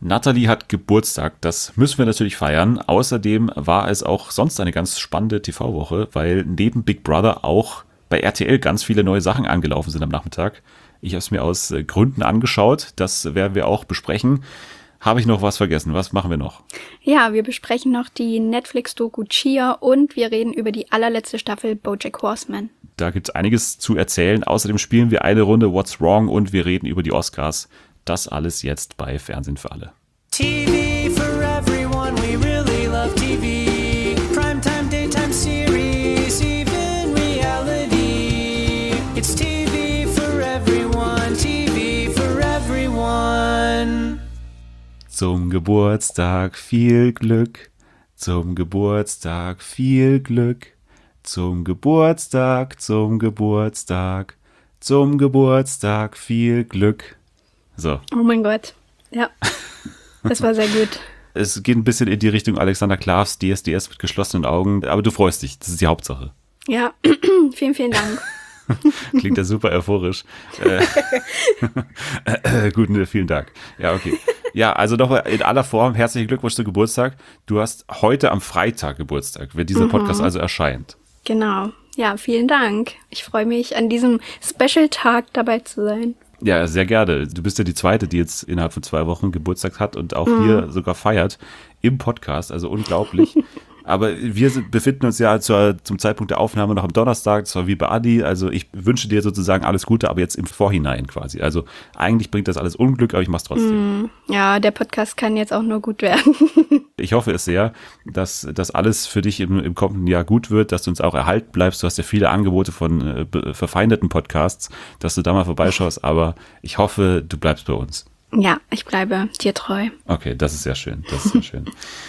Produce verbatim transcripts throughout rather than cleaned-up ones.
Natalie hat Geburtstag, das müssen wir natürlich feiern. Außerdem war es auch sonst eine ganz spannende T V-Woche, weil neben Big Brother auch bei R T L ganz viele neue Sachen angelaufen sind am Nachmittag. Ich habe es mir aus Gründen angeschaut, das werden wir auch besprechen. Habe ich noch was vergessen? Was machen wir noch? Ja, wir besprechen noch die Netflix-Doku Chia und wir reden über die allerletzte Staffel BoJack Horseman. Da gibt es einiges zu erzählen. Außerdem spielen wir eine Runde What's Wrong und wir reden über die Oscars. Das alles jetzt bei Fernsehen für alle. T V for everyone, we really love T V. Primetime, daytime series, even reality. It's T V for everyone, T V for everyone. Zum Geburtstag viel Glück, zum Geburtstag viel Glück, zum Geburtstag, zum Geburtstag, zum Geburtstag viel Glück. So. Oh mein Gott, ja, das war sehr gut. Es geht ein bisschen in die Richtung Alexander Klavs D S D S mit geschlossenen Augen, aber du freust dich, das ist die Hauptsache. Ja, vielen, vielen Dank. Klingt ja super euphorisch. äh, äh, gut, ne, vielen Dank. Ja, okay. Ja, also nochmal in aller Form, herzlichen Glückwunsch zum Geburtstag. Du hast heute am Freitag Geburtstag, wenn dieser Podcast mhm. also erscheint. Genau. Ja, vielen Dank. Ich freue mich, an diesem Special-Tag dabei zu sein. Ja, sehr gerne. Du bist ja die Zweite, die jetzt innerhalb von zwei Wochen Geburtstag hat und auch mhm. hier sogar feiert im Podcast. Also unglaublich. Aber wir sind, befinden uns ja zur, zum Zeitpunkt der Aufnahme noch am Donnerstag. Das war wie bei Adi. Also ich wünsche dir sozusagen alles Gute, aber jetzt im Vorhinein quasi. Also eigentlich bringt das alles Unglück, aber ich mach's trotzdem. Mm, ja, der Podcast kann jetzt auch nur gut werden. Ich hoffe es sehr, dass das alles für dich im, im kommenden Jahr gut wird, dass du uns auch erhalten bleibst. Du hast ja viele Angebote von äh, verfeindeten Podcasts, dass du da mal vorbeischaust. Aber ich hoffe, du bleibst bei uns. Ja, ich bleibe dir treu. Okay, das ist sehr schön. Das ist sehr schön.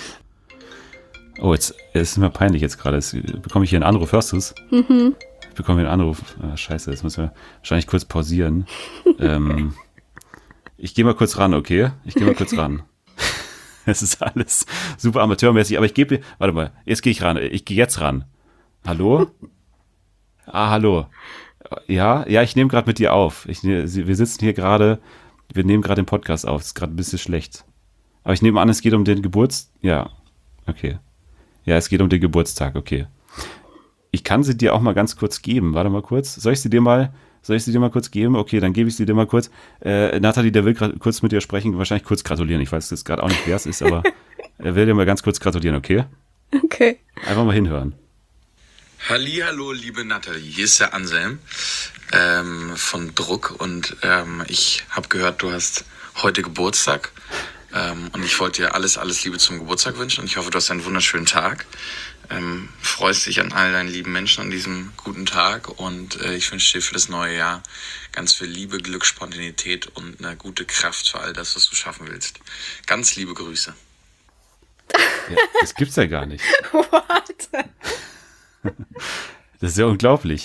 Oh, jetzt es ist mir peinlich jetzt gerade. Jetzt bekomme ich hier einen Anruf. Hörst du es? Mhm. Ich bekomme hier einen Anruf. Ah, scheiße, jetzt müssen wir wahrscheinlich kurz pausieren. ähm, ich gehe mal kurz ran, okay? Ich gehe mal kurz ran. Es ist alles super amateurmäßig, aber ich gebe dir... Warte mal, jetzt gehe ich ran. Ich gehe jetzt ran. Hallo? Ah, hallo. Ja, ja, ich nehme gerade mit dir auf. Ich, wir sitzen hier gerade... Wir nehmen gerade den Podcast auf. Das ist gerade ein bisschen schlecht. Aber ich nehme an, es geht um den Geburts... Ja, okay. Ja, es geht um den Geburtstag, okay. Ich kann sie dir auch mal ganz kurz geben. Warte mal kurz. Soll ich sie dir mal, soll ich sie dir mal kurz geben? Okay, dann gebe ich sie dir mal kurz. Äh, Nathalie, der will gerade kurz mit dir sprechen, wahrscheinlich kurz gratulieren. Ich weiß jetzt gerade auch nicht, wer es ist, aber er will dir mal ganz kurz gratulieren, okay? Okay. Einfach mal hinhören. Hallihallo, liebe Nathalie, hier ist der Anselm ähm, von Druck und ähm, ich habe gehört, du hast heute Geburtstag. Ähm, und ich wollte dir alles, alles Liebe zum Geburtstag wünschen und ich hoffe, du hast einen wunderschönen Tag. Ähm, freust dich an all deinen lieben Menschen an diesem guten Tag und äh, ich wünsche dir für das neue Jahr ganz viel Liebe, Glück, Spontanität und eine gute Kraft für all das, was du schaffen willst. Ganz liebe Grüße. Ja, das gibt's ja gar nicht. What? Das ist ja unglaublich.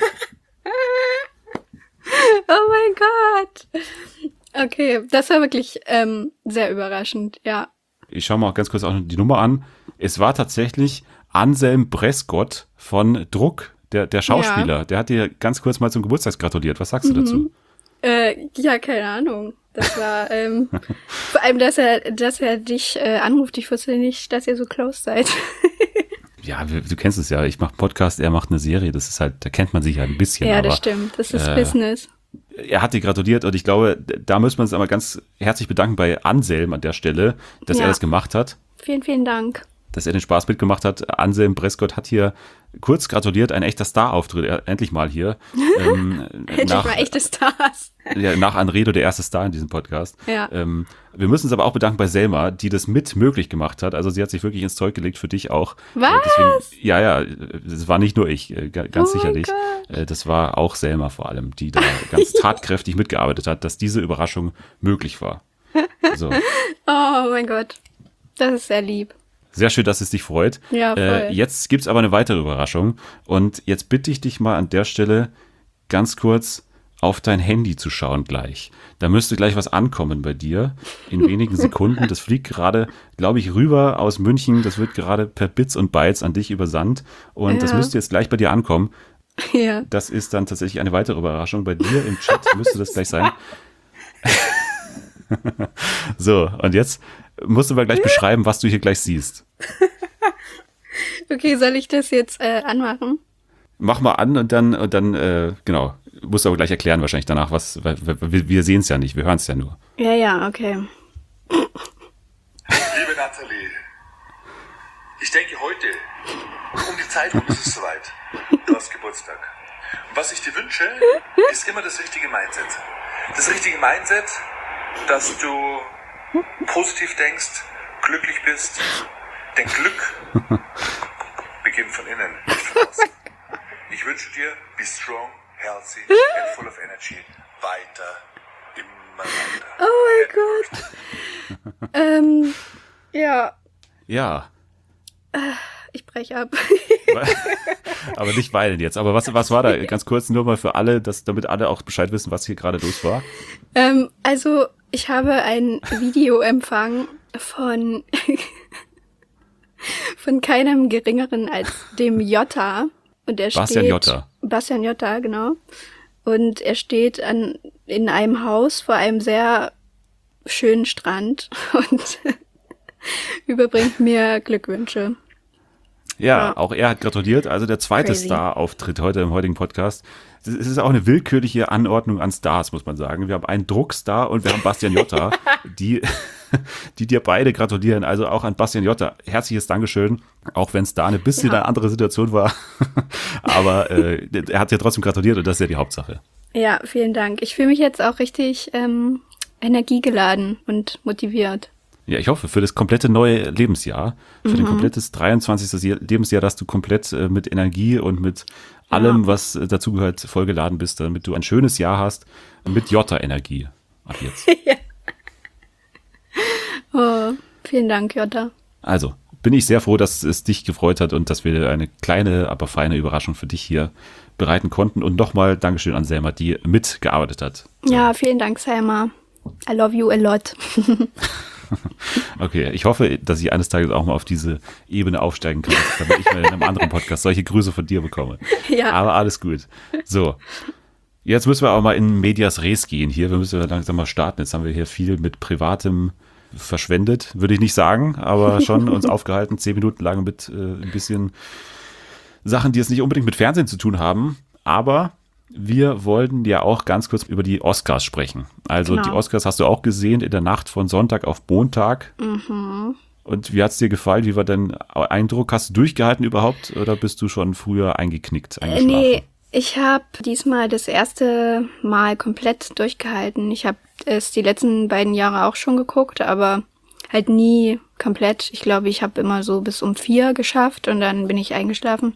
Oh mein Gott. Okay, das war wirklich ähm, sehr überraschend, ja. Ich schaue mal auch ganz kurz auch die Nummer an. Es war tatsächlich Anselm Prescott von Druck, der, der Schauspieler. Ja. Der hat dir ganz kurz mal zum Geburtstag gratuliert. Was sagst du mhm. dazu? Äh, ja, keine Ahnung. Das war, ähm, vor allem, dass er, dass er dich äh, anruft. Ich wusste nicht, dass ihr so close seid. Ja, du kennst es ja. Ich mache einen Podcast, er macht eine Serie. Das ist halt, da kennt man sich halt ein bisschen. Ja, aber, das stimmt. Das ist äh, Business. Er hat dir gratuliert und ich glaube, da müssen wir uns aber ganz herzlich bedanken bei Anselm an der Stelle, dass ja. er das gemacht hat. Vielen, vielen Dank. Dass er den Spaß mitgemacht hat. Anselm Prescott hat hier kurz gratuliert, ein echter Star-Auftritt, er, endlich mal hier. ähm, endlich nach, mal echte Stars. Ja, nach Anredo, der erste Star in diesem Podcast. Ja. Ähm, wir müssen uns aber auch bedanken bei Selma, die das mit möglich gemacht hat. Also sie hat sich wirklich ins Zeug gelegt für dich auch. Was? Äh, deswegen, ja, ja, das war nicht nur ich, äh, ganz oh sicherlich. Äh, das war auch Selma vor allem, die da ganz tatkräftig mitgearbeitet hat, dass diese Überraschung möglich war. So. Oh mein Gott, das ist sehr lieb. Sehr schön, dass es dich freut. Ja, voll. Äh, jetzt gibt's aber eine weitere Überraschung. Und jetzt bitte ich dich mal an der Stelle ganz kurz auf dein Handy zu schauen gleich. Da müsste gleich was ankommen bei dir in wenigen Sekunden. Das fliegt gerade, glaube ich, rüber aus München. Das wird gerade per Bits und Bytes an dich übersandt. Und ja. das müsste jetzt gleich bei dir ankommen. Ja. Das ist dann tatsächlich eine weitere Überraschung. Bei dir im Chat müsste das gleich sein. So, und jetzt musst du mal gleich beschreiben, was du hier gleich siehst. Okay, soll ich das jetzt äh, anmachen? Mach mal an und dann, und dann äh, genau, musst du aber gleich erklären wahrscheinlich danach, was, weil, wir, wir sehen es ja nicht, wir hören es ja nur. Ja, ja, okay. Liebe Nathalie, ich denke heute, um die Zeit rum ist es soweit. Du hast Geburtstag. Und was ich dir wünsche, ist immer das richtige Mindset. Das richtige Mindset, dass du positiv denkst, glücklich bist. Denn Glück beginnt von innen, nicht von außen. Ich wünsche dir, be strong, healthy and full of energy. Weiter, immer weiter. Oh mein Gott. ähm, ja, Ja, ich breche ab. aber nicht weinen jetzt. Aber was, was war da? Ganz kurz nur mal für alle, dass, damit alle auch Bescheid wissen, was hier gerade los war. ähm, also, ich habe ein Video empfangen von, von keinem Geringeren als dem Jota. Und er Bastian steht, Jotta. Bastian Jotta, genau. Und er steht an, in einem Haus vor einem sehr schönen Strand und überbringt mir Glückwünsche. Ja, Ja. auch er hat gratuliert. Also der zweite Crazy. Star-Auftritt heute im heutigen Podcast. Es ist auch eine willkürliche Anordnung an Stars, muss man sagen. Wir haben einen Druckstar und wir haben Bastian Jotta, die, die dir beide gratulieren. Also auch an Bastian Jotta. Herzliches Dankeschön, auch wenn es da eine bisschen Ja. eine andere Situation war. Aber äh, er hat ja trotzdem gratuliert und das ist ja die Hauptsache. Ja, vielen Dank. Ich fühle mich jetzt auch richtig ähm, energiegeladen und motiviert. Ja, ich hoffe, für das komplette neue Lebensjahr, für dein komplettes dreiundzwanzigste Lebensjahr, dass du komplett äh, mit Energie und mit allem, was äh, dazugehört, vollgeladen bist, damit du ein schönes Jahr hast mit Jota-Energie ab jetzt. Oh, vielen Dank, Jota. Also, bin ich sehr froh, dass es dich gefreut hat und dass wir eine kleine, aber feine Überraschung für dich hier bereiten konnten. Und nochmal Dankeschön an Selma, die mitgearbeitet hat. Ja, vielen Dank, Selma. I love you a lot. Okay, ich hoffe, dass ich eines Tages auch mal auf diese Ebene aufsteigen kann, damit ich mal in einem anderen Podcast solche Grüße von dir bekomme. Ja. Aber alles gut. So, jetzt müssen wir auch mal in Medias Res gehen hier. Wir müssen langsam mal starten. Jetzt haben wir hier viel mit Privatem verschwendet, würde ich nicht sagen, aber schon uns aufgehalten, zehn Minuten lang mit äh, ein bisschen Sachen, die jetzt nicht unbedingt mit Fernsehen zu tun haben. Aber wir wollten ja auch ganz kurz über die Oscars sprechen. Also Genau. die Oscars hast du auch gesehen in der Nacht von Sonntag auf Montag. Mhm. Und wie hat es dir gefallen? Wie war dein Eindruck? Hast du durchgehalten überhaupt oder bist du schon früher eingeknickt, Äh, eingeschlafen? nee, ich habe diesmal das erste Mal komplett durchgehalten. Ich habe es die letzten beiden Jahre auch schon geguckt, aber halt nie komplett. Ich glaube, ich habe immer so bis um vier geschafft und dann bin ich eingeschlafen.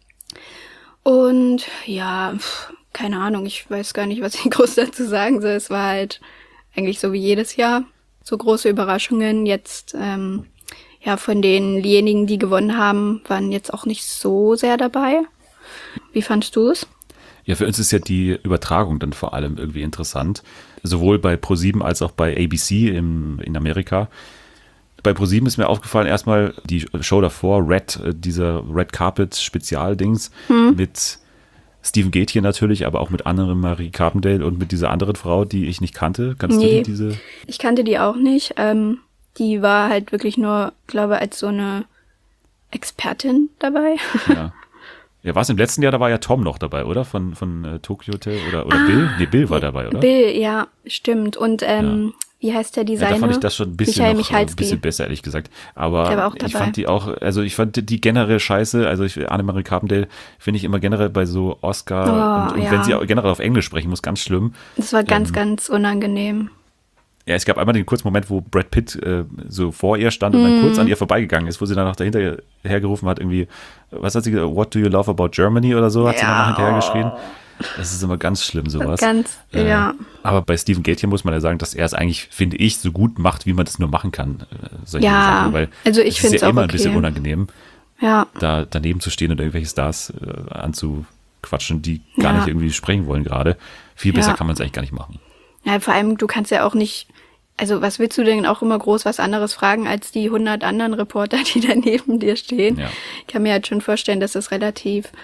Und ja, pf, keine Ahnung, ich weiß gar nicht, was ich groß dazu sagen soll. Es war halt eigentlich so wie jedes Jahr. So große Überraschungen. Jetzt, ähm, ja, von denjenigen, die gewonnen haben, waren jetzt auch nicht so sehr dabei. Wie fandst du es? Ja, für uns ist ja die Übertragung dann vor allem irgendwie interessant. Sowohl bei ProSieben als auch bei A B C im, in Amerika. Bei ProSieben ist mir aufgefallen, erstmal die Show davor, Red, äh, dieser Red Carpet Spezialdings mit Steven Gätjen natürlich, aber auch mit Annemarie Carpendale und mit dieser anderen Frau, die ich nicht kannte. Kannst du Nee. die, diese? Ich kannte die auch nicht. Ähm, die war halt wirklich nur, glaube ich, als so eine Expertin dabei. Ja. Ja, war es im letzten Jahr, da war ja Tom noch dabei, oder? Von, von äh, Tokyo Hotel oder, oder Bill? Nee, Bill war dabei, oder? Bill, ja, stimmt. Und ähm, wie heißt der Ja, Designer? da fand ich das schon ein bisschen, Michael noch, äh, ein Michalski. bisschen besser, ehrlich gesagt. Aber Der war auch ich dabei. fand die auch, also ich fand die generell scheiße. Also ich, Annemarie Carpendale finde ich immer generell bei so Oscar Oh, und, und ja. wenn sie auch generell auf Englisch sprechen muss, ganz schlimm. Das war ganz, Ähm, ganz unangenehm. Ja, es gab einmal den kurzen Moment, wo Brad Pitt äh, so vor ihr stand und dann kurz Mhm. an ihr vorbeigegangen ist, wo sie dann noch dahinter hergerufen hat, irgendwie, was hat sie gesagt, what do you love about Germany oder so, hat sie dann Ja. noch hinterher geschrien. Das ist immer ganz schlimm, sowas. Ganz, Äh, ja. Aber bei Steven Gätjen muss man ja sagen, dass er es eigentlich, finde ich, so gut macht, wie man das nur machen kann. Äh, solche Ja, Sachen, weil also ich es find's ist ja auch immer ein bisschen okay. unangenehm, Ja, da daneben zu stehen und irgendwelche Stars äh, anzuquatschen, die gar Ja. nicht irgendwie sprechen wollen gerade. Viel besser Ja. kann man es eigentlich gar nicht machen. ja, vor allem, du kannst ja auch nicht, also was willst du denn auch immer groß was anderes fragen als die hundert anderen Reporter, die da neben dir stehen? Ja. Ich kann mir halt schon vorstellen, dass es relativ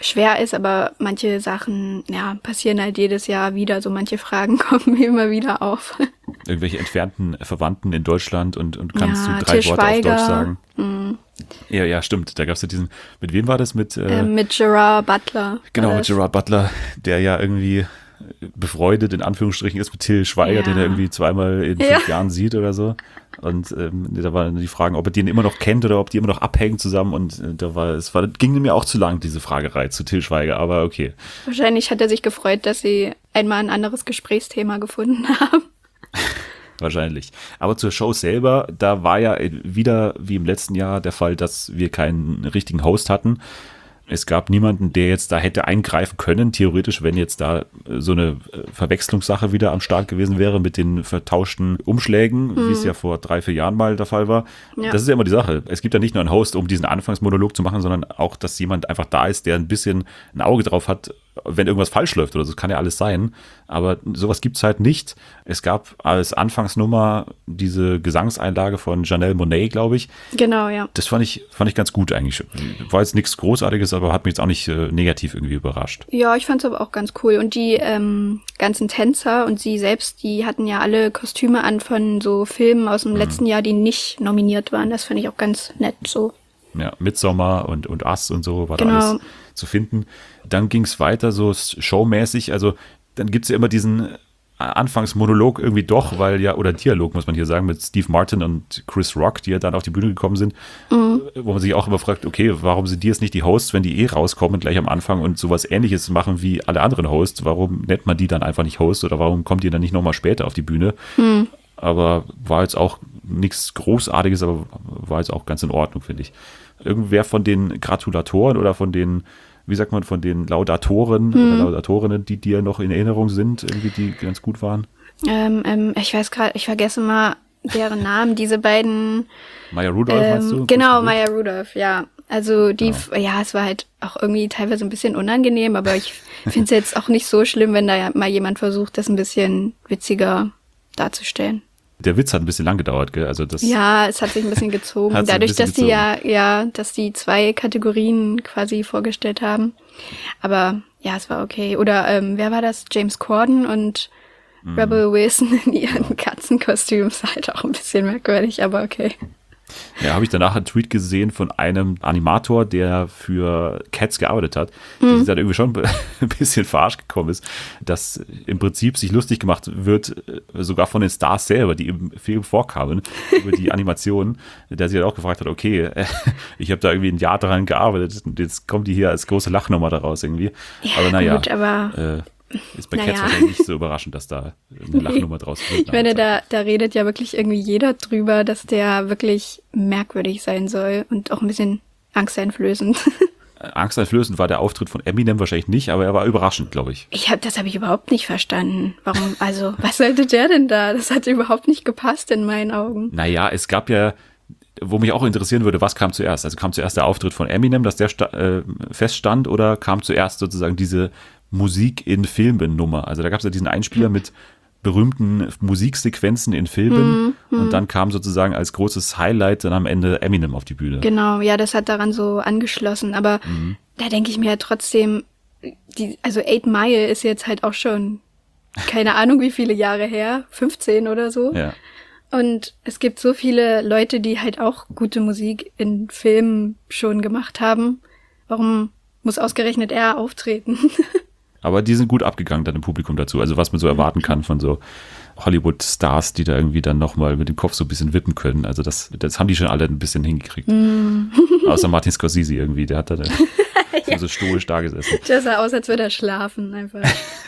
schwer ist, aber manche Sachen, ja, passieren halt jedes Jahr wieder. So manche Fragen kommen immer wieder auf. Irgendwelche entfernten Verwandten in Deutschland und, und kannst Ja, du drei Til Worte auf Schweiger. Deutsch sagen? Mhm. Ja, ja, stimmt. Da gab es ja diesen, mit wem war das? Mit, äh, Ähm, mit Gerard Butler. genau, war mit das. Gerard Butler, der ja irgendwie befreundet, in Anführungsstrichen, ist mit Til Schweiger, Ja. den er irgendwie zweimal in Ja. fünf Jahren sieht oder so. Und ähm, da waren die Fragen, ob er den immer noch kennt oder ob die immer noch abhängen zusammen. Und äh, da war, es war, ging mir auch zu lang, diese Fragerei zu Til Schweiger, aber okay. Wahrscheinlich hat er sich gefreut, dass sie einmal ein anderes Gesprächsthema gefunden haben. Wahrscheinlich. Aber zur Show selber, da war ja wieder wie im letzten Jahr der Fall, dass wir keinen richtigen Host hatten. Es gab niemanden, der jetzt da hätte eingreifen können, theoretisch, wenn jetzt da so eine Verwechslungssache wieder am Start gewesen wäre mit den vertauschten Umschlägen, wie es ja vor drei, vier Jahren mal der Fall war. Ja. Das ist ja immer die Sache. Es gibt ja nicht nur einen Host, um diesen Anfangsmonolog zu machen, sondern auch, dass jemand einfach da ist, der ein bisschen ein Auge drauf hat, wenn irgendwas falsch läuft oder so. Das kann ja alles sein. Aber sowas gibt's halt nicht. Es gab als Anfangsnummer diese Gesangseinlage von Janelle Monáe, glaube ich. Genau, ja. Das fand ich, fand ich ganz gut eigentlich. War jetzt nichts Großartiges, aber hat mich jetzt auch nicht äh, negativ irgendwie überrascht. Ja, ich fand's aber auch ganz cool. Und die ähm, ganzen Tänzer und sie selbst, die hatten ja alle Kostüme an von so Filmen aus dem letzten Jahr, die nicht nominiert waren. Das fand ich auch ganz nett so. Ja, Midsommar und, und Us und so war Genau. da alles zu finden. Dann ging's weiter so showmäßig. Also dann gibt's ja immer diesen Anfangsmonolog irgendwie doch, weil ja, oder Dialog muss man hier sagen, mit Steve Martin und Chris Rock, die ja dann auf die Bühne gekommen sind, Mhm. wo man sich auch immer fragt, okay, warum sind die jetzt nicht die Hosts, wenn die eh rauskommen gleich am Anfang und sowas Ähnliches machen wie alle anderen Hosts? Warum nennt man die dann einfach nicht Host oder warum kommt die dann nicht nochmal später auf die Bühne? Mhm. Aber war jetzt auch nichts Großartiges, aber war jetzt auch ganz in Ordnung, finde ich. Irgendwer von den Gratulatoren oder von den, wie sagt man, von den Laudatoren Mhm. oder Laudatorinnen, die dir noch in Erinnerung sind, irgendwie, die ganz gut waren? Ähm, ähm, ich weiß gerade, ich vergesse mal deren Namen, diese beiden. Maya Rudolph, meinst du? Ähm, genau, Kristen Wiig? Maya Rudolph, ja. Also die, Genau. ja, es war halt auch irgendwie teilweise ein bisschen unangenehm, aber ich finde es jetzt auch nicht so schlimm, wenn da mal jemand versucht, das ein bisschen witziger darzustellen. Der Witz hat ein bisschen lang gedauert, gell? Also das, Ja, es hat sich ein bisschen gezogen. Hat sich ein Dadurch, bisschen dass die ja, ja, dass die zwei Kategorien quasi vorgestellt haben. Aber ja, es war okay. Oder ähm, wer war das? James Corden und Mhm. Rebel Wilson in ihren Katzenkostüms. Halt auch ein bisschen merkwürdig, aber okay. Ja, habe ich danach einen Tweet gesehen von einem Animator, der für Cats gearbeitet hat, der sich dann irgendwie schon ein bisschen verarscht gekommen ist, dass im Prinzip sich lustig gemacht wird, äh, sogar von den Stars selber, die im Film vorkamen, über die Animationen, der sich dann auch gefragt hat, okay, äh, ich habe da irgendwie ein Jahr daran gearbeitet und jetzt kommt die hier als große Lachnummer daraus irgendwie. Ja, aber naja, gut, aber äh, ist bei naja. Cats wahrscheinlich nicht so überraschend, dass da eine Lachnummer draus wird. ich meine, da, da redet ja wirklich irgendwie jeder drüber, dass der wirklich merkwürdig sein soll und auch ein bisschen angsteinflößend. Angsteinflößend war der Auftritt von Eminem wahrscheinlich nicht, aber er war überraschend, glaube ich. Ich hab, das habe ich überhaupt nicht verstanden. Warum, also, was sollte der denn da? Das hat überhaupt nicht gepasst in meinen Augen. Naja, es gab ja, wo mich auch interessieren würde, was kam zuerst? Also kam zuerst der Auftritt von Eminem, dass der sta- äh, feststand, oder kam zuerst sozusagen diese Musik in Filmen Nummer? Also da gab es ja diesen Einspieler mit berühmten Musiksequenzen in Filmen und dann kam sozusagen als großes Highlight dann am Ende Eminem auf die Bühne. Genau, ja, das hat daran so angeschlossen. Aber Mhm. da denke ich mir ja trotzdem, die, also Eight Mile ist jetzt halt auch schon, keine Ahnung wie viele Jahre her, fünfzehn oder so. Ja. Und es gibt so viele Leute, die halt auch gute Musik in Filmen schon gemacht haben. Warum muss ausgerechnet er auftreten? Aber die sind gut abgegangen dann im Publikum dazu. Also was man so erwarten kann von so Hollywood-Stars, die da irgendwie dann nochmal mit dem Kopf so ein bisschen wippen können. Also das, das haben die schon alle ein bisschen hingekriegt. Außer Martin Scorsese irgendwie, der hat da ja. so stoisch da gesessen. Das sah aus, als würde er schlafen einfach.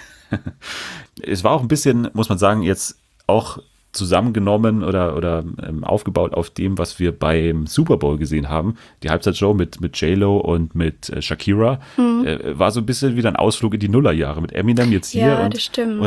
Es war auch ein bisschen, muss man sagen, jetzt auch zusammengenommen oder, oder ähm, aufgebaut auf dem, was wir beim Super Bowl gesehen haben. Die Halbzeitshow mit, mit J-Lo und mit äh, Shakira Mhm. äh, war so ein bisschen wieder ein Ausflug in die Nullerjahre mit Eminem jetzt hier. Ja, und, das stimmt. Und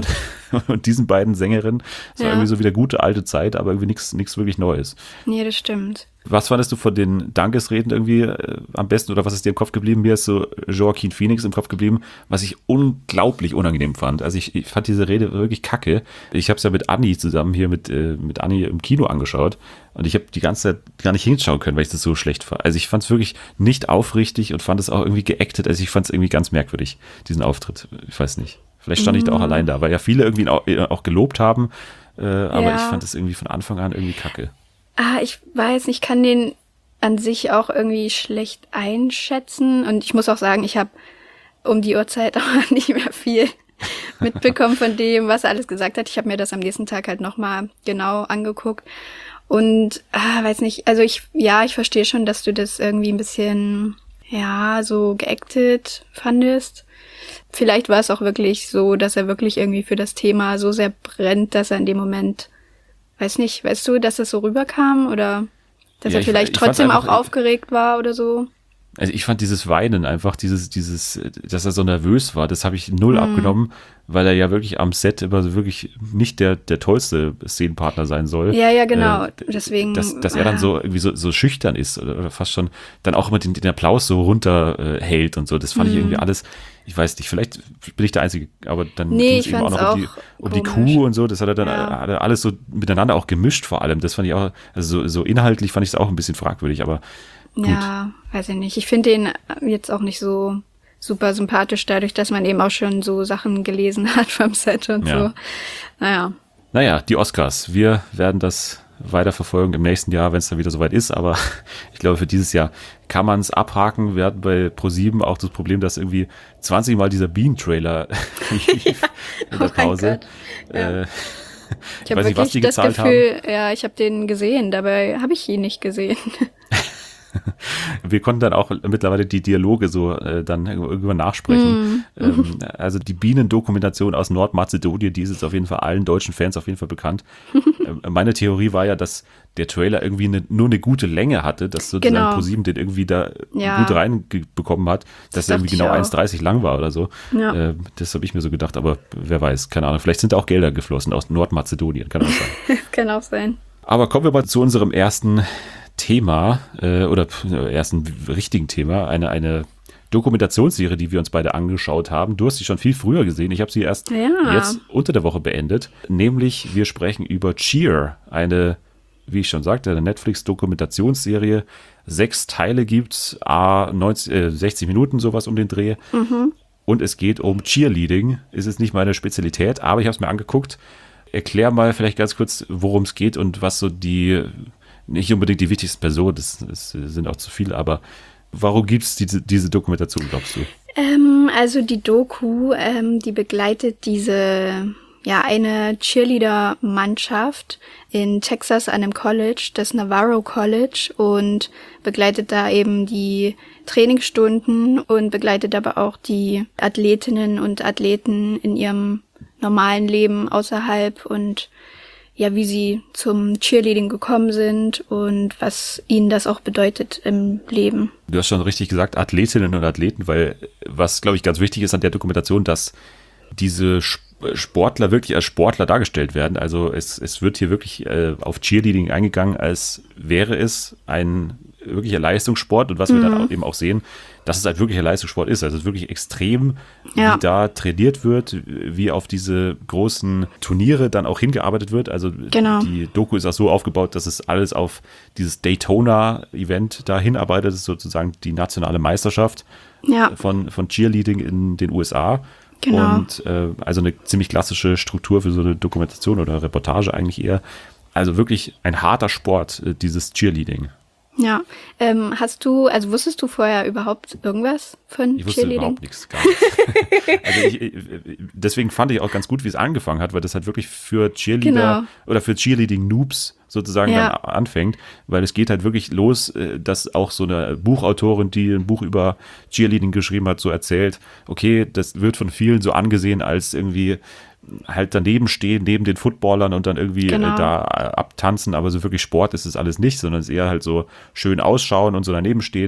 und diesen beiden Sängerinnen. Es war Ja. irgendwie so wieder gute alte Zeit, aber irgendwie nichts nichts wirklich Neues. Nee, das stimmt. Was fandest du von den Dankesreden irgendwie äh, am besten oder was ist dir im Kopf geblieben? Mir ist so Joaquin Phoenix im Kopf geblieben, was ich unglaublich unangenehm fand. Also ich, ich fand diese Rede wirklich kacke. Ich habe es ja mit Anni zusammen hier mit, äh, mit Anni im Kino angeschaut und ich habe die ganze Zeit gar nicht hinschauen können, weil ich das so schlecht fand. Also ich fand es wirklich nicht aufrichtig und fand es auch irgendwie geactet. Also ich fand es irgendwie ganz merkwürdig, diesen Auftritt. Ich weiß nicht. Vielleicht stand ich da auch allein da, weil ja viele irgendwie auch, auch gelobt haben, äh, aber Ja. ich fand es irgendwie von Anfang an irgendwie kacke. Ah, ich weiß nicht, ich kann den an sich auch irgendwie schlecht einschätzen. Und ich muss auch sagen, ich habe um die Uhrzeit auch nicht mehr viel mitbekommen von dem, was er alles gesagt hat. Ich habe mir das am nächsten Tag halt nochmal genau angeguckt. Und, ah, weiß nicht, also ich, ja, ich verstehe schon, dass du das irgendwie ein bisschen, ja, so geactet fandest. Vielleicht war es auch wirklich so, dass er wirklich irgendwie für das Thema so sehr brennt, dass er in dem Moment, weiß nicht, weißt du, dass das so rüberkam oder dass Ja, er ich- vielleicht ich fand's trotzdem auch einfach- aufgeregt war oder so? Also ich fand dieses Weinen einfach, dieses, dieses, dass er so nervös war, das habe ich null Mhm. abgenommen, weil er ja wirklich am Set immer so wirklich nicht der, der tollste Szenenpartner sein soll. Ja, ja, genau. Äh, Deswegen, Dass, dass er dann ah. so irgendwie so, so schüchtern ist oder, oder fast schon dann auch immer den, den Applaus so runterhält äh, hält und so. Das fand ich irgendwie alles, ich weiß nicht, vielleicht bin ich der Einzige, aber dann Mhm. Nee, ging es ich eben auch fand's noch um die, auch um die komisch. Kuh und so. Das hat er dann Ja. hat er alles so miteinander auch gemischt vor allem. Das fand ich auch, also so, so inhaltlich fand ich es auch ein bisschen fragwürdig, aber gut. Ja, weiß ich nicht. Ich finde den jetzt auch nicht so super sympathisch, dadurch, dass man eben auch schon so Sachen gelesen hat vom Set und Ja. so. Naja. Naja, die Oscars. Wir werden das weiter verfolgen im nächsten Jahr, wenn es dann wieder soweit ist. Aber ich glaube, für dieses Jahr kann man es abhaken. Wir hatten bei ProSieben auch das Problem, dass irgendwie zwanzig Mal dieser Bean-Trailer lief in der Oh mein Pause. Gott. Ja. Äh, Ich habe weiß nicht, was wirklich die das gezahlt Gefühl, ja, ich habe den gesehen, dabei habe ich ihn nicht gesehen. Wir konnten dann auch mittlerweile die Dialoge so äh, dann irgendwann nachsprechen. Ähm, also die Bienendokumentation aus Nordmazedonien, die ist jetzt auf jeden Fall allen deutschen Fans auf jeden Fall bekannt. äh, meine Theorie war ja, dass der Trailer irgendwie eine, nur eine gute Länge hatte, dass sozusagen Genau. ProSieben den irgendwie da Ja. gut reinbekommen hat, dass er dachte irgendwie ich genau auch. eins dreißig lang war oder so. Ja. Äh, das habe ich mir so gedacht, aber wer weiß, keine Ahnung. Vielleicht sind da auch Gelder geflossen aus Nordmazedonien, kann auch sein. Kann auch sein. Aber kommen wir mal zu unserem ersten Thema äh, oder äh, ersten richtigen Thema, eine, eine Dokumentationsserie, die wir uns beide angeschaut haben. Du hast sie schon viel früher gesehen. Ich habe sie erst Ja. jetzt unter der Woche beendet. Nämlich, wir sprechen über Cheer, eine, wie ich schon sagte, eine Netflix-Dokumentationsserie. Sechs Teile gibt's, a neunzig, äh, sechzig Minuten, sowas um den Dreh. Und es geht um Cheerleading. Ist jetzt nicht meine Spezialität, aber ich habe es mir angeguckt. Erklär mal vielleicht ganz kurz, worum es geht und was so die, nicht unbedingt die wichtigsten Personen, das, das sind auch zu viele, aber warum gibt es diese, diese Dokumentation, glaubst du? Ähm, also die Doku, ähm, die begleitet diese, ja, eine Cheerleader-Mannschaft in Texas an einem College, das Navarro College, und begleitet da eben die Trainingsstunden und begleitet aber auch die Athletinnen und Athleten in ihrem normalen Leben außerhalb und ja, wie sie zum Cheerleading gekommen sind und was ihnen das auch bedeutet im Leben. Du hast schon richtig gesagt, Athletinnen und Athleten, weil was, glaube ich, ganz wichtig ist an der Dokumentation, dass diese Sportler wirklich als Sportler dargestellt werden. Also es, es wird hier wirklich äh, auf Cheerleading eingegangen, als wäre es ein wirklicher Leistungssport und was wir dann auch eben auch sehen, dass es halt wirklich ein Leistungssport ist. Also es ist wirklich extrem, Ja. wie da trainiert wird, wie auf diese großen Turniere dann auch hingearbeitet wird. Also Genau. die Doku ist auch so aufgebaut, dass es alles auf dieses Daytona-Event da hinarbeitet. Das ist sozusagen die nationale Meisterschaft Ja. von, von Cheerleading in den U S A. Genau. Und äh, also eine ziemlich klassische Struktur für so eine Dokumentation oder Reportage eigentlich eher. Also wirklich ein harter Sport, äh, dieses Cheerleading. Ja, ähm, hast du, also wusstest du vorher überhaupt irgendwas von Ich wusste Cheerleading? überhaupt nichts, gar nichts. also ich, ich- deswegen fand ich auch ganz gut, wie es angefangen hat, weil das halt wirklich für Cheerleader Genau. oder für Cheerleading-Noobs sozusagen Ja. dann anfängt, weil es geht halt wirklich los, äh, dass auch so eine Buchautorin, die ein Buch über Cheerleading geschrieben hat, so erzählt, okay, das wird von vielen so angesehen als irgendwie halt daneben stehen, neben den Footballern und dann irgendwie Genau. äh, da äh, abtanzen, aber so wirklich Sport ist es alles nicht, sondern es ist eher halt so schön ausschauen und so daneben stehen.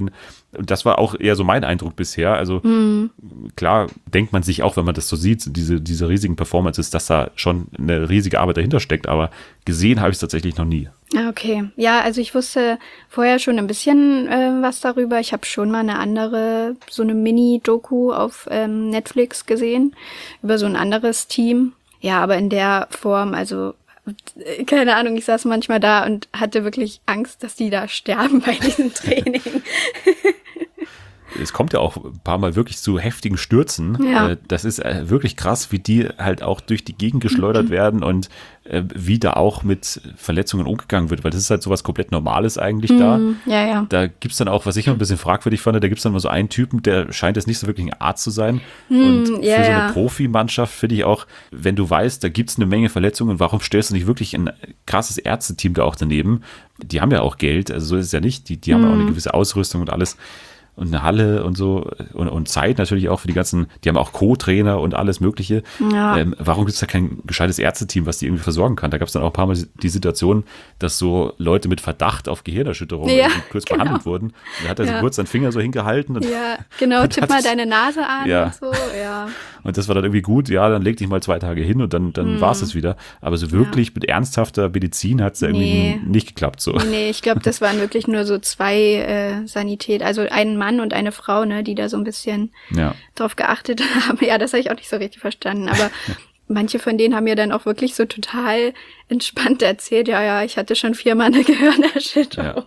Und das war auch eher so mein Eindruck bisher. Also mhm. klar denkt man sich auch, wenn man das so sieht, diese, diese riesigen Performances, dass da schon eine riesige Arbeit dahinter steckt. Aber gesehen habe ich es tatsächlich noch nie. Okay. Ja, also ich wusste vorher schon ein bisschen äh, was darüber. Ich habe schon mal eine andere, so eine Mini-Doku auf ähm, Netflix gesehen über so ein anderes Team. Ja, aber in der Form, also keine Ahnung, ich saß manchmal da und hatte wirklich Angst, dass die da sterben bei diesem Training. Es kommt ja auch ein paar Mal wirklich zu heftigen Stürzen. Ja. Das ist wirklich krass, wie die halt auch durch die Gegend geschleudert mhm. werden und wie da auch mit Verletzungen umgegangen wird, weil das ist halt sowas komplett Normales eigentlich mhm. da. Ja, ja. Da gibt's dann auch, was ich noch ein bisschen fragwürdig fand, da gibt's dann mal so einen Typen, der scheint jetzt nicht so wirklich ein Arzt zu sein. Mhm, und ja, für so eine ja. Profimannschaft finde ich auch, wenn du weißt, da gibt's eine Menge Verletzungen, warum stellst du nicht wirklich ein krasses Ärzteteam da auch daneben? Die haben ja auch Geld, also so ist es ja nicht. Die, die haben ja auch eine gewisse Ausrüstung und alles. Und eine Halle und so und, und Zeit natürlich auch für die ganzen, die haben auch Co-Trainer und alles Mögliche. Ja. Ähm, warum gibt es da kein gescheites Ärzteteam, was die irgendwie versorgen kann? Da gab es dann auch ein paar Mal die Situation, dass so Leute mit Verdacht auf Gehirnerschütterung ja, kurz genau. behandelt wurden. Und da hat er ja. so kurz seinen Finger so hingehalten. Und, ja, genau, und tipp das, mal deine Nase an ja. und so, ja. Und das war dann irgendwie gut, ja, dann leg dich mal zwei Tage hin und dann, dann hm. war es es wieder. Aber so wirklich ja. mit ernsthafter Medizin hat es irgendwie Nee. nicht geklappt. So. Nee, ich glaube, das waren wirklich nur so zwei äh, Sanität, also ein Mann und eine Frau, ne, die da so ein bisschen Ja. drauf geachtet haben. Ja, das habe ich auch nicht so richtig verstanden, aber manche von denen haben ja dann auch wirklich so total entspannt erzählt, ja, ja, ich hatte schon viermal eine Gehirnerschütterung.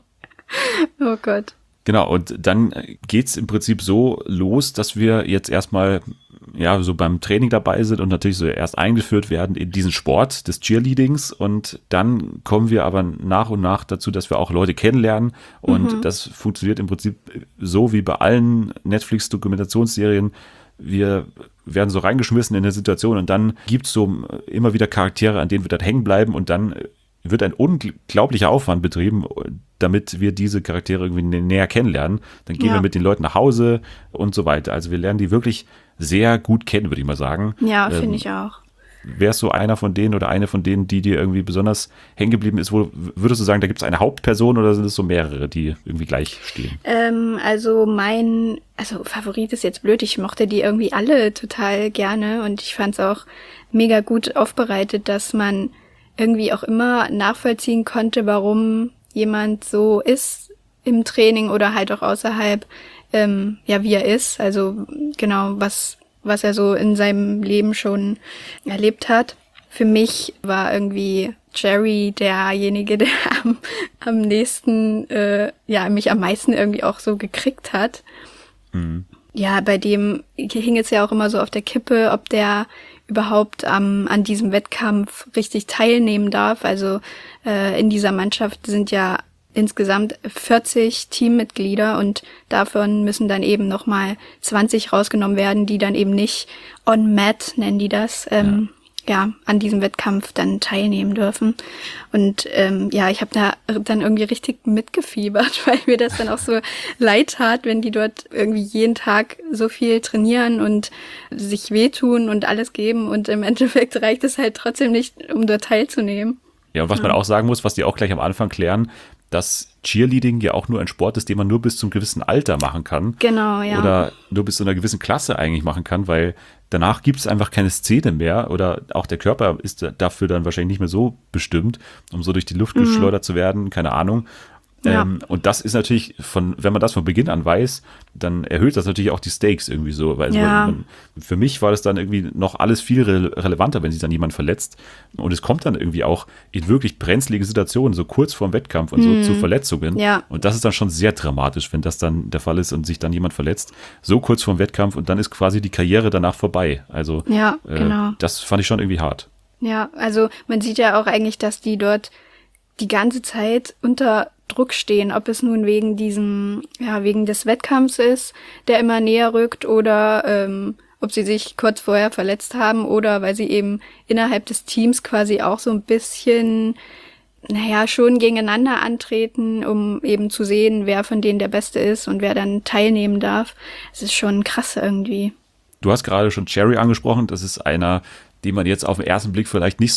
Ja. Oh Gott. Genau, und dann geht's im Prinzip so los, dass wir jetzt erstmal ja so beim Training dabei sind und natürlich so erst eingeführt werden in diesen Sport des Cheerleadings und dann kommen wir aber nach und nach dazu, dass wir auch Leute kennenlernen und mhm. das funktioniert im Prinzip so wie bei allen Netflix-Dokumentationsserien. Wir werden so reingeschmissen in eine Situation und dann gibt's so immer wieder Charaktere, an denen wir dann hängen bleiben und dann wird ein unglaublicher Aufwand betrieben, damit wir diese Charaktere irgendwie näher kennenlernen. Dann gehen ja. wir mit den Leuten nach Hause und so weiter. Also wir lernen die wirklich sehr gut kennen, würde ich mal sagen. Ja, ähm, finde ich auch. Wärst du einer von denen oder eine von denen, die dir irgendwie besonders hängen geblieben ist? Wo, würdest du sagen, da gibt es eine Hauptperson oder sind es so mehrere, die irgendwie gleich stehen? Ähm, also mein, also Favorit ist jetzt blöd, ich mochte die irgendwie alle total gerne und ich fand es auch mega gut aufbereitet, dass man irgendwie auch immer nachvollziehen konnte, warum jemand so ist im Training oder halt auch außerhalb, ähm, ja, wie er ist. Also genau, was was er so in seinem Leben schon erlebt hat. Für mich war irgendwie Jerry derjenige, der am, am nächsten, äh, ja, mich am meisten irgendwie auch so gekriegt hat. Mhm. Ja, bei dem hing es ja auch immer so auf der Kippe, ob der überhaupt ähm, an diesem Wettkampf richtig teilnehmen darf. Also äh, in dieser Mannschaft sind ja insgesamt vierzig Teammitglieder und davon müssen dann eben nochmal zwanzig rausgenommen werden, die dann eben nicht on mat, nennen die das, ähm, ja. ja, an diesem Wettkampf dann teilnehmen dürfen. Und ähm, ja, ich habe da dann irgendwie richtig mitgefiebert, weil mir das dann auch so leid tat, wenn die dort irgendwie jeden Tag so viel trainieren und sich wehtun und alles geben und im Endeffekt reicht es halt trotzdem nicht, um dort teilzunehmen. Ja, und was man auch sagen muss, was die auch gleich am Anfang klären, dass Cheerleading ja auch nur ein Sport ist, den man nur bis zum gewissen Alter machen kann. Genau, ja. Oder nur bis zu einer gewissen Klasse eigentlich machen kann, weil danach gibt es einfach keine Szene mehr oder auch der Körper ist dafür dann wahrscheinlich nicht mehr so bestimmt, um so durch die Luft mhm. geschleudert zu werden, keine Ahnung. Ja. Ähm, und das ist natürlich, von, wenn man das von Beginn an weiß, dann erhöht das natürlich auch die Stakes irgendwie so. Weil ja. man, für mich war das dann irgendwie noch alles viel re- relevanter, wenn sich dann jemand verletzt. Und es kommt dann irgendwie auch in wirklich brenzlige Situationen, so kurz vorm Wettkampf und hm. so zu Verletzungen. Ja. Und das ist dann schon sehr dramatisch, wenn das dann der Fall ist und sich dann jemand verletzt. So kurz vorm Wettkampf und dann ist quasi die Karriere danach vorbei. Also ja, äh, genau. das fand ich schon irgendwie hart. Ja, also man sieht ja auch eigentlich, dass die dort die ganze Zeit unter Druck stehen, ob es nun wegen diesem, ja, wegen des Wettkampfs ist, der immer näher rückt, oder ähm, ob sie sich kurz vorher verletzt haben oder weil sie eben innerhalb des Teams quasi auch so ein bisschen, naja, schon gegeneinander antreten, um eben zu sehen, wer von denen der Beste ist und wer dann teilnehmen darf. Es ist schon krass irgendwie. Du hast gerade schon Jerry angesprochen, das ist einer, den man jetzt auf den ersten Blick vielleicht nicht so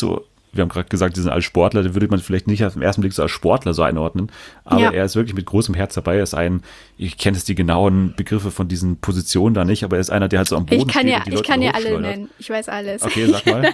wir haben gerade gesagt, die sind als Sportler, den würde man vielleicht nicht auf den ersten Blick so als Sportler so einordnen, aber Ja. er ist wirklich mit großem Herz dabei. Er ist ein, ich kenne jetzt die genauen Begriffe von diesen Positionen da nicht, aber er ist einer, der halt so am Boden Ich kann steht ja, und die ich Leute kann ja alle hochschleudert. nennen. Ich weiß alles. Okay, sag mal.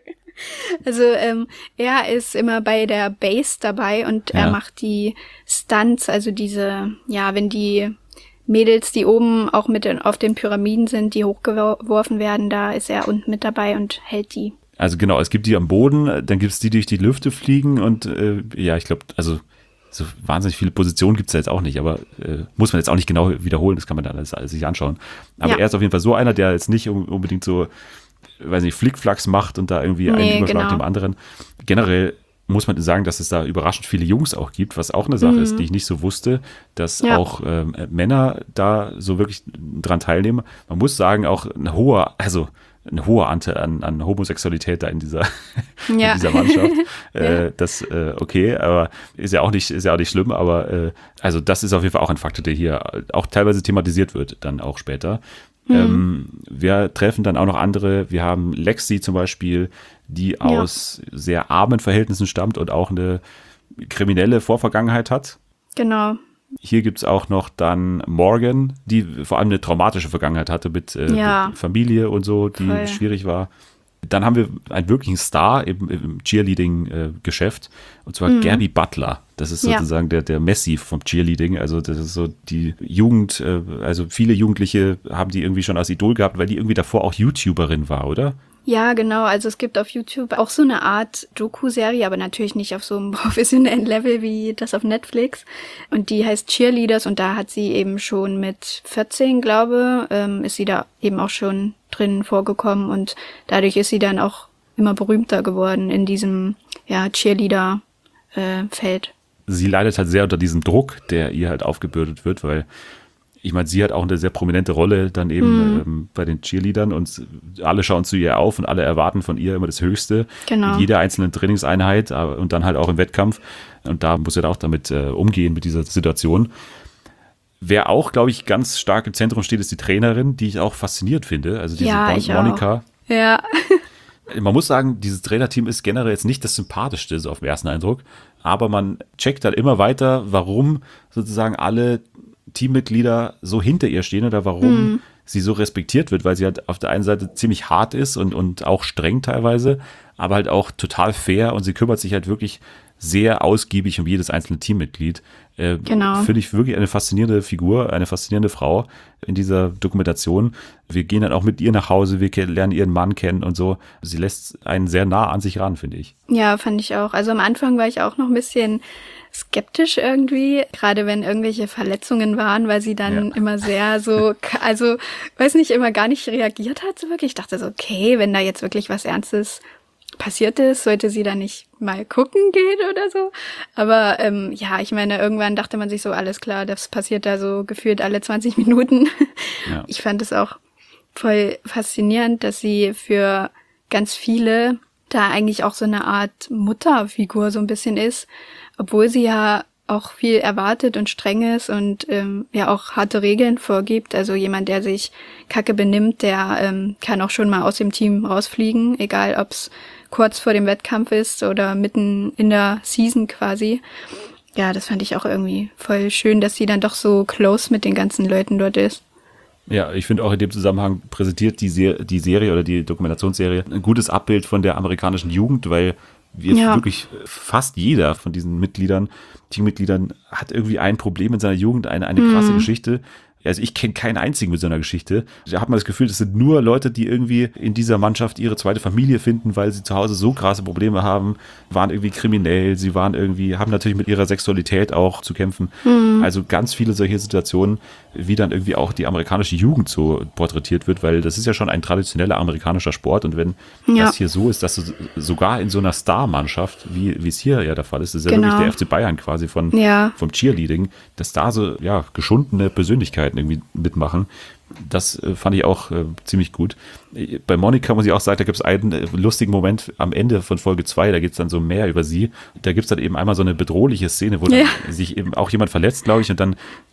Also ähm, er ist immer bei der Base dabei und Ja. er macht die Stunts, also diese, ja, wenn die Mädels, die oben auch mit den, auf den Pyramiden sind, die hochgeworfen werden, da ist er unten mit dabei und hält die. Also genau, es gibt die am Boden, dann gibt es die, die durch die Lüfte fliegen und äh, ja, ich glaube, also so wahnsinnig viele Positionen gibt es da jetzt auch nicht, aber äh, muss man jetzt auch nicht genau wiederholen, das kann man dann alles, alles sich anschauen. Aber Ja. er ist auf jeden Fall so einer, der jetzt nicht un- unbedingt so, weiß nicht, Flickflacks macht und da irgendwie einen Nee, Überschlag genau. dem anderen. Generell muss man sagen, dass es da überraschend viele Jungs auch gibt, was auch eine Sache ist, die ich nicht so wusste, dass Ja. auch ähm, Männer da so wirklich dran teilnehmen. Man muss sagen, auch ein hoher, also ein hoher Anteil an, an Homosexualität da in dieser, Ja. in dieser Mannschaft. äh, das, äh, okay, aber ist ja auch nicht, ist ja auch nicht schlimm, aber äh, also das ist auf jeden Fall auch ein Faktor, der hier auch teilweise thematisiert wird, dann auch später. Ähm, wir treffen dann auch noch andere. Wir haben Lexi zum Beispiel, die aus sehr armen Verhältnissen stammt und auch eine kriminelle Vorvergangenheit hat. Genau. Hier gibt es auch noch dann Morgan, die vor allem eine traumatische Vergangenheit hatte mit, äh, Ja. mit Familie und so, die Voll. schwierig war. Dann haben wir einen wirklichen Star im, im Cheerleading-Geschäft, und zwar Gabby Butler. Das ist Ja. sozusagen der, der Messi vom Cheerleading. Also das ist so die Jugend, äh, also viele Jugendliche haben die irgendwie schon als Idol gehabt, weil die irgendwie davor auch YouTuberin war, oder? Ja, genau. Also es gibt auf YouTube auch so eine Art Doku-Serie, aber natürlich nicht auf so einem professionellen Level wie das auf Netflix. Und die heißt Cheerleaders und da hat sie eben schon mit vierzehn, glaube, ähm, ist sie da eben auch schon drin vorgekommen und dadurch ist sie dann auch immer berühmter geworden in diesem, ja, Cheerleader-Feld. Sie leidet halt sehr unter diesem Druck, der ihr halt aufgebürdet wird, weil ich meine, sie hat auch eine sehr prominente Rolle dann eben ähm, bei den Cheerleadern und alle schauen zu ihr auf und alle erwarten von ihr immer das Höchste Genau. in jeder einzelnen Trainingseinheit äh, und dann halt auch im Wettkampf. Und da muss sie dann auch damit äh, umgehen, mit dieser Situation. Wer auch, glaube ich, ganz stark im Zentrum steht, ist die Trainerin, die ich auch fasziniert finde. Also diese Ja, Mon- ich auch. Monika. Ja. Man muss sagen, dieses Trainerteam ist generell jetzt nicht das Sympathischste, so auf den ersten Eindruck. Aber man checkt dann immer weiter, warum sozusagen alle Teammitglieder so hinter ihr stehen oder warum Mhm. sie so respektiert wird, weil sie halt auf der einen Seite ziemlich hart ist und, und auch streng teilweise, aber halt auch total fair und sie kümmert sich halt wirklich sehr ausgiebig um jedes einzelne Teammitglied. Äh, Genau. Finde ich wirklich eine faszinierende Figur, eine faszinierende Frau in dieser Dokumentation. Wir gehen dann auch mit ihr nach Hause, wir ke- lernen ihren Mann kennen und so. Sie lässt einen sehr nah an sich ran, finde ich. Ja, fand ich auch. Also am Anfang war ich auch noch ein bisschen skeptisch irgendwie, gerade wenn irgendwelche Verletzungen waren, weil sie dann Ja. immer sehr so, also weiß nicht, immer gar nicht reagiert hat so wirklich. Ich dachte so, okay, wenn da jetzt wirklich was Ernstes passiert ist, sollte sie da nicht mal gucken gehen oder so. Aber ähm, ja, ich meine, irgendwann dachte man sich so, alles klar, das passiert da so gefühlt alle zwanzig Minuten. Ja. Ich fand es auch voll faszinierend, dass sie für ganz viele da eigentlich auch so eine Art Mutterfigur so ein bisschen ist, obwohl sie ja auch viel erwartet und streng ist und ähm, ja auch harte Regeln vorgibt. Also jemand, der sich kacke benimmt, der ähm, kann auch schon mal aus dem Team rausfliegen, egal ob's kurz vor dem Wettkampf ist oder mitten in der Season quasi. Ja, das fand ich auch irgendwie voll schön, dass sie dann doch so close mit den ganzen Leuten dort ist. Ja, ich finde auch in dem Zusammenhang präsentiert die, Ser- die Serie oder die Dokumentationsserie ein gutes Abbild von der amerikanischen Jugend, weil wir Ja. wirklich fast jeder von diesen Mitgliedern, Teammitgliedern hat irgendwie ein Problem in seiner Jugend, eine, eine krasse Geschichte. Also ich kenne keinen einzigen mit so einer Geschichte. Da hat man das Gefühl, das sind nur Leute, die irgendwie in dieser Mannschaft ihre zweite Familie finden, weil sie zu Hause so krasse Probleme haben, waren irgendwie kriminell, sie waren irgendwie, haben natürlich mit ihrer Sexualität auch zu kämpfen. Also ganz viele solche Situationen, wie dann irgendwie auch die amerikanische Jugend so porträtiert wird, weil das ist ja schon ein traditioneller amerikanischer Sport und wenn Ja. das hier so ist, dass du sogar in so einer Star-Mannschaft, wie wie es hier ja der Fall ist, das ist ja Genau. wirklich der F C Bayern quasi von Ja. vom Cheerleading, dass da so ja geschundene Persönlichkeiten irgendwie mitmachen. Das äh, fand ich auch äh, ziemlich gut. Äh, Bei Monika muss ich auch sagen, da gibt es einen äh, lustigen Moment am Ende von Folge zwei, da geht es dann so mehr über sie. Da gibt es dann eben einmal so eine bedrohliche Szene, wo Ja. dann sich eben auch jemand verletzt, glaube ich, und dann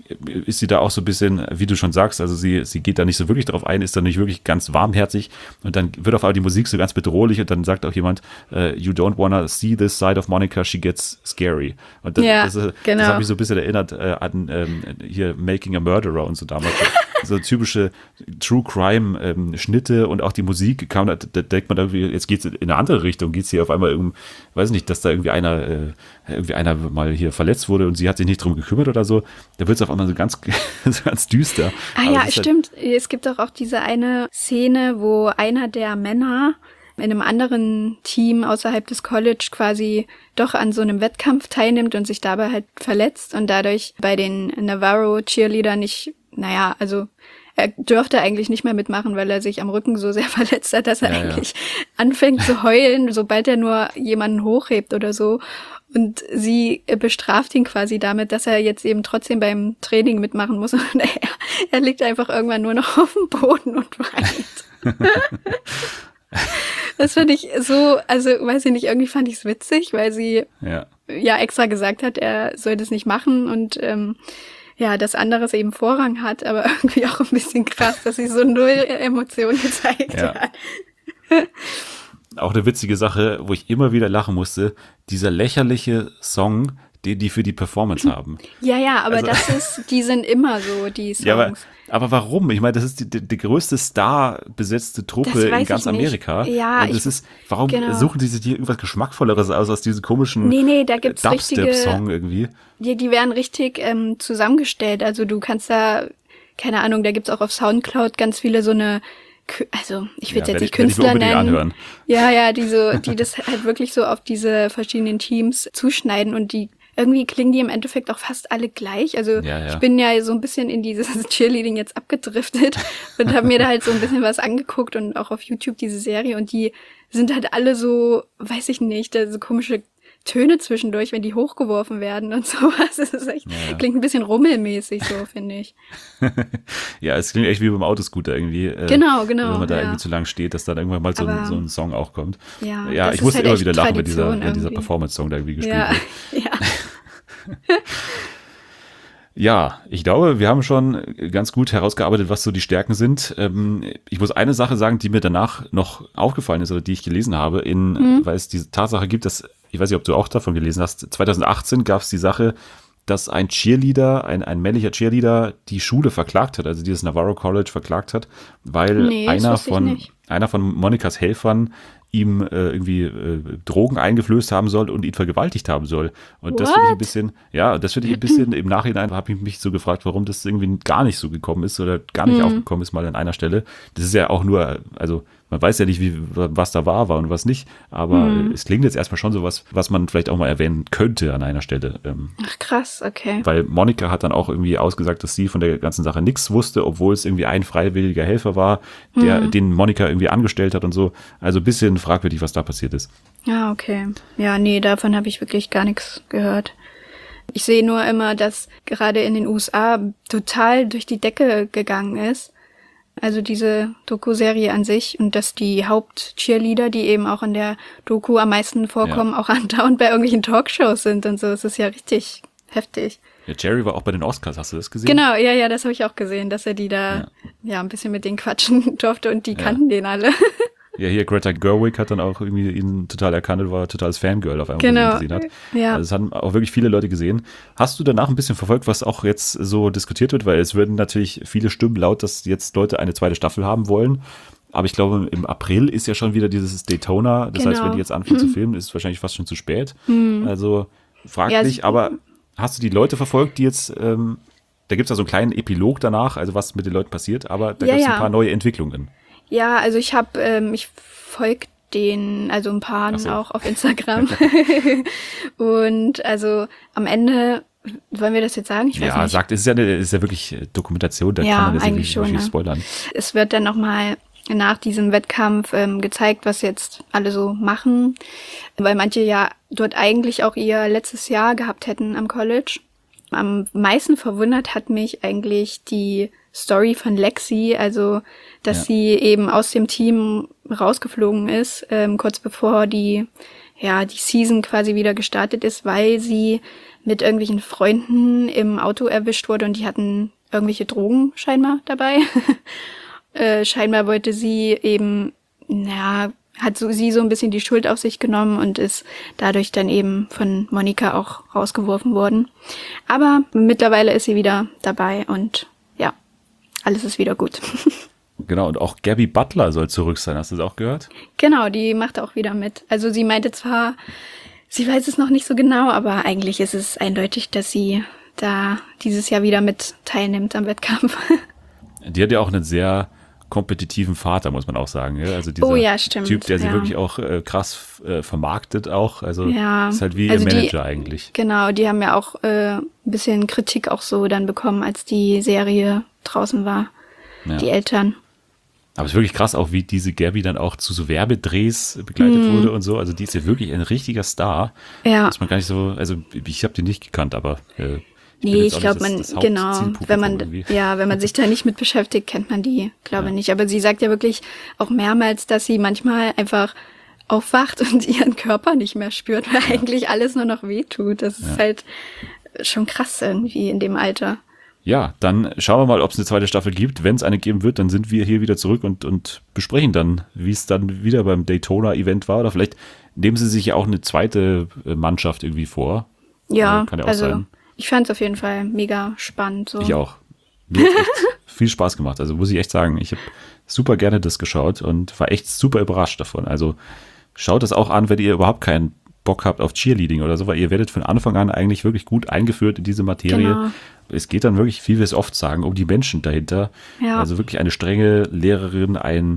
ist sie da auch so ein bisschen, wie du schon sagst, also sie, sie geht da nicht so wirklich drauf ein, ist da nicht wirklich ganz warmherzig und dann wird auf einmal die Musik so ganz bedrohlich und dann sagt auch jemand, uh, you don't wanna see this side of Monica, she gets scary. Und das, ja, das, das, genau. das hat mich so ein bisschen erinnert äh, an ähm, hier Making a Murderer und so damals. So typische True Crime ähm, Schnitte und auch die Musik kam, da, da denkt man irgendwie, jetzt geht's in eine andere Richtung, geht's hier auf einmal um, weiß nicht, dass da irgendwie einer, äh, irgendwie einer mal hier verletzt wurde und sie hat sich nicht drum gekümmert oder so. Da wird's auf einmal so ganz, so ganz düster. Ah Aber ja, es ist halt- stimmt. Es gibt doch auch diese eine Szene, wo einer der Männer in einem anderen Team außerhalb des College quasi doch an so einem Wettkampf teilnimmt und sich dabei halt verletzt und dadurch bei den Navarro-Cheerleader nicht, naja, also er dürfte eigentlich nicht mehr mitmachen, weil er sich am Rücken so sehr verletzt hat, dass er Ja, ja. eigentlich anfängt zu heulen, sobald er nur jemanden hochhebt oder so. Und sie bestraft ihn quasi damit, dass er jetzt eben trotzdem beim Training mitmachen muss. Und er, er liegt einfach irgendwann nur noch auf dem Boden und weint. Das fand ich so, also weiß ich nicht, irgendwie fand ich es witzig, weil sie ja. ja extra gesagt hat, er soll das nicht machen und ähm, ja, dass anderes eben Vorrang hat, aber irgendwie auch ein bisschen krass, dass sie so null Emotionen gezeigt Ja. hat. Auch eine witzige Sache, wo ich immer wieder lachen musste, dieser lächerliche Song, den die für die Performance haben. Ja, ja, aber Also- das ist, die sind immer so, die Songs. Ja, aber, aber warum? Ich meine, das ist die, die, die größte Star-besetzte Truppe Das weiß in ganz ich nicht. Amerika. Ja, und es ich- ist, warum genau. suchen die sich hier irgendwas Geschmackvolleres aus, als diesen komischen Nee, nee, da gibt's richtige- Dubstep-Song irgendwie? Die, die werden richtig ähm, zusammengestellt. Also du kannst da, keine Ahnung, da gibt's auch auf Soundcloud ganz viele so eine, Kü- also ich will Ja, jetzt werd nicht ich- werd ich mir Künstler unbedingt nennen. anhören. Ja, ja, die so, die das halt wirklich so auf diese verschiedenen Teams zuschneiden und die irgendwie klingen die im Endeffekt auch fast alle gleich. Also Ja, ja. ich bin ja so ein bisschen in dieses Cheerleading jetzt abgedriftet und habe mir da halt so ein bisschen was angeguckt und auch auf YouTube diese Serie und die sind halt alle so, weiß ich nicht, da so komische Töne zwischendurch, wenn die hochgeworfen werden und sowas. Das ist echt, Ja, ja. klingt ein bisschen rummelmäßig so, finde ich. Ja, es klingt echt wie beim Autoscooter irgendwie. äh, Genau, genau, Wenn man da ja. irgendwie zu lang steht, dass dann irgendwann mal so, ein, Aber- so ein Song auch kommt. Ja, ja das ich ist musste halt immer echt wieder lachen, wenn dieser, Tradition wenn dieser irgendwie. Performance-Song da irgendwie gespielt Ja, wird. ja. Ja, ich glaube, wir haben schon ganz gut herausgearbeitet, was so die Stärken sind. Ähm, ich muss eine Sache sagen, die mir danach noch aufgefallen ist oder die ich gelesen habe, in, Mhm. weil es diese Tatsache gibt, dass, ich weiß nicht, ob du auch davon gelesen hast, zwanzig achtzehn gab es die Sache, dass ein Cheerleader, ein, ein männlicher Cheerleader die Schule verklagt hat, also dieses Navarro College verklagt hat, weil Nee, das einer wusste ich von nicht. einer von Monikas Helfern ihm äh, irgendwie äh, Drogen eingeflößt haben soll und ihn vergewaltigt haben soll. Und das finde ich ein What? bisschen, ja, das finde ich ein bisschen, im Nachhinein habe ich mich so gefragt, warum das irgendwie gar nicht so gekommen ist oder gar nicht Mhm. aufgekommen ist mal an einer Stelle. Das ist ja auch nur, also man weiß ja nicht, wie, was da wahr war und was nicht, aber Mhm. es klingt jetzt erstmal schon so was, was man vielleicht auch mal erwähnen könnte an einer Stelle. Ähm, Ach krass, okay. weil Monika hat dann auch irgendwie ausgesagt, dass sie von der ganzen Sache nichts wusste, obwohl es irgendwie ein freiwilliger Helfer war, der, Mhm. den Monika irgendwie angestellt hat und so. Also ein bisschen fragwürdig, was da passiert ist. Ja, okay. Ja, nee, davon habe ich wirklich gar nichts gehört. Ich sehe nur immer, dass gerade in den U S A total durch die Decke gegangen ist. Also diese Doku-Serie an sich und dass die Haupt-Cheerleader, die eben auch in der Doku am meisten vorkommen, Ja. auch andauernd bei irgendwelchen Talkshows sind und so. Es ist ja richtig heftig. Ja, Jerry war auch bei den Oscars, hast du das gesehen? Genau, ja, ja, das habe ich auch gesehen, dass er die da Ja. ja, ein bisschen mit denen quatschen durfte und die Ja. kannten den alle. Ja, hier Greta Gerwig hat dann auch irgendwie ihn total erkannt und war totales Fangirl auf einmal, Genau. wenn sie ihn gesehen hat. Ja. Also es haben auch wirklich viele Leute gesehen. Hast du danach ein bisschen verfolgt, was auch jetzt so diskutiert wird? Weil es würden natürlich viele Stimmen laut, dass jetzt Leute eine zweite Staffel haben wollen. Aber ich glaube, im April ist ja schon wieder dieses Daytona. Das heißt, Genau. wenn die jetzt anfangen zu filmen, ist es wahrscheinlich fast schon zu spät. Also fraglich, Ja, es- aber hast du die Leute verfolgt, die jetzt, ähm, da gibt es ja so einen kleinen Epilog danach, also was mit den Leuten passiert, aber da Ja, gibt es ja. ein paar neue Entwicklungen. Ja, also ich habe, ähm, ich folge den, also ein paar Ach so. auch auf Instagram. Und also am Ende, wollen wir das jetzt sagen? Ich weiß Ja, nicht. sagt, es ist ja, eine, es ist ja wirklich Dokumentation, da Ja, kann man das ja eigentlich nicht schon, wirklich ja. spoilern. Es wird dann nochmal nach diesem Wettkampf ähm, gezeigt, was jetzt alle so machen, weil manche ja dort eigentlich auch ihr letztes Jahr gehabt hätten am College. Am meisten verwundert hat mich eigentlich die Story von Lexi, also dass Ja. sie eben aus dem Team rausgeflogen ist, ähm, kurz bevor die ja, die Season quasi wieder gestartet ist, weil sie mit irgendwelchen Freunden im Auto erwischt wurde und die hatten irgendwelche Drogen scheinbar dabei. äh, scheinbar wollte sie eben, naja, hat so, sie so ein bisschen die Schuld auf sich genommen und ist dadurch dann eben von Monica auch rausgeworfen worden. Aber mittlerweile ist sie wieder dabei und ja, alles ist wieder gut. Genau, und auch Gabby Butler soll zurück sein. Hast du das auch gehört? Genau, die macht auch wieder mit. Also sie meinte zwar, sie weiß es noch nicht so genau, aber eigentlich ist es eindeutig, dass sie da dieses Jahr wieder mit teilnimmt am Wettkampf. Die hat ja auch einen sehr kompetitiven Vater, muss man auch sagen. Ja? Also dieser Oh ja, stimmt, Typ, der sie ja. wirklich auch äh, krass äh, vermarktet auch. Also Ja, ist halt wie also ihr die- Manager eigentlich. Genau, die haben ja auch äh, ein bisschen Kritik auch so dann bekommen, als die Serie draußen war, Ja. die Eltern. Aber es ist wirklich krass auch, wie diese Gabby dann auch zu so Werbedrehs begleitet wurde und so. Also die ist ja wirklich ein richtiger Star. Mhm. Ja. Dass man gar nicht so, also ich habe die nicht gekannt, aber äh, bin Nee, jetzt ich auch glaube, nicht man, das- das genau, Hauptzielpublikum wenn man, irgendwie. ja, wenn man sich da nicht mit beschäftigt, kennt man die, glaube nicht. Aber sie sagt ja wirklich auch mehrmals, dass sie manchmal einfach aufwacht und ihren Körper nicht mehr spürt, weil eigentlich alles nur noch wehtut. Das ist halt schon krass irgendwie in dem Alter. Ja, dann schauen wir mal, ob es eine zweite Staffel gibt. Wenn es eine geben wird, dann sind wir hier wieder zurück und, und besprechen dann, wie es dann wieder beim Daytona-Event war. Oder vielleicht nehmen sie sich ja auch eine zweite äh, Mannschaft irgendwie vor. Ja, Äh, kann ja auch also sein. ich fand es auf jeden Fall mega spannend. So. Ich auch. Mir hat echt viel Spaß gemacht. Also muss ich echt sagen, ich habe super gerne das geschaut und war echt super überrascht davon. Also schaut das auch an, wenn ihr überhaupt keinen Bock habt auf Cheerleading oder so, weil ihr werdet von Anfang an eigentlich wirklich gut eingeführt in diese Materie. Genau. Es geht dann wirklich, wie wir es oft sagen, um die Menschen dahinter. Ja. Also wirklich eine strenge Lehrerin, ein,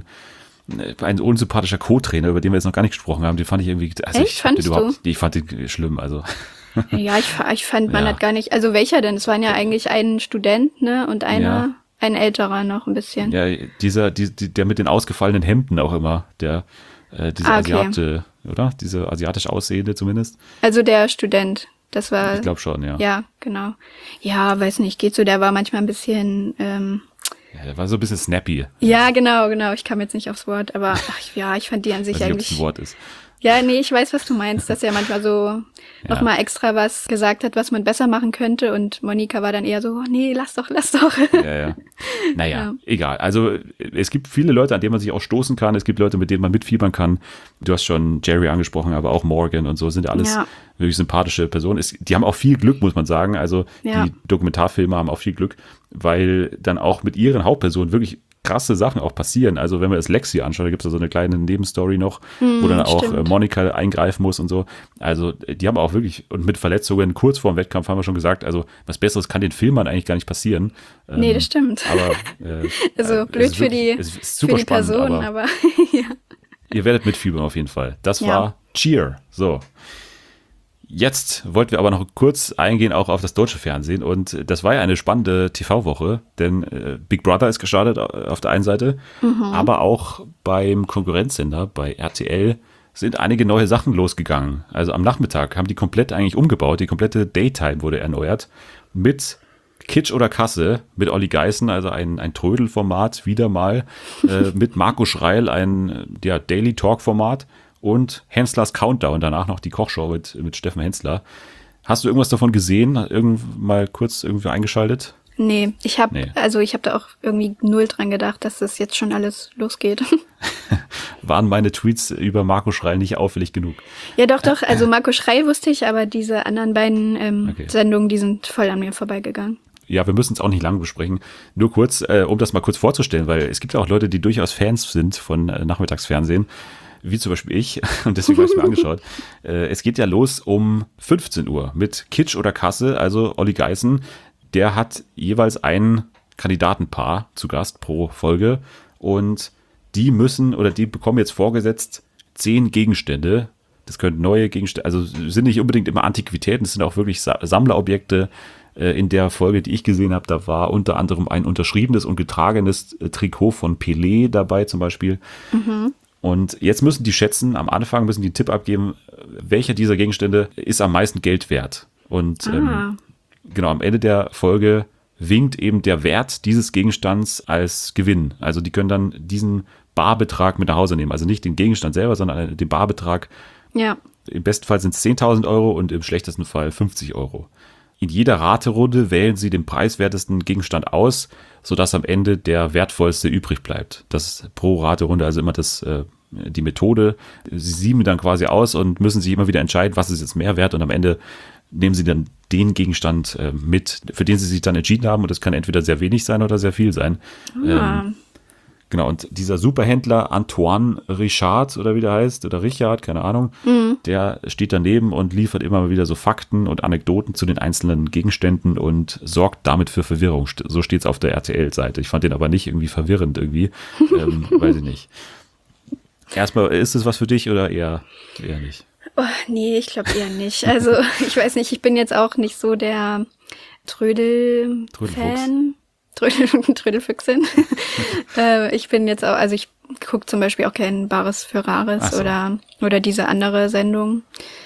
ein unsympathischer Co-Trainer, über den wir jetzt noch gar nicht gesprochen haben, den fand ich irgendwie, also Echt? ich fand den Fandest überhaupt, ich fand den schlimm, also. Ja, ich, fa- ich fand, man Ja. hat gar nicht, also welcher denn? Es waren ja eigentlich ein Student, ne, und einer, Ja. ein älterer noch ein bisschen. Ja, dieser, die, die, der mit den ausgefallenen Hemden auch immer, der, äh, dieser Ah, okay. Asiate, oder? Diese asiatisch aussehende zumindest. Also der Student, das war, Ich glaube schon, ja. ja, genau. Ja, weiß nicht, geht so, der war manchmal ein bisschen, ähm, Ja, der war so ein bisschen snappy. ja, genau, genau, ich kam jetzt nicht aufs Wort, aber ach, ja, ich fand die an sich Ich weiß nicht, ob eigentlich. es ein Wort ist. Ja, nee, ich weiß, was du meinst, dass er manchmal so nochmal extra was gesagt hat, was man besser machen könnte und Monika war dann eher so, oh, nee, lass doch, lass doch. Ja, ja. Naja, Ja. egal. Also es gibt viele Leute, an denen man sich auch stoßen kann. Es gibt Leute, mit denen man mitfiebern kann. Du hast schon Jerry angesprochen, aber auch Morgan und so sind alles Ja. wirklich sympathische Personen. Es, die haben auch viel Glück, muss man sagen. Also Ja. die Dokumentarfilme haben auch viel Glück, weil dann auch mit ihren Hauptpersonen wirklich krasse Sachen auch passieren. Also wenn man das Lexi anschaut, da gibt es da so eine kleine Nebenstory noch, wo dann auch stimmt. äh, Monika eingreifen muss und so. Also die haben auch wirklich, und mit Verletzungen kurz vor dem Wettkampf haben wir schon gesagt, also was Besseres kann den Filmern eigentlich gar nicht passieren. Nee, Ähm, das stimmt. aber äh, Also äh, es blöd ist für wirklich- die, es ist für super die spannend, Person, aber, aber, ja. ihr werdet mitfiebern auf jeden Fall. Das Ja. war Cheer. So. Jetzt wollten wir aber noch kurz eingehen auch auf das deutsche Fernsehen und das war ja eine spannende T V-Woche, denn äh, Big Brother ist gestartet auf der einen Seite, aber auch beim Konkurrenzsender, bei R T L, sind einige neue Sachen losgegangen. Also am Nachmittag haben die komplett eigentlich umgebaut, die komplette Daytime wurde erneuert mit Kitsch oder Kasse, mit Olli Geißen, also ein, ein Trödelformat, wieder mal, äh, mit Marco Schreil, ein äh, ja, Daily Talk-Format und Henslers Countdown, danach noch die Kochshow mit, mit Steffen Hensler. Hast du irgendwas davon gesehen? Irgend mal kurz irgendwie eingeschaltet? Nee, ich habe Nee. also ich habe da auch irgendwie null dran gedacht, dass das jetzt schon alles losgeht. Waren meine Tweets über Marco Schreil nicht auffällig genug? Ja, doch, doch. Also Marco Schrei wusste ich, aber diese anderen beiden ähm, Okay. Sendungen, die sind voll an mir vorbeigegangen. Ja, wir müssen es auch nicht lange besprechen. Nur kurz, äh, um das mal kurz vorzustellen, weil es gibt ja auch Leute, die durchaus Fans sind von äh, Nachmittagsfernsehen, wie zum Beispiel ich, und deswegen habe ich es mir angeschaut. Äh, es geht ja los um fünfzehn Uhr mit Kitsch oder Kasse, also Olli Geißen. Der hat jeweils ein Kandidatenpaar zu Gast pro Folge und die müssen oder die bekommen jetzt vorgesetzt zehn Gegenstände. Das können neue Gegenstände, also sind nicht unbedingt immer Antiquitäten, das sind auch wirklich Sa- Sammlerobjekte. Äh, In der Folge, die ich gesehen habe, da war unter anderem ein unterschriebenes und getragenes äh, Trikot von Pelé dabei zum Beispiel. Und jetzt müssen die schätzen, am Anfang müssen die einen Tipp abgeben, äh, welcher dieser Gegenstände ist am meisten Geld wert. Und ähm, Ah, genau, am Ende der Folge winkt eben der Wert dieses Gegenstands als Gewinn. Also die können dann diesen Barbetrag mit nach Hause nehmen. Also nicht den Gegenstand selber, sondern den Barbetrag ja. Im besten Fall sind es zehntausend Euro und im schlechtesten Fall fünfzig Euro. In jeder Raterunde wählen sie den preiswertesten Gegenstand aus, sodass am Ende der wertvollste übrig bleibt. Das ist pro Raterunde also immer das, äh, die Methode. Sie sieben dann quasi aus und müssen sich immer wieder entscheiden, was ist jetzt mehr wert, und am Ende nehmen sie dann den Gegenstand äh, mit, für den sie sich dann entschieden haben, und das kann entweder sehr wenig sein oder sehr viel sein. Ah. Ähm, Genau, und dieser Superhändler Antoine Richard oder wie der heißt, oder Richard, keine Ahnung, mhm. der steht daneben und liefert immer mal wieder so Fakten und Anekdoten zu den einzelnen Gegenständen und sorgt damit für Verwirrung. So steht es auf der R T L-Seite. Ich fand den aber nicht irgendwie verwirrend irgendwie, ähm, weiß ich nicht. Erstmal, ist es was für dich oder eher, eher nicht? Oh, nee, ich glaube eher nicht. Also ich weiß nicht, ich bin jetzt auch nicht so der Trödel-Fan. Trödelfuchs. Trödel, Trödelfüchsin. äh, ich bin jetzt auch, also ich gucke zum Beispiel auch kein Bares für Rares so. oder, oder diese andere Sendung.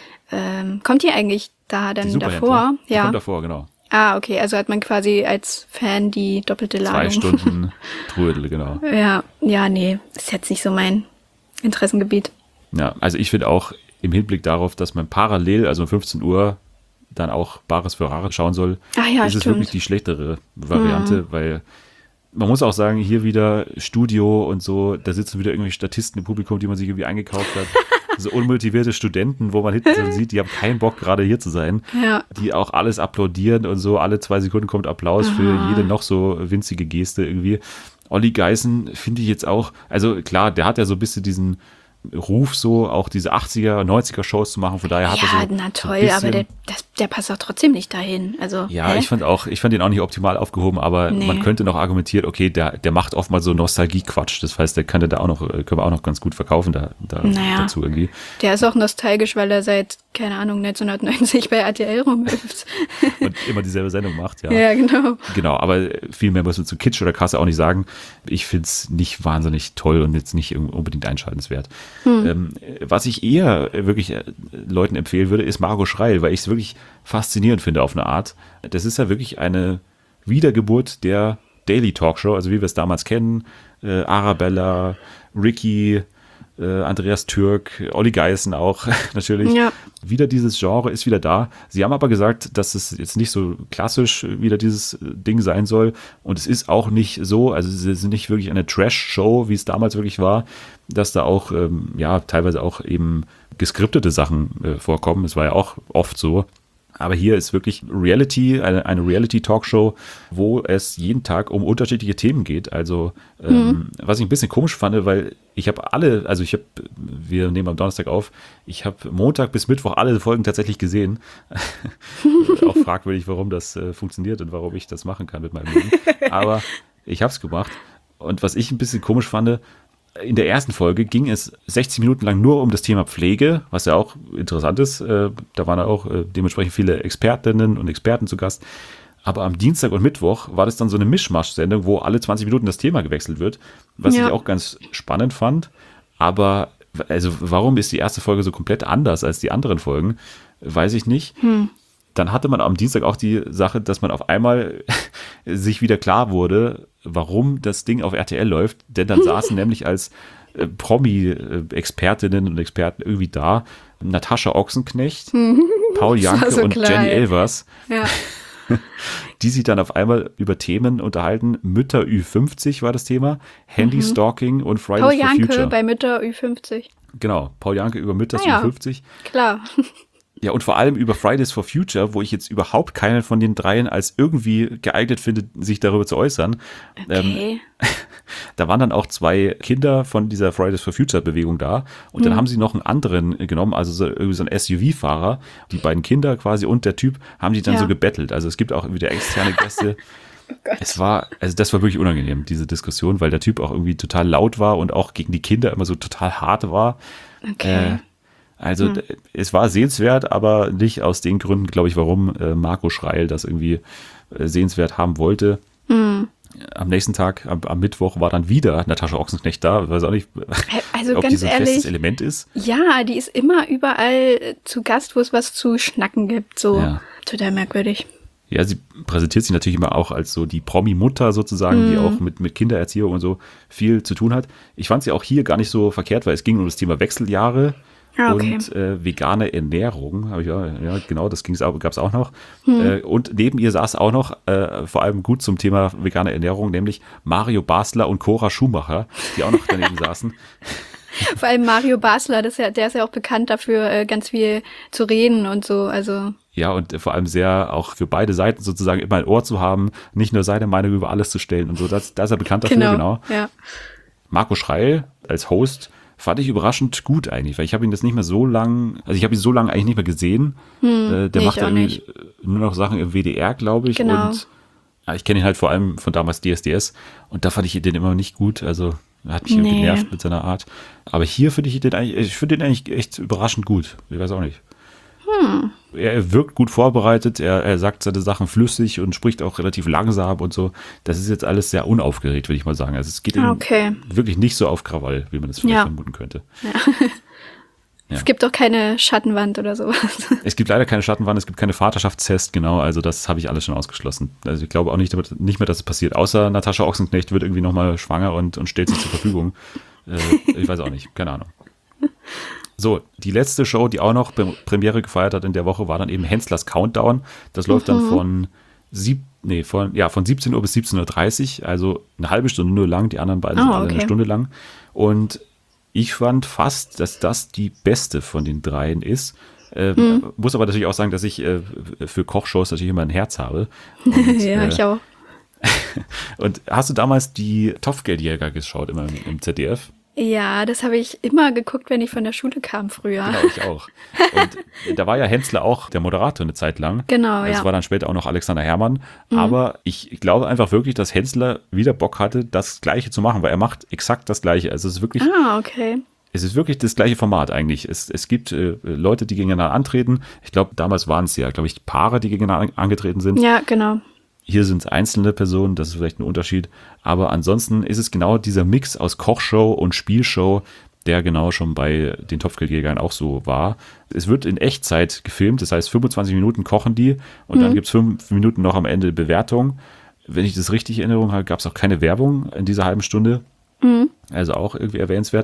Ähm, kommt die eigentlich da dann davor? Die Ja. kommt davor, genau. Ah, okay, also hat man quasi als Fan die doppelte Ladung. Zwei Stunden Trödel, genau. Ja, ja, nee, ist jetzt nicht so mein Interessengebiet. Ja, also ich finde auch im Hinblick darauf, dass man parallel, also um fünfzehn Uhr, dann auch Bares für Rares schauen soll, Ach ja, ist es stimmt. wirklich die schlechtere Variante, mhm. weil man muss auch sagen, hier wieder Studio und so, da sitzen wieder irgendwelche Statisten im Publikum, die man sich irgendwie eingekauft hat. So unmotivierte Studenten, wo man hinten so sieht, die haben keinen Bock, gerade hier zu sein. Ja. Die auch alles applaudieren und so, alle zwei Sekunden kommt Applaus Aha. für jede noch so winzige Geste irgendwie. Olli Geißen finde ich jetzt auch, also klar, der hat ja so ein bisschen diesen Ruf, so auch diese achtziger, neunziger Shows zu machen, von daher hat Ja, er so na toll, so ein bisschen, aber der, das, der passt doch trotzdem nicht dahin. Also, ja, hä? ich fand auch, ich fand den auch nicht optimal aufgehoben, aber Nee. man könnte noch argumentieren, okay, der, der macht oftmals so Nostalgie-Quatsch. Das heißt, der könnte da auch noch, können wir auch noch ganz gut verkaufen da, da Naja. dazu irgendwie. Der ist auch nostalgisch, weil er seit, keine Ahnung, neunzehnhundertneunzig bei R T L rumhüpft. Und immer dieselbe Sendung macht, ja. Ja, genau. Genau, aber viel mehr muss man zu Kitsch oder Kasse auch nicht sagen. Ich finde es nicht wahnsinnig toll und jetzt nicht unbedingt einschaltenswert. Hm. Ähm, was ich eher wirklich äh, Leuten empfehlen würde, ist Margot Schreil, weil ich es wirklich faszinierend finde auf eine Art. Das ist ja wirklich eine Wiedergeburt der Daily Talkshow, also wie wir es damals kennen. Äh, Arabella, Ricky, äh, Andreas Türk, Olli Geißen auch natürlich. Ja. Wieder dieses Genre ist wieder da. Sie haben aber gesagt, dass es jetzt nicht so klassisch wieder dieses Ding sein soll. Und es ist auch nicht so, also es ist nicht wirklich eine Trash-Show, wie es damals wirklich war, dass da auch, ähm, ja, teilweise auch eben geskriptete Sachen äh, vorkommen. Das war ja auch oft so. Aber hier ist wirklich Reality, eine, eine Reality-Talkshow, wo es jeden Tag um unterschiedliche Themen geht. Also, ähm, mhm. was ich ein bisschen komisch fand, weil ich habe alle, also ich habe, wir nehmen am Donnerstag auf, ich habe Montag bis Mittwoch alle Folgen tatsächlich gesehen. Auch fragwürdig, warum das äh, funktioniert und warum ich das machen kann mit meinem Leben. Aber ich habe es gemacht. Und was ich ein bisschen komisch fand, in der ersten Folge ging es sechzig Minuten lang nur um das Thema Pflege, was ja auch interessant ist. Da waren auch dementsprechend viele Expertinnen und Experten zu Gast. Aber am Dienstag und Mittwoch war das dann so eine Mischmasch-Sendung, wo alle zwanzig Minuten das Thema gewechselt wird, was ja. ich auch ganz spannend fand. Aber also warum ist die erste Folge so komplett anders als die anderen Folgen, weiß ich nicht. Hm. Dann hatte man am Dienstag auch die Sache, dass man auf einmal sich wieder klar wurde, warum das Ding auf R T L läuft. Denn dann saßen nämlich als äh, Promi-Expertinnen und Experten irgendwie da Natascha Ochsenknecht, Paul Janke so und klar, Jenny ey. Elvers, Ja. die sich dann auf einmal über Themen unterhalten. Mütter Ü fünfzig war das Thema, Handy-Stalking und Fridays Paul for Janke Future. bei Mütter Ü fünfzig. Genau, Paul Janke über Mütter Ah ja. Ü fünfzig. Klar. Ja, und vor allem über Fridays for Future, wo ich jetzt überhaupt keinen von den dreien als irgendwie geeignet finde, sich darüber zu äußern. Okay. Ähm, da waren dann auch zwei Kinder von dieser Fridays for Future Bewegung da. Und dann Hm. haben sie noch einen anderen genommen, also so, irgendwie so ein S U V-Fahrer. Die beiden Kinder quasi und der Typ haben die dann Ja. so gebettelt. Also es gibt auch wieder externe Gäste. Es war, also das war wirklich unangenehm, diese Diskussion, weil der Typ auch irgendwie total laut war und auch gegen die Kinder immer so total hart war. Okay. Äh, Also hm. es war sehenswert, aber nicht aus den Gründen, glaube ich, warum äh, Marco Schreil das irgendwie äh, sehenswert haben wollte. Hm. Am nächsten Tag, am, am Mittwoch, war dann wieder Natascha Ochsenknecht da. Ich weiß auch nicht, Also ob ganz die so ein ehrlich, festes Element ist. ja, die ist immer überall zu Gast, wo es was zu schnacken gibt. So Ja. total merkwürdig. Ja, sie präsentiert sich natürlich immer auch als so die Promi-Mutter sozusagen, Mhm. die auch mit, mit Kindererziehung und so viel zu tun hat. Ich fand sie auch hier gar nicht so verkehrt, weil es ging um das Thema Wechseljahre. Ah, okay. und äh, vegane Ernährung. Hab ich auch, ja, genau, das gab es auch noch. Hm. Äh, und neben ihr saß auch noch, äh, vor allem gut zum Thema vegane Ernährung, nämlich Mario Basler und Cora Schumacher, die auch noch daneben saßen. Vor allem Mario Basler, das ist ja, der ist ja auch bekannt dafür, äh, ganz viel zu reden und so, also. Ja, und vor allem sehr auch für beide Seiten sozusagen immer ein Ohr zu haben, nicht nur seine Meinung über alles zu stellen und so. Das, da ist er bekannt dafür, genau. genau. Ja. Marco Schreil als Host fand ich überraschend gut eigentlich, weil ich habe ihn das nicht mehr so lang, also ich habe ihn so lange eigentlich nicht mehr gesehen. Hm, äh, der nee, macht ich auch irgendwie nicht. nur noch Sachen im W D R, glaube ich. Genau. Und ja, ich kenne ihn halt vor allem von damals D S D S und da fand ich den immer nicht gut. Also er hat mich irgendwie Nee. genervt mit seiner Art. Aber hier finde ich den eigentlich, ich finde den eigentlich echt überraschend gut. Ich weiß auch nicht. Hm. Er wirkt gut vorbereitet, er, er sagt seine Sachen flüssig und spricht auch relativ langsam und so. Das ist jetzt alles sehr unaufgeregt, würde ich mal sagen. Also es geht ihm Okay. wirklich nicht so auf Krawall, wie man das vielleicht Ja. vermuten könnte. Ja. Es gibt doch keine Schattenwand oder sowas. Es gibt leider keine Schattenwand, es gibt keine Vaterschaftstest, genau, also das habe ich alles schon ausgeschlossen. Also ich glaube auch nicht, nicht mehr, dass es passiert, außer Natascha Ochsenknecht wird irgendwie nochmal schwanger und, und stellt sich zur Verfügung. äh, ich weiß auch nicht, keine Ahnung. So, die letzte Show, die auch noch Premiere gefeiert hat in der Woche, war dann eben Henslers Countdown. Das läuft Mhm. dann von, sieb, nee, von, ja, von siebzehn Uhr bis siebzehn Uhr dreißig, also eine halbe Stunde nur lang, die anderen beiden Oh, sind alle okay. eine Stunde lang. Und ich fand fast, dass das die beste von den dreien ist. Äh, Mhm. Muss aber natürlich auch sagen, dass ich äh, für Kochshows natürlich immer ein Herz habe. Und, ja, äh, ich auch. Und hast du damals die Topfgeldjäger geschaut, immer im, im Z D F? Ja, das habe ich immer geguckt, wenn ich von der Schule kam früher. Genau, ich auch. Und da war ja Hensler auch der Moderator eine Zeit lang. Genau, Es ja. war dann später auch noch Alexander Herrmann. Aber ich glaube einfach wirklich, dass Hensler wieder Bock hatte, das Gleiche zu machen, weil er macht exakt das Gleiche. Also es ist wirklich, Ah, okay. es ist wirklich das gleiche Format eigentlich. Es, es gibt äh, Leute, die gegeneinander antreten. Ich glaube, damals waren es ja, glaube ich, Paare, die gegeneinander angetreten sind. Ja, genau. Hier sind es einzelne Personen, das ist vielleicht ein Unterschied. Aber ansonsten ist es genau dieser Mix aus Kochshow und Spielshow, der genau schon bei den Topfgeldjägern auch so war. Es wird in Echtzeit gefilmt, das heißt fünfundzwanzig Minuten kochen die und Mhm. dann gibt es fünf Minuten noch am Ende Bewertung. Wenn ich das richtig in Erinnerung habe, gab es auch keine Werbung in dieser halben Stunde. Mhm. Also auch irgendwie erwähnenswert.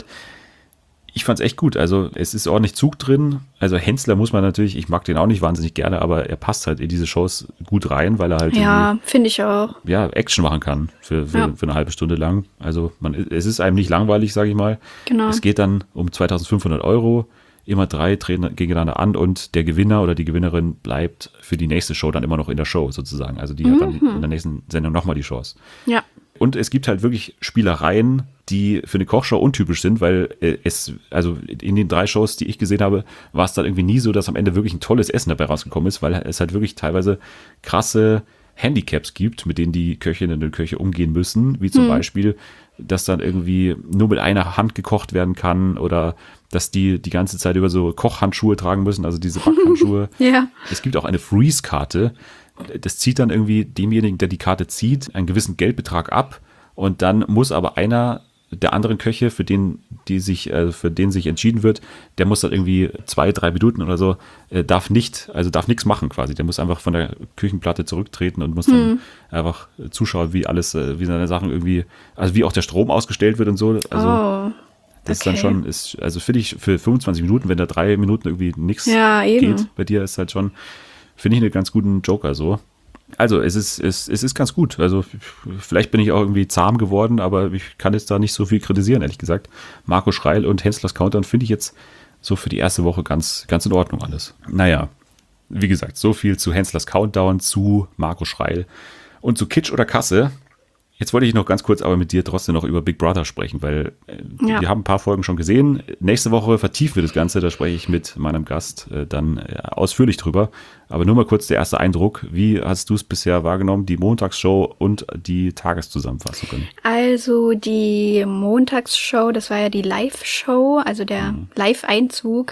Ich fand es echt gut. Also es ist ordentlich Zug drin. Also Hensler muss man natürlich, ich mag den auch nicht wahnsinnig gerne, aber er passt halt in diese Shows gut rein, weil er halt Ja, finde ich auch. ja, Action machen kann für, für, Ja. für eine halbe Stunde lang. Also man, es ist einem nicht langweilig, sage ich mal. Genau. Es geht dann um zweitausendfünfhundert Euro. Immer drei treten gegeneinander an und der Gewinner oder die Gewinnerin bleibt für die nächste Show dann immer noch in der Show sozusagen. Also die hat dann in der nächsten Sendung nochmal die Chance. Ja. Und es gibt halt wirklich Spielereien, die für eine Kochshow untypisch sind, weil äh, es, also in den drei Shows, die ich gesehen habe, war es dann irgendwie nie so, dass am Ende wirklich ein tolles Essen dabei rausgekommen ist, weil es halt wirklich teilweise krasse Handicaps gibt, mit denen die Köchinnen und Köche umgehen müssen, wie zum Beispiel, dass dann irgendwie nur mit einer Hand gekocht werden kann oder dass die die ganze Zeit über so Kochhandschuhe tragen müssen, also diese Backhandschuhe. Ja. Es gibt auch eine Freeze-Karte. Das zieht dann irgendwie demjenigen, der die Karte zieht, einen gewissen Geldbetrag ab und dann muss aber einer der anderen Köche, für den die sich, äh, für den sich entschieden wird, der muss dann irgendwie zwei, drei Minuten oder so, äh, darf nicht, also darf nichts machen quasi. Der muss einfach von der Küchenplatte zurücktreten und muss dann einfach zuschauen, wie alles, äh, wie seine Sachen irgendwie, also wie auch der Strom ausgestellt wird und so. Also Oh. das ist dann okay. schon, ist, also finde ich für fünfundzwanzig Minuten, wenn da drei Minuten irgendwie nichts Ja, eben. geht bei dir, ist halt schon, finde ich einen ganz guten Joker so. Also es ist, es, es ist ganz gut. Also vielleicht bin ich auch irgendwie zahm geworden, aber ich kann jetzt da nicht so viel kritisieren, ehrlich gesagt. Marco Schreil und Henslers Countdown finde ich jetzt so für die erste Woche ganz, ganz in Ordnung alles. Naja, wie gesagt, so viel zu Henslers Countdown, zu Marco Schreil und zu Kitsch oder Kasse. Jetzt wollte ich noch ganz kurz aber mit dir trotzdem noch über Big Brother sprechen, weil äh, Ja. wir haben ein paar Folgen schon gesehen. Nächste Woche vertiefen wir das Ganze, da spreche ich mit meinem Gast äh, dann äh, ausführlich drüber. Aber nur mal kurz der erste Eindruck. Wie hast du es bisher wahrgenommen, die Montagsshow und die Tageszusammenfassung? Also die Montagsshow, das war ja die Live-Show, also der Live-Einzug.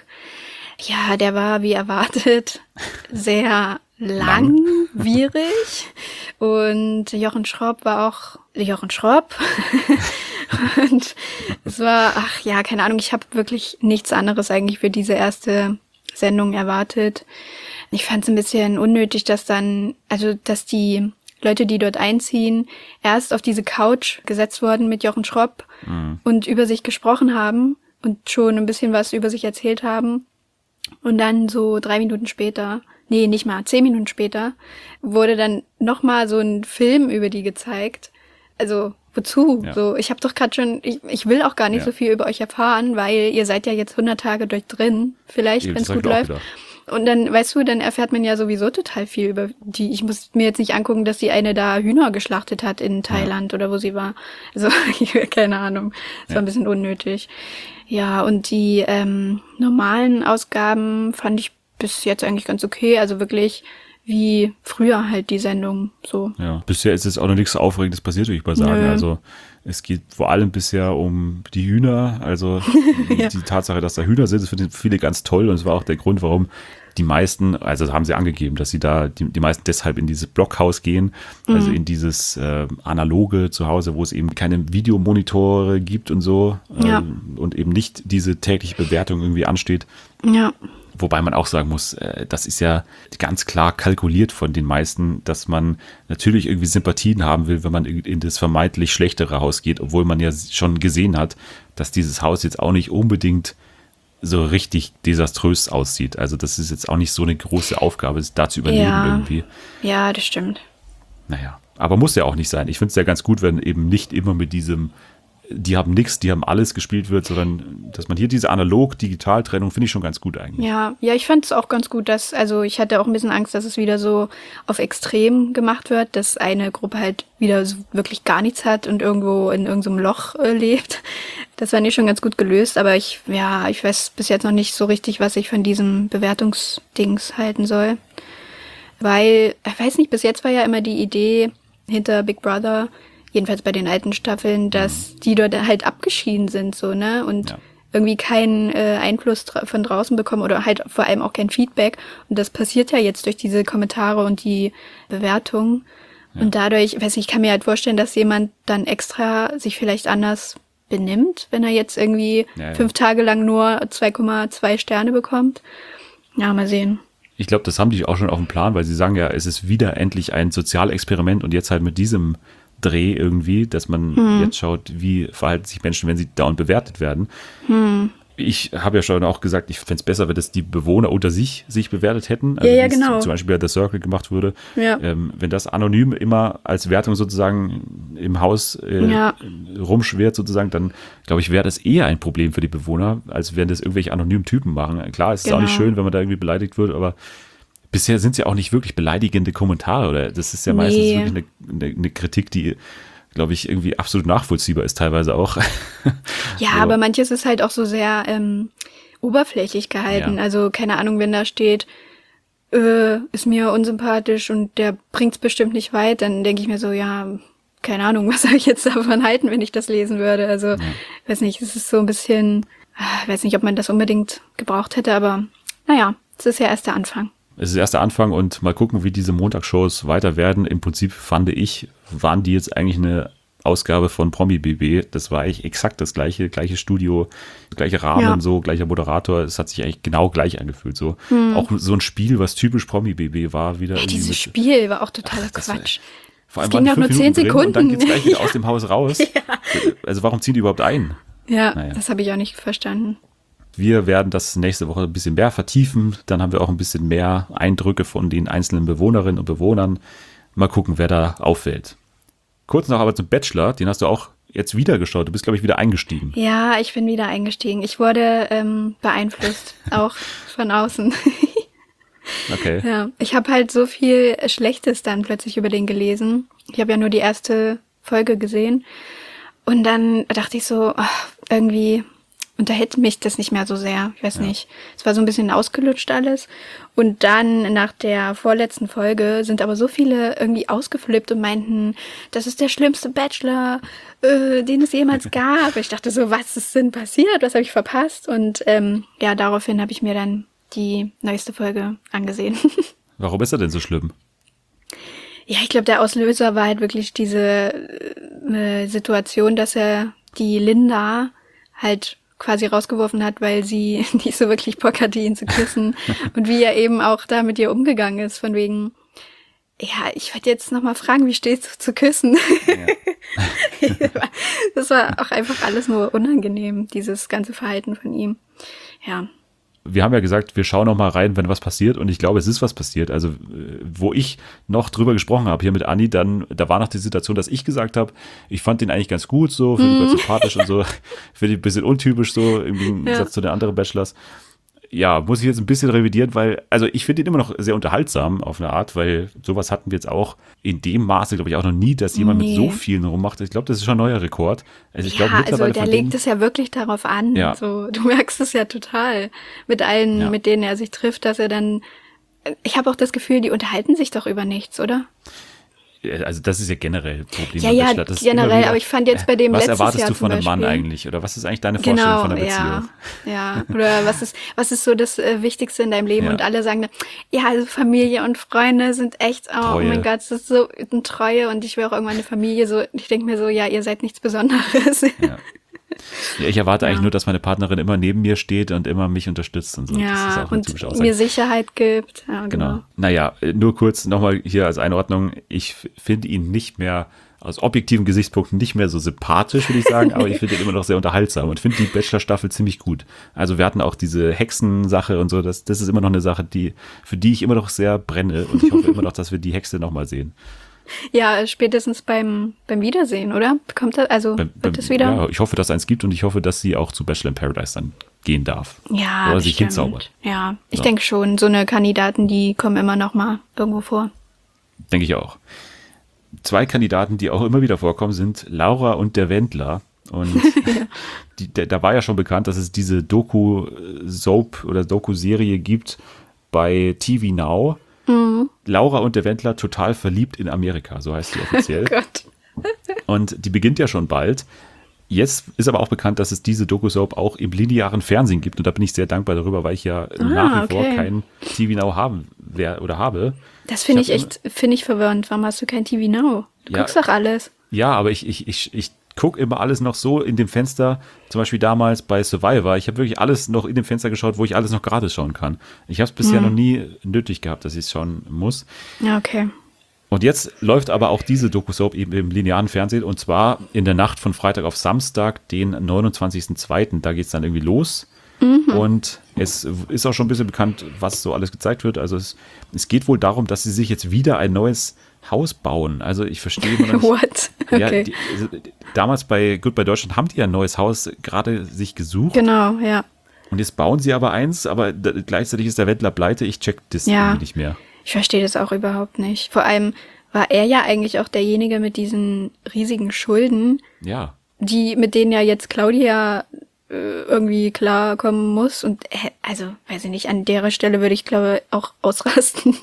Ja, der war wie erwartet sehr langwierig. Und Jochen Schropp war auch Jochen Schropp. Und es war, ach ja, keine Ahnung, ich habe wirklich nichts anderes eigentlich für diese erste Sendung erwartet. Ich fand es ein bisschen unnötig, dass dann, also dass die Leute, die dort einziehen, erst auf diese Couch gesetzt wurden mit Jochen Schropp und über sich gesprochen haben und schon ein bisschen was über sich erzählt haben. Und dann so drei Minuten später, nee, nicht mal, zehn Minuten später, wurde dann nochmal so ein Film über die gezeigt. Also, wozu? Ja. So, ich habe doch gerade schon, ich, ich will auch gar nicht Ja. so viel über euch erfahren, weil ihr seid ja jetzt hundert Tage durch drin, vielleicht, Eben, wenn es das sag gut ich auch läuft. wieder. Und dann, weißt du, dann erfährt man ja sowieso total viel über die. Ich muss mir jetzt nicht angucken, dass die eine da Hühner geschlachtet hat in Thailand oder wo sie war. Also, keine Ahnung. Das war ein bisschen unnötig. Ja, und die ähm, normalen Ausgaben fand ich bis jetzt eigentlich ganz okay. Also wirklich wie früher halt die Sendung so. Ja, bisher ist jetzt auch noch nichts Aufregendes passiert, würde ich mal sagen. Nö. Also es geht vor allem bisher um die Hühner. Also Ja. die Tatsache, dass da Hühner sind, das finden viele ganz toll. Und es war auch der Grund, warum die meisten, also das haben sie angegeben, dass sie da, die, die meisten deshalb in dieses Blockhaus gehen, also in dieses äh, analoge Zuhause, wo es eben keine Videomonitore gibt und so äh, Ja. und eben nicht diese tägliche Bewertung irgendwie ansteht. Ja, Wobei man auch sagen muss, äh, das ist ja ganz klar kalkuliert von den meisten, dass man natürlich irgendwie Sympathien haben will, wenn man in in das vermeintlich schlechtere Haus geht, obwohl man ja schon gesehen hat, dass dieses Haus jetzt auch nicht unbedingt so richtig desaströs aussieht. Also das ist jetzt auch nicht so eine große Aufgabe, es da zu überleben Ja. irgendwie. ja, das stimmt. Naja, aber muss ja auch nicht sein. Ich finde es ja ganz gut, wenn eben nicht immer mit diesem, die haben nichts, die haben alles gespielt wird, sondern dass man hier diese Analog-Digital-Trennung finde ich schon ganz gut eigentlich. Ja, ja, ich fand es auch ganz gut, dass, also ich hatte auch ein bisschen Angst, dass es wieder so auf extrem gemacht wird, dass eine Gruppe halt wieder so wirklich gar nichts hat und irgendwo in irgendeinem Loch äh, lebt. Das fand ich schon ganz gut gelöst, aber ich, ja, ich weiß bis jetzt noch nicht so richtig, was ich von diesem Bewertungsdings halten soll. Weil, ich weiß nicht, bis jetzt war ja immer die Idee hinter Big Brother, jedenfalls bei den alten Staffeln, dass die dort halt abgeschieden sind, so, ne, und Ja. irgendwie keinen äh, Einfluss dra- von draußen bekommen oder halt vor allem auch kein Feedback. Und das passiert ja jetzt durch diese Kommentare und die Bewertungen. Und dadurch, ich weiß nicht, ich kann mir halt vorstellen, dass jemand dann extra sich vielleicht anders benimmt, wenn er jetzt irgendwie Ja, ja. fünf Tage lang nur zwei Komma zwei Sterne bekommt. Ja, mal sehen. Ich glaube, das haben die auch schon auf dem Plan, weil sie sagen ja, es ist wieder endlich ein Sozialexperiment und jetzt halt mit diesem Dreh irgendwie, dass man jetzt schaut, wie verhalten sich Menschen, wenn sie dauernd bewertet werden. Ich habe ja schon auch gesagt, ich fände es besser, wenn das die Bewohner unter sich sich bewertet hätten. Also Ja, ja, wie es genau. zum Beispiel bei The Circle gemacht wurde. Ja. Ähm, wenn das anonym immer als Wertung sozusagen im Haus äh, Ja. rumschwirrt sozusagen, dann glaube ich, wäre das eher ein Problem für die Bewohner, als wenn das irgendwelche anonymen Typen machen. Klar, es ist auch nicht Genau. schön, wenn man da irgendwie beleidigt wird, aber bisher sind es ja auch nicht wirklich beleidigende Kommentare. Oder das ist ja meistens Nee. wirklich eine, eine, eine Kritik, die, glaube ich, irgendwie absolut nachvollziehbar ist, teilweise auch. Ja, So. aber manches ist halt auch so sehr ähm, oberflächlich gehalten. Ja. Also, keine Ahnung, wenn da steht, äh, ist mir unsympathisch und der bringt's bestimmt nicht weit, dann denke ich mir so, ja, keine Ahnung, was soll ich jetzt davon halten, wenn ich das lesen würde? Also, weiß nicht, es ist so ein bisschen, ah, weiß nicht, ob man das unbedingt gebraucht hätte, aber naja, es ist ja erst der Anfang. Es ist erst der Anfang und mal gucken, wie diese Montagsshows weiter werden. Im Prinzip fand ich, waren die jetzt eigentlich eine Ausgabe von Promi B B. Das war eigentlich exakt das gleiche, gleiche Studio, gleiche Rahmen, Ja. so, gleicher Moderator. Es hat sich eigentlich genau gleich angefühlt. So. Auch so ein Spiel, was typisch Promi B B war, wieder Ey, irgendwie dieses mit- Spiel war auch totaler das war- Quatsch. Vor allem Es ging waren doch fünf nur zehn Minuten drin Und dann Sekunden. geht's gleich wieder aus dem Haus raus. Also warum ziehen die überhaupt ein? Ja, Naja. das habe ich auch nicht verstanden. Wir werden das nächste Woche ein bisschen mehr vertiefen. Dann haben wir auch ein bisschen mehr Eindrücke von den einzelnen Bewohnerinnen und Bewohnern. Mal gucken, wer da auffällt. Kurz noch aber zum Bachelor. Den hast du auch jetzt wieder geschaut. Du bist, glaube ich, wieder eingestiegen. Ja, ich bin wieder eingestiegen. Ich wurde ähm, beeinflusst, auch von außen. Okay. Ja, ich habe halt so viel Schlechtes dann plötzlich über den gelesen. Ich habe ja nur die erste Folge gesehen. Und dann dachte ich so, ach, irgendwie unterhält mich das nicht mehr so sehr. Ich weiß nicht. Es war so ein bisschen ausgelutscht alles. Und dann nach der vorletzten Folge sind aber so viele irgendwie ausgeflippt und meinten, das ist der schlimmste Bachelor, äh, den es jemals gab. Ich dachte so, was ist denn passiert? Was habe ich verpasst? Und ähm, ja, daraufhin habe ich mir dann die neueste Folge angesehen. Warum ist er denn so schlimm? Ja, ich glaube, der Auslöser war halt wirklich diese äh, Situation, dass er die Linda halt quasi rausgeworfen hat, weil sie nicht so wirklich Bock hatte, ihn zu küssen. Und wie er eben auch da mit ihr umgegangen ist, von wegen, ja, ich wollte jetzt nochmal fragen, wie stehst du zu küssen? Das war auch einfach alles nur unangenehm, dieses ganze Verhalten von ihm. Ja. Wir haben ja gesagt, wir schauen noch mal rein, wenn was passiert. Und ich glaube, es ist was passiert. Also, äh, wo ich noch drüber gesprochen habe, hier mit Anni, dann, da war noch die Situation, dass ich gesagt habe, ich fand den eigentlich ganz gut, so, finde ich ganz sympathisch und so, finde ich ein bisschen untypisch, so, im Gegensatz Ja. zu den anderen Bachelors. Ja, muss ich jetzt ein bisschen revidieren, weil, also ich finde ihn immer noch sehr unterhaltsam auf eine Art, weil sowas hatten wir jetzt auch in dem Maße, glaube ich, auch noch nie, dass jemand Nee. mit so vielen rummacht. Ich glaube, das ist schon ein neuer Rekord. Also ich glaube, Ja, also mittlerweile der von legt denen, es ja wirklich darauf an. Ja. So, du merkst es ja total. Mit allen, Ja. mit denen er sich trifft, dass er dann. Ich habe auch das Gefühl, die unterhalten sich doch über nichts, oder? also das ist ja generell ein Problem. Ja, beim ja, Bachelor. Das ist generell, immer wieder, aber ich fand jetzt bei dem was letztes erwartest Jahr du von zum einem Mann Beispiel- eigentlich? Oder was ist eigentlich deine Vorstellung Genau, von einer Beziehung? ja, ja. Oder was ist, was ist so das äh, Wichtigste in deinem Leben? Ja. Und alle sagen dann, ja, also Familie und Freunde sind echt, oh, oh Treue. mein Gott, das ist so eine Treue und ich will auch irgendwann eine Familie. So, ich denke mir so, ja, ihr seid nichts Besonderes. Ja. Ja, ich erwarte eigentlich Ja. nur, dass meine Partnerin immer neben mir steht und immer mich unterstützt und so. das ist Ja, auch eine und typische Aussage. mir Sicherheit gibt. Ja, Genau. genau. Naja, äh, nur kurz nochmal hier als Einordnung. Ich f- finde ihn nicht mehr, aus objektiven Gesichtspunkten nicht mehr so sympathisch, würde ich sagen, aber ich finde ihn immer noch sehr unterhaltsam und finde die Bachelor-Staffel ziemlich gut. Also wir hatten auch diese Hexensache und so, das, das ist immer noch eine Sache, die, für die ich immer noch sehr brenne und ich hoffe immer noch, dass wir die Hexe nochmal sehen. Ja, spätestens beim, beim Wiedersehen, oder? Kommt das, also Beim- beim- wird es wieder? Ja, ich hoffe, dass es eins gibt und ich hoffe, dass sie auch zu Bachelor in Paradise dann gehen darf. Ja, Oder sich bestimmt. hinzaubert. Ja, ich So. denke schon, so eine Kandidaten, die kommen immer noch mal irgendwo vor. Denke ich auch. Zwei Kandidaten, die auch immer wieder vorkommen, sind Laura und der Wendler. Und die, da, da war ja schon bekannt, dass es diese Doku-Soap oder Doku-Serie gibt bei T V Now. Laura und der Wendler total verliebt in Amerika, so heißt sie offiziell. Gott. Und die beginnt ja schon bald. Jetzt ist aber auch bekannt, dass es diese Doku-Soap auch im linearen Fernsehen gibt. Und da bin ich sehr dankbar darüber, weil ich ja nach wie vor okay. kein T V Now haben wer, oder habe. Das finde Ich ich, hab echt, finde ich verwirrend. Warum hast du kein T V Now? Du Ja. guckst doch alles. Ja, aber ich, ich, ich, ich gucke immer alles noch so in dem Fenster, zum Beispiel damals bei Survivor. Ich habe wirklich alles noch in dem Fenster geschaut, wo ich alles noch gratis schauen kann. Ich habe es bisher noch nie nötig gehabt, dass ich es schauen muss. Ja, okay. Und jetzt läuft aber auch diese Doku-Soap eben im linearen Fernsehen und zwar in der Nacht von Freitag auf Samstag, den neunundzwanzigsten zweiten Da geht es dann irgendwie los. Und es ist auch schon ein bisschen bekannt, was so alles gezeigt wird. Also es, es geht wohl darum, dass sie sich jetzt wieder ein neues Haus bauen. Also ich verstehe immer noch nicht. What? Ja, Okay. die, also, damals bei Goodbye Deutschland haben die ja ein neues Haus gerade sich gesucht. Genau, ja. Und jetzt bauen sie aber eins, aber da, gleichzeitig ist der Wendler pleite. Ich check das Ja. irgendwie nicht mehr. Ich verstehe das auch überhaupt nicht. Vor allem war er ja eigentlich auch derjenige mit diesen riesigen Schulden, Ja. die, mit denen ja jetzt Claudia äh, irgendwie klarkommen muss. Und äh, also, weiß ich nicht, an der Stelle würde ich, glaube auch ausrasten.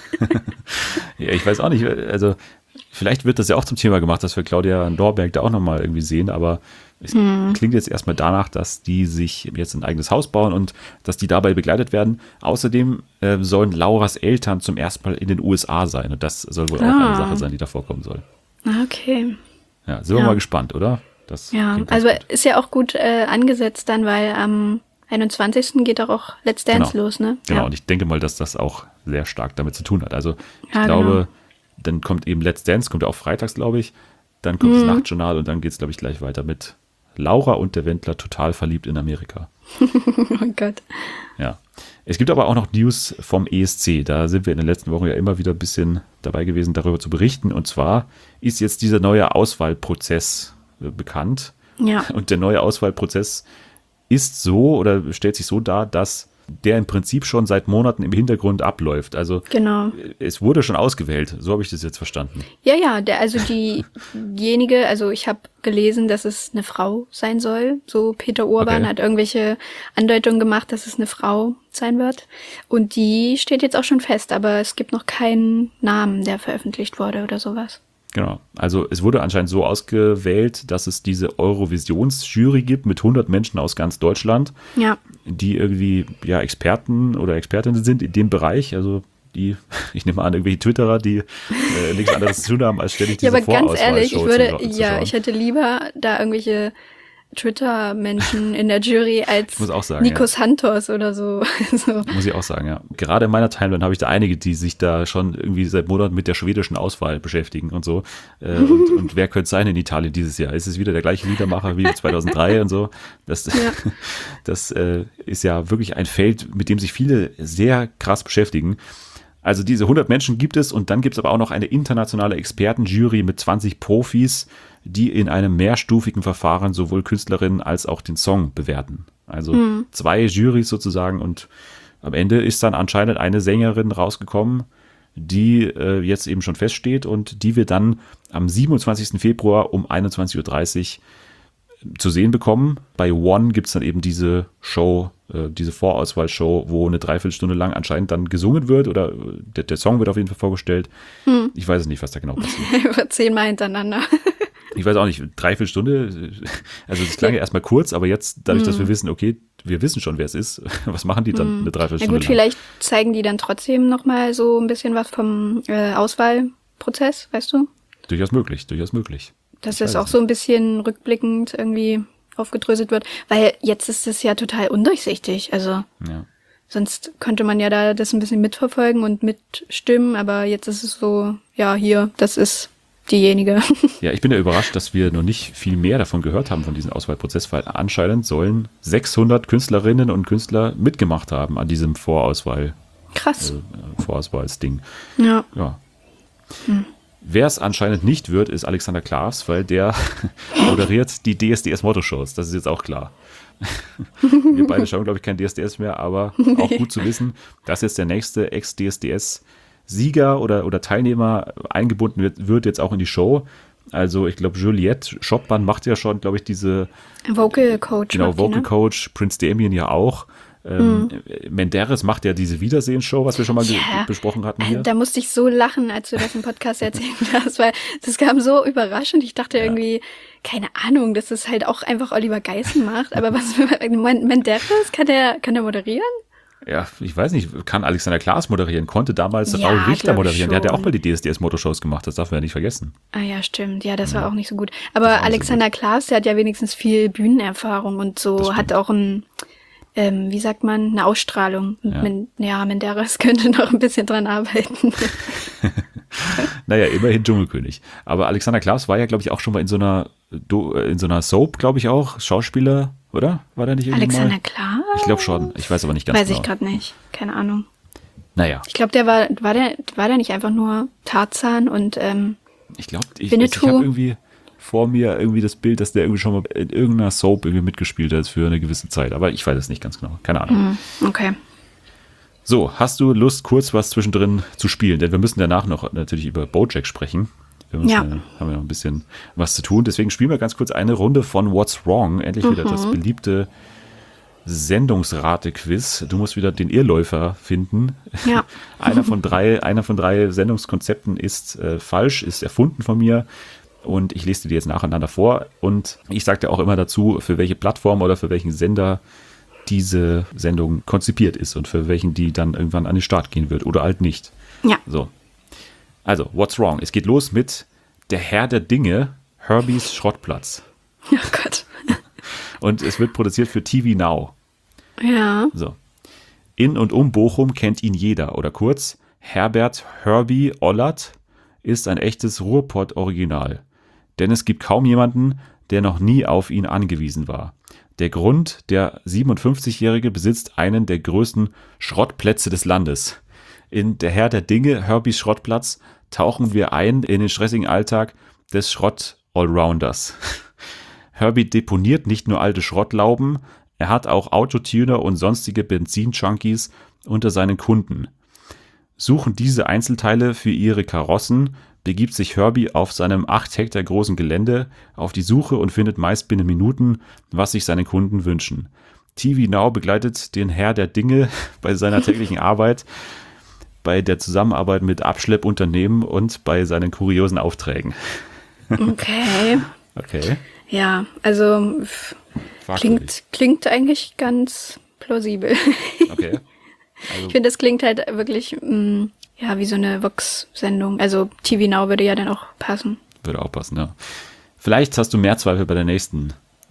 Ja, ich weiß auch nicht. Also vielleicht wird das ja auch zum Thema gemacht, dass wir Claudia Norberg da auch nochmal irgendwie sehen, aber es Hm. klingt jetzt erstmal danach, dass die sich jetzt ein eigenes Haus bauen und dass die dabei begleitet werden. Außerdem äh, sollen Lauras Eltern zum ersten Mal in den U S A sein und das soll wohl auch Ah. eine Sache sein, die da vorkommen soll. Okay. Ja, sind wir Ja. mal gespannt, oder? Das Ja, klingt ganz also gut. ist ja auch gut äh, angesetzt dann, weil am einundzwanzigsten geht doch auch Let's Dance Genau. los, ne? Genau, Ja. und ich denke mal, dass das auch sehr stark damit zu tun hat. Also ich Ja, glaube, genau. dann kommt eben Let's Dance, kommt ja auch freitags, glaube ich. Dann kommt Mhm. das Nachtjournal und dann geht es, glaube ich, gleich weiter mit Laura und der Wendler total verliebt in Amerika. Oh Gott. Ja. Es gibt aber auch noch News vom E S C. Da sind wir in den letzten Wochen ja immer wieder ein bisschen dabei gewesen, darüber zu berichten. Und zwar ist jetzt dieser neue Auswahlprozess äh, bekannt. Ja. Und der neue Auswahlprozess ist so oder stellt sich so dar, dass der im Prinzip schon seit Monaten im Hintergrund abläuft. Also Genau. es wurde schon ausgewählt. So habe ich das jetzt verstanden. Ja, ja, der, also die, diejenige, also ich habe gelesen, dass es eine Frau sein soll. So Peter Urban Okay. hat irgendwelche Andeutungen gemacht, dass es eine Frau sein wird. Und die steht jetzt auch schon fest, aber es gibt noch keinen Namen, der veröffentlicht wurde oder sowas. Genau. Also es wurde anscheinend so ausgewählt, dass es diese Eurovisionsjury gibt mit hundert Menschen aus ganz Deutschland, Ja. die irgendwie ja Experten oder Expertinnen sind in dem Bereich. Also die, ich nehme an, irgendwelche Twitterer, die äh, nichts anderes zu tun haben, als ständig Ja, diese aber ganz Vorauswahlshow ehrlich, ich zu, würde, zu ja, schauen. ich hätte lieber da irgendwelche Twitter-Menschen in der Jury als muss auch sagen, Nico Santos oder so. so. Muss ich auch sagen, ja. Gerade in meiner Timeline habe ich da einige, die sich da schon irgendwie seit Monaten mit der schwedischen Auswahl beschäftigen und so. Äh, und, und wer könnte es sein in Italien dieses Jahr? Ist es wieder der gleiche Liedermacher wie zweitausenddrei und so? Das, ja. das äh, ist ja wirklich ein Feld, mit dem sich viele sehr krass beschäftigen. Also diese hundert Menschen gibt es und dann gibt es aber auch noch eine internationale Expertenjury mit zwanzig Profis, die in einem mehrstufigen Verfahren sowohl Künstlerinnen als auch den Song bewerten. Also mhm. zwei Jurys sozusagen und am Ende ist dann anscheinend eine Sängerin rausgekommen, die äh, jetzt eben schon feststeht und die wir dann am siebenundzwanzigsten Februar um einundzwanzig Uhr dreißig zu sehen bekommen. Bei One gibt es dann eben diese Show, äh, diese Vorauswahlshow, wo eine Dreiviertelstunde lang anscheinend dann gesungen wird oder äh, der, der Song wird auf jeden Fall vorgestellt. Hm. Ich weiß es nicht, was da genau passiert. Über zehnmal hintereinander. Ich weiß auch nicht, Dreiviertelstunde, also das klang ja erstmal kurz, aber jetzt, dadurch, hm. dass wir wissen, okay, wir wissen schon, wer es ist, was machen die dann hm. eine Dreiviertelstunde lang? Ja gut, lang? Vielleicht zeigen die dann trotzdem nochmal so ein bisschen was vom äh, Auswahlprozess, weißt du? Durchaus möglich, durchaus möglich. Dass das auch so ein bisschen rückblickend irgendwie aufgedröselt wird. Weil jetzt ist es ja total undurchsichtig. Also ja. sonst könnte man ja da das ein bisschen mitverfolgen und mitstimmen. Aber jetzt ist es so, ja, hier, das ist diejenige. Ja, ich bin ja überrascht, dass wir noch nicht viel mehr davon gehört haben, von diesem Auswahlprozess. Weil anscheinend sollen sechshundert Künstlerinnen und Künstler mitgemacht haben an diesem Vorauswahl. Krass. Äh, Vorauswahlsding. Ja. Ja. Hm. Wer es anscheinend nicht wird, ist Alexander Klavs, weil der moderiert die D S D S-Motto-Shows. Das ist jetzt auch klar. Wir beide schauen, glaube ich, kein D S D S mehr, aber auch gut zu wissen, dass jetzt der nächste Ex-D S D S-Sieger oder, oder Teilnehmer eingebunden wird, wird jetzt auch in die Show. Also ich glaube, Juliette Schoppmann macht ja schon, glaube ich, diese Vocal Coach. Genau, Vocal ne? Coach, Prince Damien ja auch. Ähm, hm. Menderes macht ja diese Wiedersehen-Show, was wir schon mal yeah. besprochen hatten hier. Da musste ich so lachen, als du das im Podcast erzählt hast, weil das kam so überraschend. Ich dachte ja. irgendwie, keine Ahnung, dass das halt auch einfach Oliver Geißen macht. Aber was Menderes, kann der, kann der moderieren? Ja, ich weiß nicht, kann Alexander Klaas moderieren, konnte damals ja, Raul Richter moderieren. Der hat ja auch mal die D S D S-Motto-Shows gemacht, das darf man ja nicht vergessen. Ah ja, stimmt. Ja, das ja. war auch nicht so gut. Aber Alexander so Klaas, der hat ja wenigstens viel Bühnenerfahrung und so, hat auch ein... Ähm, wie sagt man, eine Ausstrahlung. Und ja. Men, ja, Menderes könnte noch ein bisschen dran arbeiten. Naja, immerhin Dschungelkönig. Aber Alexander Klaas war ja, glaube ich, auch schon mal in so einer in so einer Soap, glaube ich auch, Schauspieler, oder? War der nicht irgendwie Alexander mal? Klaas? Ich glaube schon. Ich weiß aber nicht ganz weiß genau. Weiß ich gerade nicht. Keine Ahnung. Naja. Ich glaube, der war, war der, war der nicht einfach nur Tarzan und ähm, ich glaube, ich, ich, ich habe irgendwie vor mir irgendwie das Bild, dass der irgendwie schon mal in irgendeiner Soap irgendwie mitgespielt hat für eine gewisse Zeit. Aber ich weiß es nicht ganz genau. Keine Ahnung. Okay. So, hast du Lust, kurz was zwischendrin zu spielen? Denn wir müssen danach noch natürlich über BoJack sprechen. Wir müssen, ja. äh, haben wir noch ein bisschen was zu tun. Deswegen spielen wir ganz kurz eine Runde von What's Wrong. Endlich wieder mhm. das beliebte Sendungsrate-Quiz. Du musst wieder den Irrläufer finden. Ja. einer von drei, einer von drei Sendungskonzepten ist äh, falsch, ist erfunden von mir. Und ich lese dir die jetzt nacheinander vor. Und ich sage dir auch immer dazu, für welche Plattform oder für welchen Sender diese Sendung konzipiert ist und für welchen die dann irgendwann an den Start gehen wird oder halt nicht. Ja. So. Also, what's wrong? Es geht los mit Der Herr der Dinge, Herbies Schrottplatz. Oh Gott. Und es wird produziert für T V Now. Ja. So. In und um Bochum kennt ihn jeder. Oder kurz, Herbert Herbie Ollert ist ein echtes Ruhrpott-Original. Denn es gibt kaum jemanden, der noch nie auf ihn angewiesen war. Der Grund, der siebenundfünfzigjährige besitzt einen der größten Schrottplätze des Landes. In Der Herr der Dinge, Herbies Schrottplatz, tauchen wir ein in den stressigen Alltag des Schrott-Allrounders. Herbie deponiert nicht nur alte Schrottlauben, er hat auch Autotuner und sonstige Benzin-Junkies unter seinen Kunden. Suchen diese Einzelteile für ihre Karossen, begibt sich Herbie auf seinem acht Hektar großen Gelände auf die Suche und findet meist binnen Minuten, was sich seine Kunden wünschen. T V Now begleitet den Herr der Dinge bei seiner täglichen Arbeit, bei der Zusammenarbeit mit Abschleppunternehmen und bei seinen kuriosen Aufträgen. Okay. Okay. Ja, also klingt, klingt eigentlich ganz plausibel. Okay. Also, ich finde, das klingt halt wirklich mh, ja wie so eine Vox-Sendung. Also T V Now würde ja dann auch passen. Würde auch passen, ja. Vielleicht hast du mehr Zweifel bei der nächsten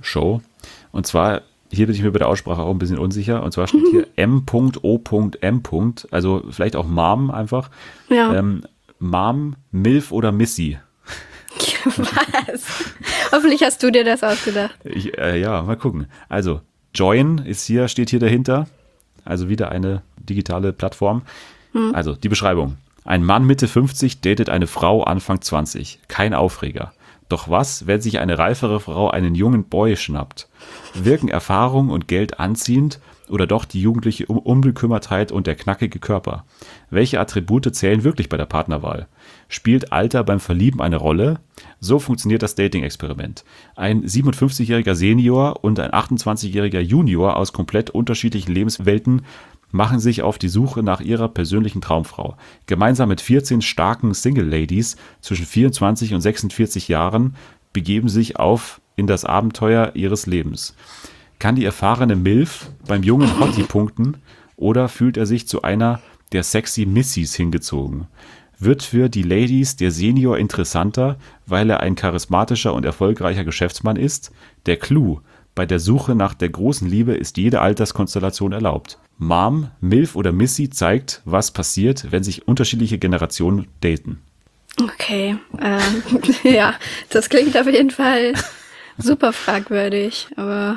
Show. Und zwar, hier bin ich mir bei der Aussprache auch ein bisschen unsicher. Und zwar steht hier M O M. Also vielleicht auch Mom einfach. Ja. Ähm, Mom, Milf oder Missy? Was? Hoffentlich hast du dir das ausgedacht. Ich, äh, ja, mal gucken. Also, Join ist hier, steht hier dahinter. Also wieder eine digitale Plattform. Hm. Also, die Beschreibung. Ein Mann Mitte fünfzig datet eine Frau Anfang zwanzig. Kein Aufreger. Doch was, wenn sich eine reifere Frau einen jungen Boy schnappt? Wirken Erfahrung und Geld anziehend oder doch die jugendliche Unbekümmertheit und der knackige Körper? Welche Attribute zählen wirklich bei der Partnerwahl? Spielt Alter beim Verlieben eine Rolle? So funktioniert das Dating-Experiment. Ein siebenundfünfzigjähriger Senior und ein achtundzwanzigjähriger Junior aus komplett unterschiedlichen Lebenswelten machen sich auf die Suche nach ihrer persönlichen Traumfrau. Gemeinsam mit vierzehn starken Single-Ladies zwischen vierundzwanzig und sechsundvierzig Jahren begeben sich auf in das Abenteuer ihres Lebens. Kann die erfahrene Milf beim jungen Hottie punkten oder fühlt er sich zu einer der sexy Missys hingezogen? Wird für die Ladies der Senior interessanter, weil er ein charismatischer und erfolgreicher Geschäftsmann ist? Der Clou: Bei der Suche nach der großen Liebe ist jede Alterskonstellation erlaubt. Mom, Milf oder Missy zeigt, was passiert, wenn sich unterschiedliche Generationen daten. Okay, ähm, ja, das klingt auf jeden Fall super fragwürdig, aber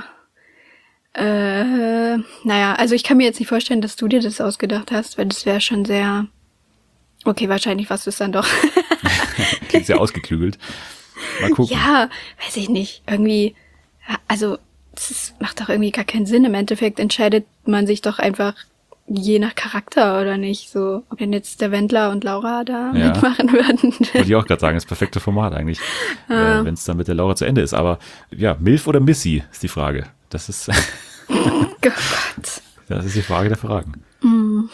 äh, naja, also ich kann mir jetzt nicht vorstellen, dass du dir das ausgedacht hast, weil das wäre schon sehr, okay, wahrscheinlich warst du es dann doch. Klingt sehr ausgeklügelt. Mal gucken. Ja, weiß ich nicht, irgendwie, also das macht doch irgendwie gar keinen Sinn. Im Endeffekt entscheidet man sich doch einfach je nach Charakter, oder nicht? So, ob denn jetzt der Wendler und Laura da Ja. mitmachen würden. Wollte ich auch gerade sagen, das perfekte Format eigentlich, äh, wenn es dann mit der Laura zu Ende ist. Aber ja, Milf oder Missy ist die Frage. Das ist, Oh Gott. das ist die Frage der Fragen. Mm.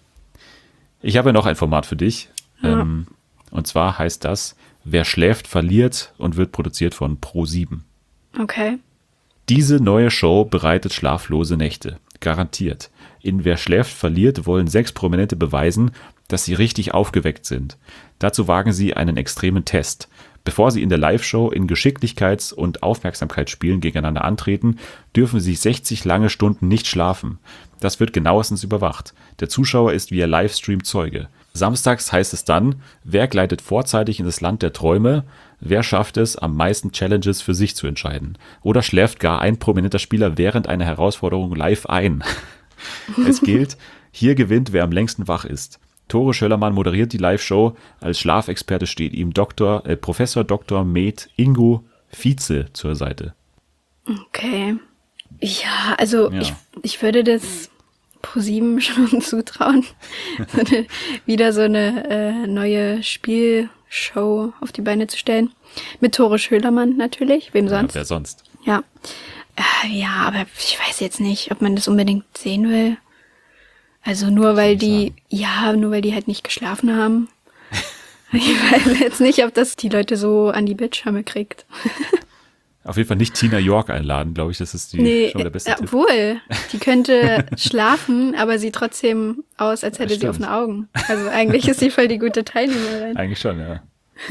Ich habe ja noch ein Format für dich. Ja. Ähm, und zwar heißt das, Wer schläft, verliert und wird produziert von Pro sieben. Okay. Diese neue Show bereitet schlaflose Nächte. Garantiert. In Wer schläft, verliert wollen sechs Prominente beweisen, dass sie richtig aufgeweckt sind. Dazu wagen sie einen extremen Test. Bevor sie in der Live-Show in Geschicklichkeits- und Aufmerksamkeitsspielen gegeneinander antreten, dürfen sie sechzig lange Stunden nicht schlafen. Das wird genauestens überwacht. Der Zuschauer ist via Livestream Zeuge. Samstags heißt es dann, wer gleitet vorzeitig in das Land der Träume, wer schafft es, am meisten Challenges für sich zu entscheiden. Oder schläft gar ein prominenter Spieler während einer Herausforderung live ein. Es gilt, hier gewinnt, wer am längsten wach ist. Tore Schöllermann moderiert die Live-Show. Als Schlafexperte steht ihm Doktor, äh, Professor Doktor Med Ingo Vize zur Seite. Okay. Ja, also Ja. Ich, ich würde das Pro sieben schon zutrauen, so eine, wieder so eine äh, neue Spielshow auf die Beine zu stellen. Mit Tore Schölermann natürlich, wem sonst? Ja, wer sonst? Ja. Äh, ja, aber ich weiß jetzt nicht, ob man das unbedingt sehen will. Also nur weil die, ja, nur weil die halt nicht geschlafen haben. Ich weiß jetzt nicht, ob das die Leute so an die Bildschirme kriegt. Auf jeden Fall nicht Tina York einladen, glaube ich, das ist die Nee, schon der beste ja, Tipp. obwohl, die könnte schlafen, aber sieht trotzdem aus, als hätte Ja, sie stimmt. offene Augen. Also eigentlich ist sie voll die gute Teilnehmerin. Eigentlich schon, ja.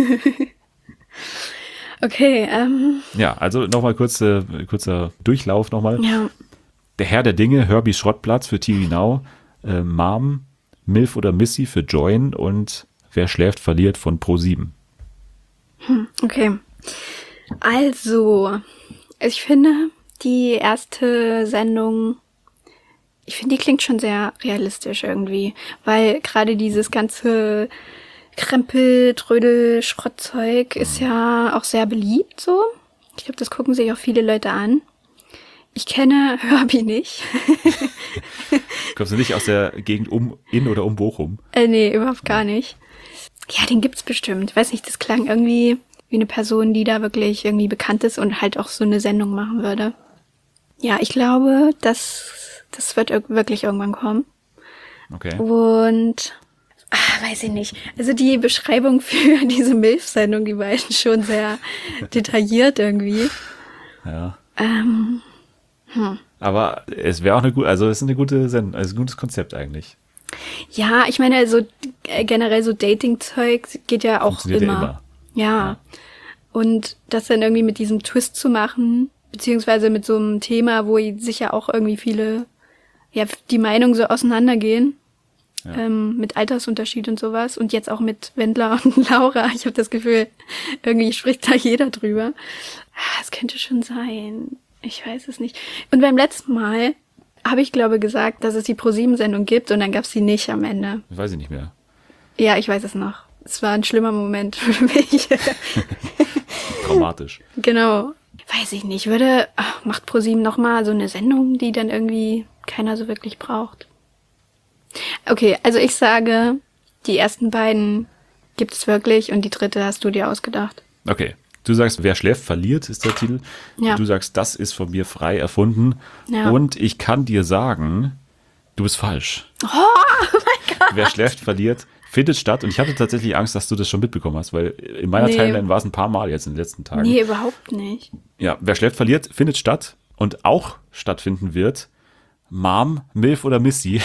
Okay, ähm, Ja, also nochmal kurz, äh, kurzer Durchlauf nochmal. ja, Der Herr der Dinge, Herbie Schrottplatz für T V Now, äh, Mom, Milf oder Missy für Join und Wer schläft, verliert von Pro sieben. okay. Also, ich finde, die erste Sendung, ich finde, die klingt schon sehr realistisch irgendwie, weil gerade dieses ganze Krempel, Trödel, Schrottzeug ist ja auch sehr beliebt so. Ich glaube, das gucken sich auch viele Leute an. Ich kenne Herbie nicht. Kommst du nicht aus der Gegend um, in oder um Bochum? äh, nee, überhaupt gar nicht. Ja, den gibt's bestimmt. Weiß nicht, das klang irgendwie wie eine Person, die da wirklich irgendwie bekannt ist und halt auch so eine Sendung machen würde. Ja, ich glaube, das, das wird ir- wirklich irgendwann kommen. Okay. Und, ah, weiß ich nicht. Also die Beschreibung für diese Milf-Sendung, die war schon sehr detailliert irgendwie. Ja. Ähm, Aber es wäre auch eine gute, also es ist eine gute Sendung, also ein gutes Konzept eigentlich. ja, ich meine, also äh, generell so Dating-Zeug geht ja auch Funktioniert ja immer. immer. Ja. Und das dann irgendwie mit diesem Twist zu machen, beziehungsweise mit so einem Thema, wo sicher auch irgendwie viele, ja, die Meinungen so auseinandergehen. Ja. Ähm, mit Altersunterschied und sowas. Und jetzt auch mit Wendler und Laura. Ich habe das Gefühl, irgendwie spricht da jeder drüber. Es könnte schon sein. Ich weiß es nicht. Und beim letzten Mal habe ich, glaube gesagt, dass es die ProSieben-Sendung gibt und dann gab es die nicht am Ende. Weiß ich nicht mehr. Ja, ich weiß es noch. Es war ein schlimmer Moment für mich. Traumatisch. Genau. Weiß ich nicht. Würde, ach, macht ProSieben nochmal so eine Sendung, die dann irgendwie keiner so wirklich braucht. Okay, also ich sage, die ersten beiden gibt es wirklich und die dritte hast du dir ausgedacht. Okay, du sagst, wer schläft, verliert, ist der Titel. Ja. Du sagst, das ist von mir frei erfunden. Ja. Und ich kann dir sagen, du bist falsch. Oh, oh mein Gott. Wer schläft, verliert, findet statt. Und ich hatte tatsächlich Angst, dass du das schon mitbekommen hast, weil in meiner Nee. Timeline war es ein paar Mal jetzt in den letzten Tagen. Nee, überhaupt nicht. Ja, wer schläft, verliert, findet statt. Und auch stattfinden wird Mom, Milf oder Missy.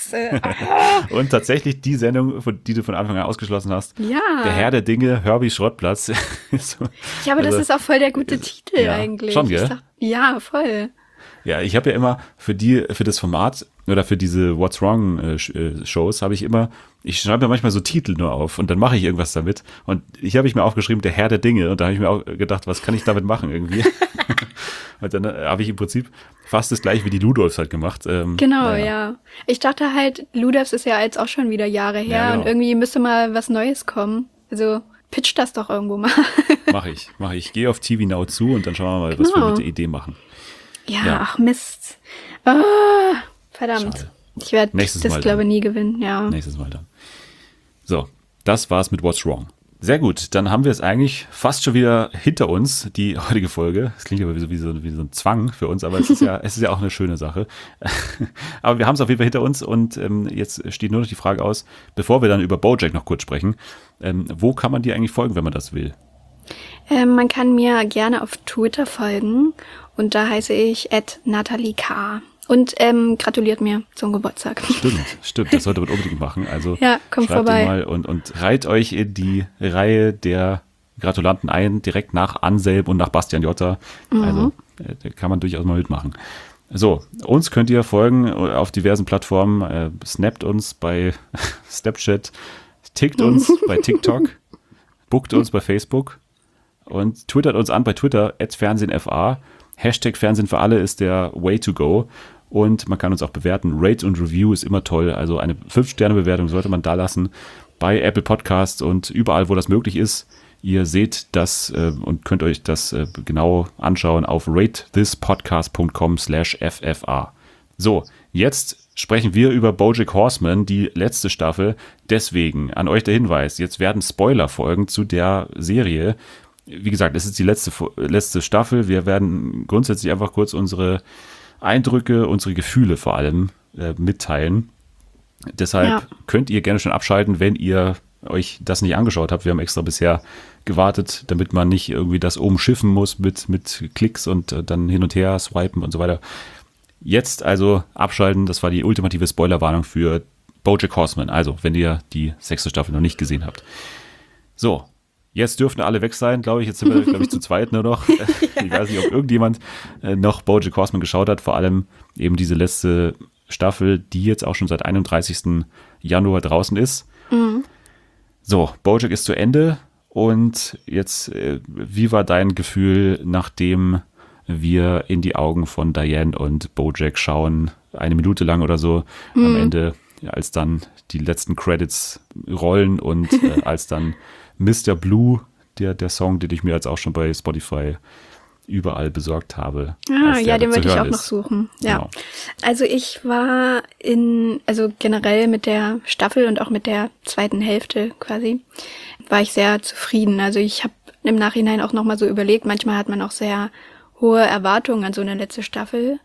Und tatsächlich die Sendung, von- die du von Anfang an ausgeschlossen hast. Ja. Der Herr der Dinge, Herbie Schrottplatz. So, Ja, aber das also, ist auch voll der gute Titel ja, eigentlich. schon, gell? Ich sag, ja, voll. Ja, ich habe ja immer für die, für das Format oder für diese What's Wrong äh, Sh- äh, Shows habe ich immer, ich schreibe mir manchmal so Titel nur auf und dann mache ich irgendwas damit. Und ich habe ich mir aufgeschrieben, der Herr der Dinge. Und da habe ich mir auch gedacht, was kann ich damit machen irgendwie? Und dann äh, habe ich im Prinzip fast das gleiche wie die Ludolfs halt gemacht. Ähm, Genau, naja. ja. Ich dachte halt, Ludolfs ist ja jetzt auch schon wieder Jahre her Ja, genau. und irgendwie müsste mal was Neues kommen. Also pitch das doch irgendwo mal. Mache ich, mache ich. Gehe auf T V Now zu und dann schauen wir mal, was wir Genau. mit der Idee machen. Ja, Ja. ach Mist. Ah, verdammt. Schade. Ich werde Nächstes das, Mal glaube dann. nie gewinnen, ja. Nächstes Mal dann. So, das war's mit What's Wrong. Sehr gut, dann haben wir es eigentlich fast schon wieder hinter uns, die heutige Folge. Das klingt aber wie so, wie so, wie so ein Zwang für uns, aber es ist ja, es ist ja auch eine schöne Sache. Aber wir haben es auf jeden Fall hinter uns und ähm, jetzt steht nur noch die Frage aus, bevor wir dann über BoJack noch kurz sprechen, ähm, wo kann man dir eigentlich folgen, wenn man das will? Ähm, man kann mir gerne auf Twitter folgen und da heiße ich at Nathalie K. Und ähm, gratuliert mir zum Geburtstag. Stimmt, stimmt, das sollte man unbedingt machen. Also Ja, kommt schreibt vorbei. ihn mal und, und reiht euch in die Reihe der Gratulanten ein, direkt nach Anselm und nach Bastian Jotta. Mhm. Also äh, da kann man durchaus mal mitmachen. So, uns könnt ihr folgen auf diversen Plattformen. Äh, snappt uns bei Snapchat, tickt uns bei TikTok, bookt uns bei Facebook und twittert uns an bei Twitter, at FernsehenFA. Hashtag Fernsehen für alle ist der Way to go. Und man kann uns auch bewerten. Rate und Review ist immer toll. Also eine fünf Sterne Bewertung sollte man da lassen. Bei Apple Podcasts und überall, wo das möglich ist. Ihr seht das äh, und könnt euch das äh, genau anschauen auf ratethispodcast.com slash FFA. So, jetzt sprechen wir über BoJack Horseman, die letzte Staffel. Deswegen an euch der Hinweis, jetzt werden Spoiler folgen zu der Serie. Wie gesagt, es ist die letzte, letzte Staffel. Wir werden grundsätzlich einfach kurz unsere Eindrücke, unsere Gefühle vor allem äh, mitteilen. Deshalb Ja. könnt ihr gerne schon abschalten, wenn ihr euch das nicht angeschaut habt. Wir haben extra bisher gewartet, damit man nicht irgendwie das oben schiffen muss mit, mit Klicks und äh, dann hin und her swipen und so weiter. Jetzt also abschalten. Das war die ultimative Spoilerwarnung für BoJack Horseman. Also, wenn ihr die sechste Staffel noch nicht gesehen habt. So, jetzt dürften alle weg sein, glaube ich. Jetzt sind wir, glaube ich, zu zweit nur noch. Ich weiß nicht, ob irgendjemand äh, noch BoJack Horseman geschaut hat. Vor allem eben diese letzte Staffel, die jetzt auch schon seit einunddreißigsten Januar draußen ist. Mhm. So, BoJack ist zu Ende. Und jetzt, äh, wie war dein Gefühl, nachdem wir in die Augen von Diane und BoJack schauen, eine Minute lang oder so, Mhm. am Ende, ja, als dann die letzten Credits rollen und äh, als dann Mister Blue, der, der Song, den ich mir jetzt auch schon bei Spotify überall besorgt habe. Ah, als der ja, den zu wollte ich hören auch noch ist. suchen. Ja. Genau. Also ich war in, also generell mit der Staffel und auch mit der zweiten Hälfte quasi, war ich sehr zufrieden. Also ich habe im Nachhinein auch nochmal so überlegt, manchmal hat man auch sehr hohe Erwartungen an so eine letzte Staffel.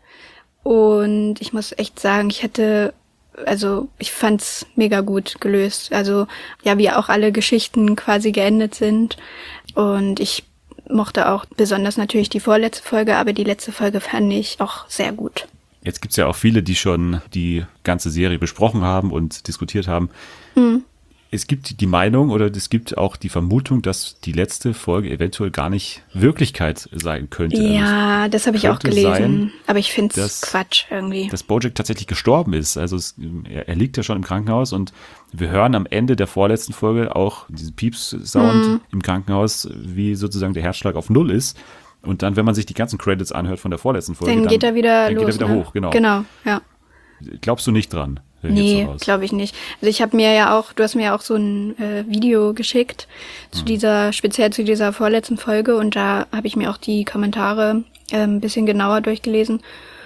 Und ich muss echt sagen, ich hätte, also ich fand's mega gut gelöst. Also ja, wie auch alle Geschichten quasi geendet sind. Und ich mochte auch besonders natürlich die vorletzte Folge, aber die letzte Folge fand ich auch sehr gut. Jetzt gibt es ja auch viele, die schon die ganze Serie besprochen haben und diskutiert haben. Mhm. es gibt die Meinung oder es gibt auch die Vermutung, dass die letzte Folge eventuell gar nicht Wirklichkeit sein könnte. Ja, das habe ich auch könnte gelesen. sein, aber ich finde es dass- Quatsch irgendwie. dass Bojack tatsächlich gestorben ist. Also es, er, er liegt ja schon im Krankenhaus und wir hören am Ende der vorletzten Folge auch diesen Pieps-Sound Mhm. im Krankenhaus, wie sozusagen der Herzschlag auf Null ist. Und dann, wenn man sich die ganzen Credits anhört von der vorletzten Folge, Dann dann geht er wieder dann los. geht er wieder ne? hoch, genau. Genau, ja. Glaubst du nicht dran? Hör ich jetzt Nee, so raus. glaube ich nicht. Also ich habe mir ja auch, du hast mir ja auch so ein äh, Video geschickt zu dieser, speziell zu dieser vorletzten Folge und da habe ich mir auch die Kommentare äh, ein bisschen genauer durchgelesen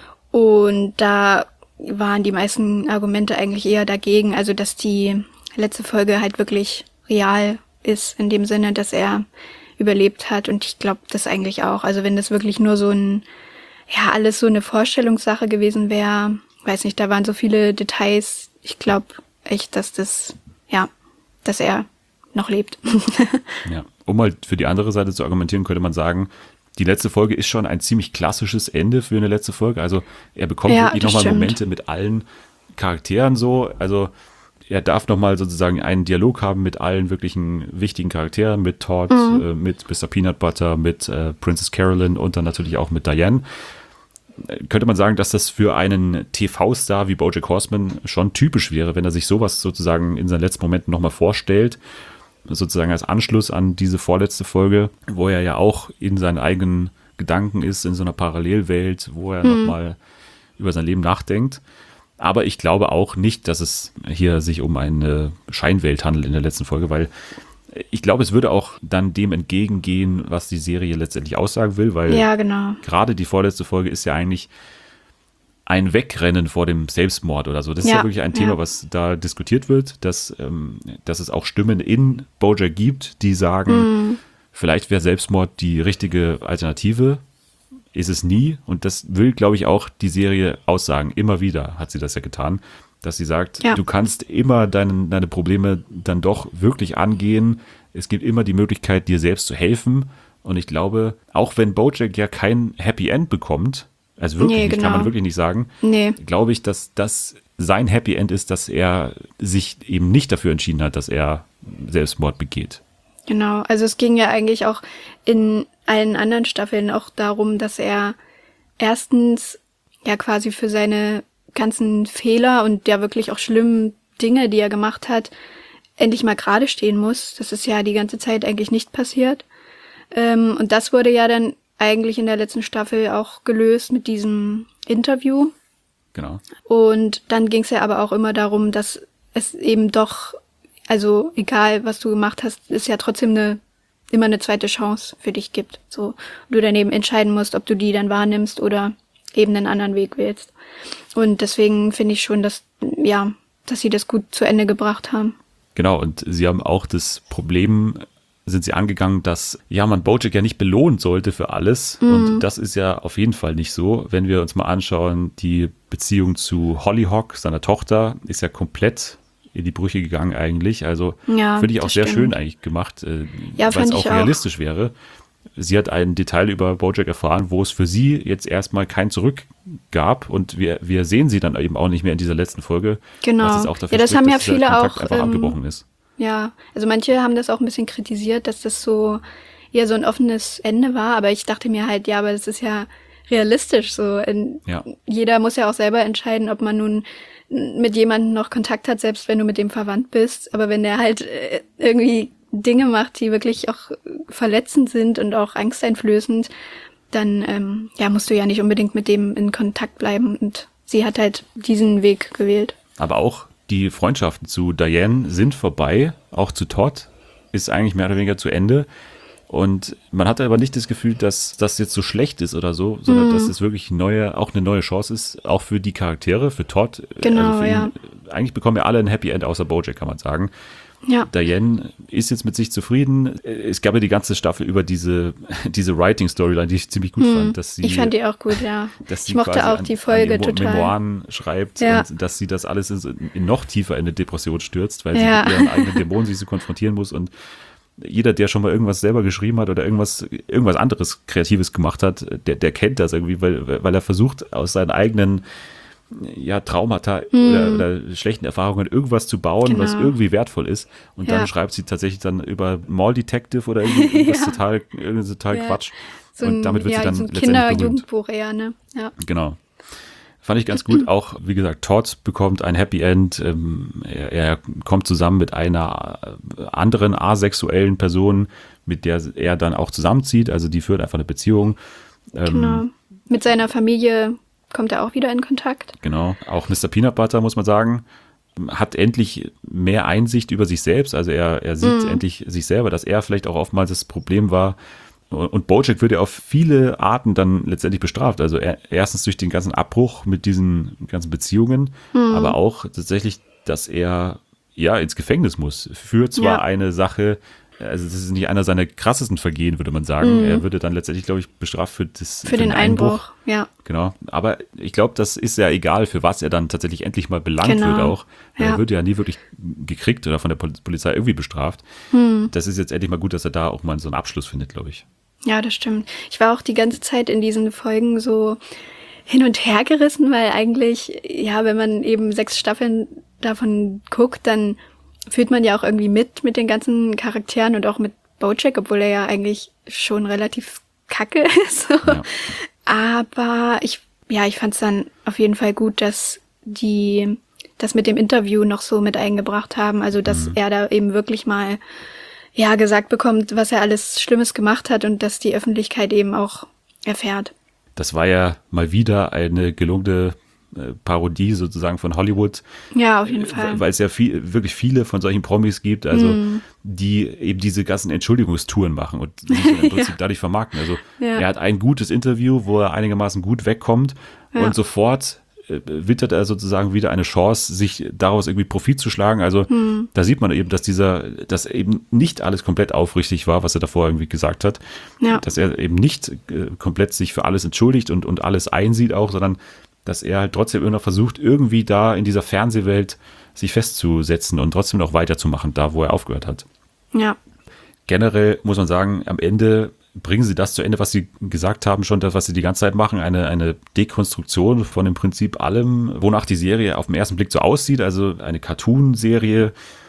und da waren die meisten Argumente eigentlich eher dagegen, also dass die letzte Folge halt wirklich real ist, in dem Sinne, dass er überlebt hat und ich glaube das eigentlich auch. Also wenn das wirklich nur so ein, ja, alles so eine Vorstellungssache gewesen wäre, weiß nicht, da waren so viele Details. Ich glaube echt, dass das, ja, dass er noch lebt. Ja. Um mal für die andere Seite zu argumentieren, könnte man sagen, die letzte Folge ist schon ein ziemlich klassisches Ende für eine letzte Folge. Also er bekommt Ja, wirklich das nochmal stimmt. Momente mit allen Charakteren so. Also er darf nochmal sozusagen einen Dialog haben mit allen wirklichen wichtigen Charakteren, mit Todd, Mhm. äh, mit Mister Peanut Butter, mit äh, Princess Carolyn und dann natürlich auch mit Diane. Äh, Könnte man sagen, dass das für einen T V-Star wie BoJack Horseman schon typisch wäre, wenn er sich sowas sozusagen in seinen letzten Momenten nochmal vorstellt, sozusagen als Anschluss an diese vorletzte Folge, wo er ja auch in seinen eigenen Gedanken ist, in so einer Parallelwelt, wo er Mhm. nochmal über sein Leben nachdenkt. Aber ich glaube auch nicht, dass es hier sich um eine Scheinwelt handelt in der letzten Folge, weil ich glaube, es würde auch dann dem entgegengehen, was die Serie letztendlich aussagen will, weil Ja, genau. gerade die vorletzte Folge ist ja eigentlich ein Wegrennen vor dem Selbstmord oder so. Das ist ja, Ja, wirklich ein Thema, ja. was da diskutiert wird, dass, ähm, dass es auch Stimmen in BoJack gibt, die sagen, Mhm. vielleicht wäre Selbstmord die richtige Alternative. Ist es nie. Und das will, glaube ich, auch die Serie aussagen. Immer wieder hat sie das ja getan, dass sie sagt, Ja. du kannst immer deine, deine Probleme dann doch wirklich angehen. Es gibt immer die Möglichkeit, dir selbst zu helfen. Und ich glaube, auch wenn BoJack ja kein Happy End bekommt, also wirklich Nee, nicht, kann genau. man wirklich nicht sagen, Nee. glaube ich, dass das sein Happy End ist, dass er sich eben nicht dafür entschieden hat, dass er Selbstmord begeht. Genau, also es ging ja eigentlich auch in allen anderen Staffeln auch darum, dass er erstens ja quasi für seine ganzen Fehler und ja wirklich auch schlimmen Dinge, die er gemacht hat, endlich mal gerade stehen muss. Das ist ja die ganze Zeit eigentlich nicht passiert. Ähm, und das wurde ja dann eigentlich in der letzten Staffel auch gelöst mit diesem Interview. Genau. Und dann ging es ja aber auch immer darum, dass es eben doch, also egal was du gemacht hast, ist ja trotzdem eine immer eine zweite Chance für dich gibt. So, du daneben entscheiden musst, ob du die dann wahrnimmst oder eben einen anderen Weg wählst. Und deswegen finde ich schon, dass ja, dass sie das gut zu Ende gebracht haben. Genau, und sie haben auch das Problem, sind sie angegangen, dass ja man BoJack ja nicht belohnen sollte für alles. Und das ist ja auf jeden Fall nicht so. Wenn wir uns mal anschauen, die Beziehung zu Hollyhock, seiner Tochter, ist ja komplett in die Brüche gegangen eigentlich. Also Ja, finde ich auch das sehr stimmt. schön eigentlich gemacht, äh, Ja, weil es fand auch ich auch. realistisch wäre. Sie hat ein Detail über BoJack erfahren, wo es für sie jetzt erstmal kein Zurück gab. Und wir, wir sehen sie dann eben auch nicht mehr in dieser letzten Folge. Genau. Was jetzt auch dafür Ja, das spricht, haben ja dass dieser viele Kontakt auch, einfach ähm, abgebrochen ist. Ja, also manche haben das auch ein bisschen kritisiert, dass das so eher so ein offenes Ende war, aber ich dachte mir halt, ja, aber das ist ja realistisch so. In, Ja. Jeder muss ja auch selber entscheiden, ob man nun mit jemandem noch Kontakt hat, selbst wenn du mit dem verwandt bist. Aber wenn der halt äh, irgendwie Dinge macht, die wirklich auch verletzend sind und auch angsteinflößend, dann ähm, ja, musst du ja nicht unbedingt mit dem in Kontakt bleiben. Und sie hat halt diesen Weg gewählt. Aber auch die Freundschaften zu Diane sind vorbei, auch zu Todd ist eigentlich mehr oder weniger zu Ende. Und man hatte aber nicht das Gefühl, dass das jetzt so schlecht ist oder so, sondern dass es wirklich neue, auch eine neue Chance ist, auch für die Charaktere, für Todd. Genau, also für ja. ihn, eigentlich bekommen ja alle ein Happy End, außer BoJack, kann man sagen. Ja. Diane ist jetzt mit sich zufrieden. Es gab ja die ganze Staffel über diese, diese Writing-Storyline, die ich ziemlich gut fand. Dass sie, Ich fand die auch gut, ja. dass sie Ich mochte quasi auch an, die Folge an ihren total. Memoiren schreibt Ja. und dass sie das alles in, in noch tiefer in eine Depression stürzt, weil Ja. sie mit ihren eigenen Dämonen sich so konfrontieren muss. Und jeder, der schon mal irgendwas selber geschrieben hat oder irgendwas, irgendwas anderes Kreatives gemacht hat, der, der kennt das irgendwie, weil, weil er versucht, aus seinen eigenen ja, Traumata oder, oder schlechten Erfahrungen irgendwas zu bauen, Genau. was irgendwie wertvoll ist. Und dann Ja. schreibt sie tatsächlich dann über Mall Detective oder irgendwie irgendwas Ja. total, irgendwie total Ja. Quatsch. So und ein, damit wird ja, sie dann so ein letztendlich berühmt. Kinder-Jugendbuch eher, ne? Ja. Genau. Fand ich ganz gut. Auch, wie gesagt, Todd bekommt ein Happy End. Ähm, er, er kommt zusammen mit einer äh, anderen asexuellen Person, mit der er dann auch zusammenzieht. Also die führt einfach eine Beziehung. Ähm, Genau. Mit seiner Familie kommt er auch wieder in Kontakt. Genau. Auch Mister Peanut Butter, muss man sagen, hat endlich mehr Einsicht über sich selbst. Also er, er sieht endlich sich selber, dass er vielleicht auch oftmals das Problem war. Und Bojack wird ja auf viele Arten dann letztendlich bestraft. Also er, erstens durch den ganzen Abbruch mit diesen ganzen Beziehungen, aber auch tatsächlich, dass er ja ins Gefängnis muss für zwar Ja. eine Sache, also das ist nicht einer seiner krassesten Vergehen, würde man sagen. Er würde dann letztendlich, glaube ich, bestraft für, das, Für, den Einbruch. Ja. Genau, aber ich glaube, das ist ja egal, für was er dann tatsächlich endlich mal belangt Genau. wird auch. Weil Ja. Er wird ja nie wirklich gekriegt oder von der Pol- Polizei irgendwie bestraft. Das ist jetzt endlich mal gut, dass er da auch mal so einen Abschluss findet, glaube ich. Ja, das stimmt. Ich war auch die ganze Zeit in diesen Folgen so hin und her gerissen, weil eigentlich, ja, wenn man eben sechs Staffeln davon guckt, dann fühlt man ja auch irgendwie mit mit den ganzen Charakteren und auch mit Bojack, obwohl er ja eigentlich schon relativ kacke ist. So. Ja. Aber ich, ja, ich fand es dann auf jeden Fall gut, dass die das mit dem Interview noch so mit eingebracht haben. Also, dass er da eben wirklich mal ja gesagt bekommt, was er alles Schlimmes gemacht hat und dass die Öffentlichkeit eben auch erfährt. Das war ja mal wieder eine gelungene äh, Parodie sozusagen von Hollywood, Ja, auf jeden Fall. weil es ja viel, wirklich viele von solchen Promis gibt, also die eben diese ganzen Entschuldigungstouren machen und sich dann im Prinzip dadurch vermarkten. Also Ja. er hat ein gutes Interview, wo er einigermaßen gut wegkommt Ja. und sofort äh, wittert er sozusagen wieder eine Chance, sich daraus irgendwie Profit zu schlagen. Also da sieht man eben, dass dieser, dass eben nicht alles komplett aufrichtig war, was er davor irgendwie gesagt hat. Ja. Dass er eben nicht äh, komplett sich für alles entschuldigt und, und alles einsieht auch, sondern dass er halt trotzdem immer noch versucht, irgendwie da in dieser Fernsehwelt sich festzusetzen und trotzdem noch weiterzumachen, da wo er aufgehört hat. Ja. Generell muss man sagen, am Ende bringen sie das zu Ende, was sie gesagt haben, schon das, was sie die ganze Zeit machen, eine, eine Dekonstruktion von im Prinzip allem, wonach die Serie auf den ersten Blick so aussieht, also eine Cartoon-Serie,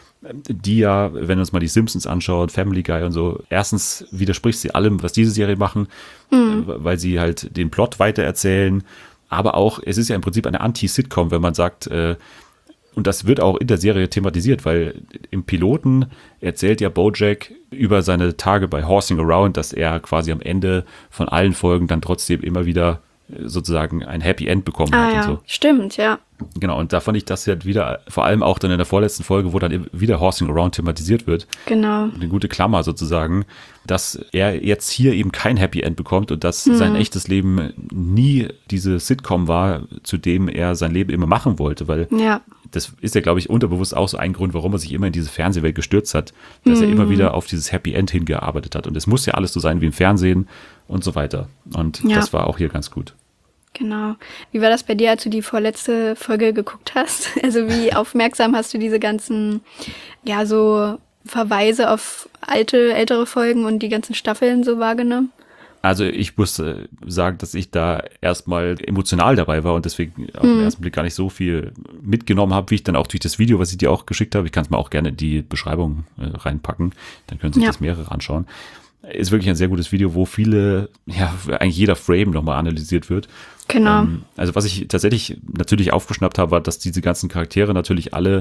die ja, wenn wir uns mal die Simpsons anschaut, Family Guy und so, erstens widerspricht sie allem, was diese Serie machen, äh, weil sie halt den Plot weitererzählen, aber auch, es ist ja im Prinzip eine Anti-Sitcom, wenn man sagt, äh, und das wird auch in der Serie thematisiert, weil im Piloten erzählt ja Bojack über seine Tage bei Horsing Around, dass er quasi am Ende von allen Folgen dann trotzdem immer wieder äh, sozusagen ein Happy End bekommen Ah hat ja, und so. stimmt, ja. Genau, und da fand ich das halt wieder, vor allem auch dann in der vorletzten Folge, wo dann wieder Horsing Around thematisiert wird, Genau. eine gute Klammer sozusagen, dass er jetzt hier eben kein Happy End bekommt und dass sein echtes Leben nie diese Sitcom war, zu dem er sein Leben immer machen wollte, weil Ja. das ist ja, glaube ich, unterbewusst auch so ein Grund, warum er sich immer in diese Fernsehwelt gestürzt hat, dass er immer wieder auf dieses Happy End hingearbeitet hat. Und es muss ja alles so sein wie im Fernsehen und so weiter. Und Ja. das war auch hier ganz gut. Genau. Wie war das bei dir, als du die vorletzte Folge geguckt hast? Also wie aufmerksam hast du diese ganzen, ja, so Verweise auf alte, ältere Folgen und die ganzen Staffeln so wahrgenommen? Also ich muss äh, sagen, dass ich da erstmal emotional dabei war und deswegen auf den ersten Blick gar nicht so viel mitgenommen habe, wie ich dann auch durch das Video, was ich dir auch geschickt habe, ich kann es mal auch gerne in die Beschreibung äh, reinpacken, dann können sich Ja. das mehrere anschauen. Ist wirklich ein sehr gutes Video, wo viele, ja, eigentlich jeder Frame nochmal analysiert wird. Genau. Ähm, also was ich tatsächlich natürlich aufgeschnappt habe, war, dass diese ganzen Charaktere natürlich alle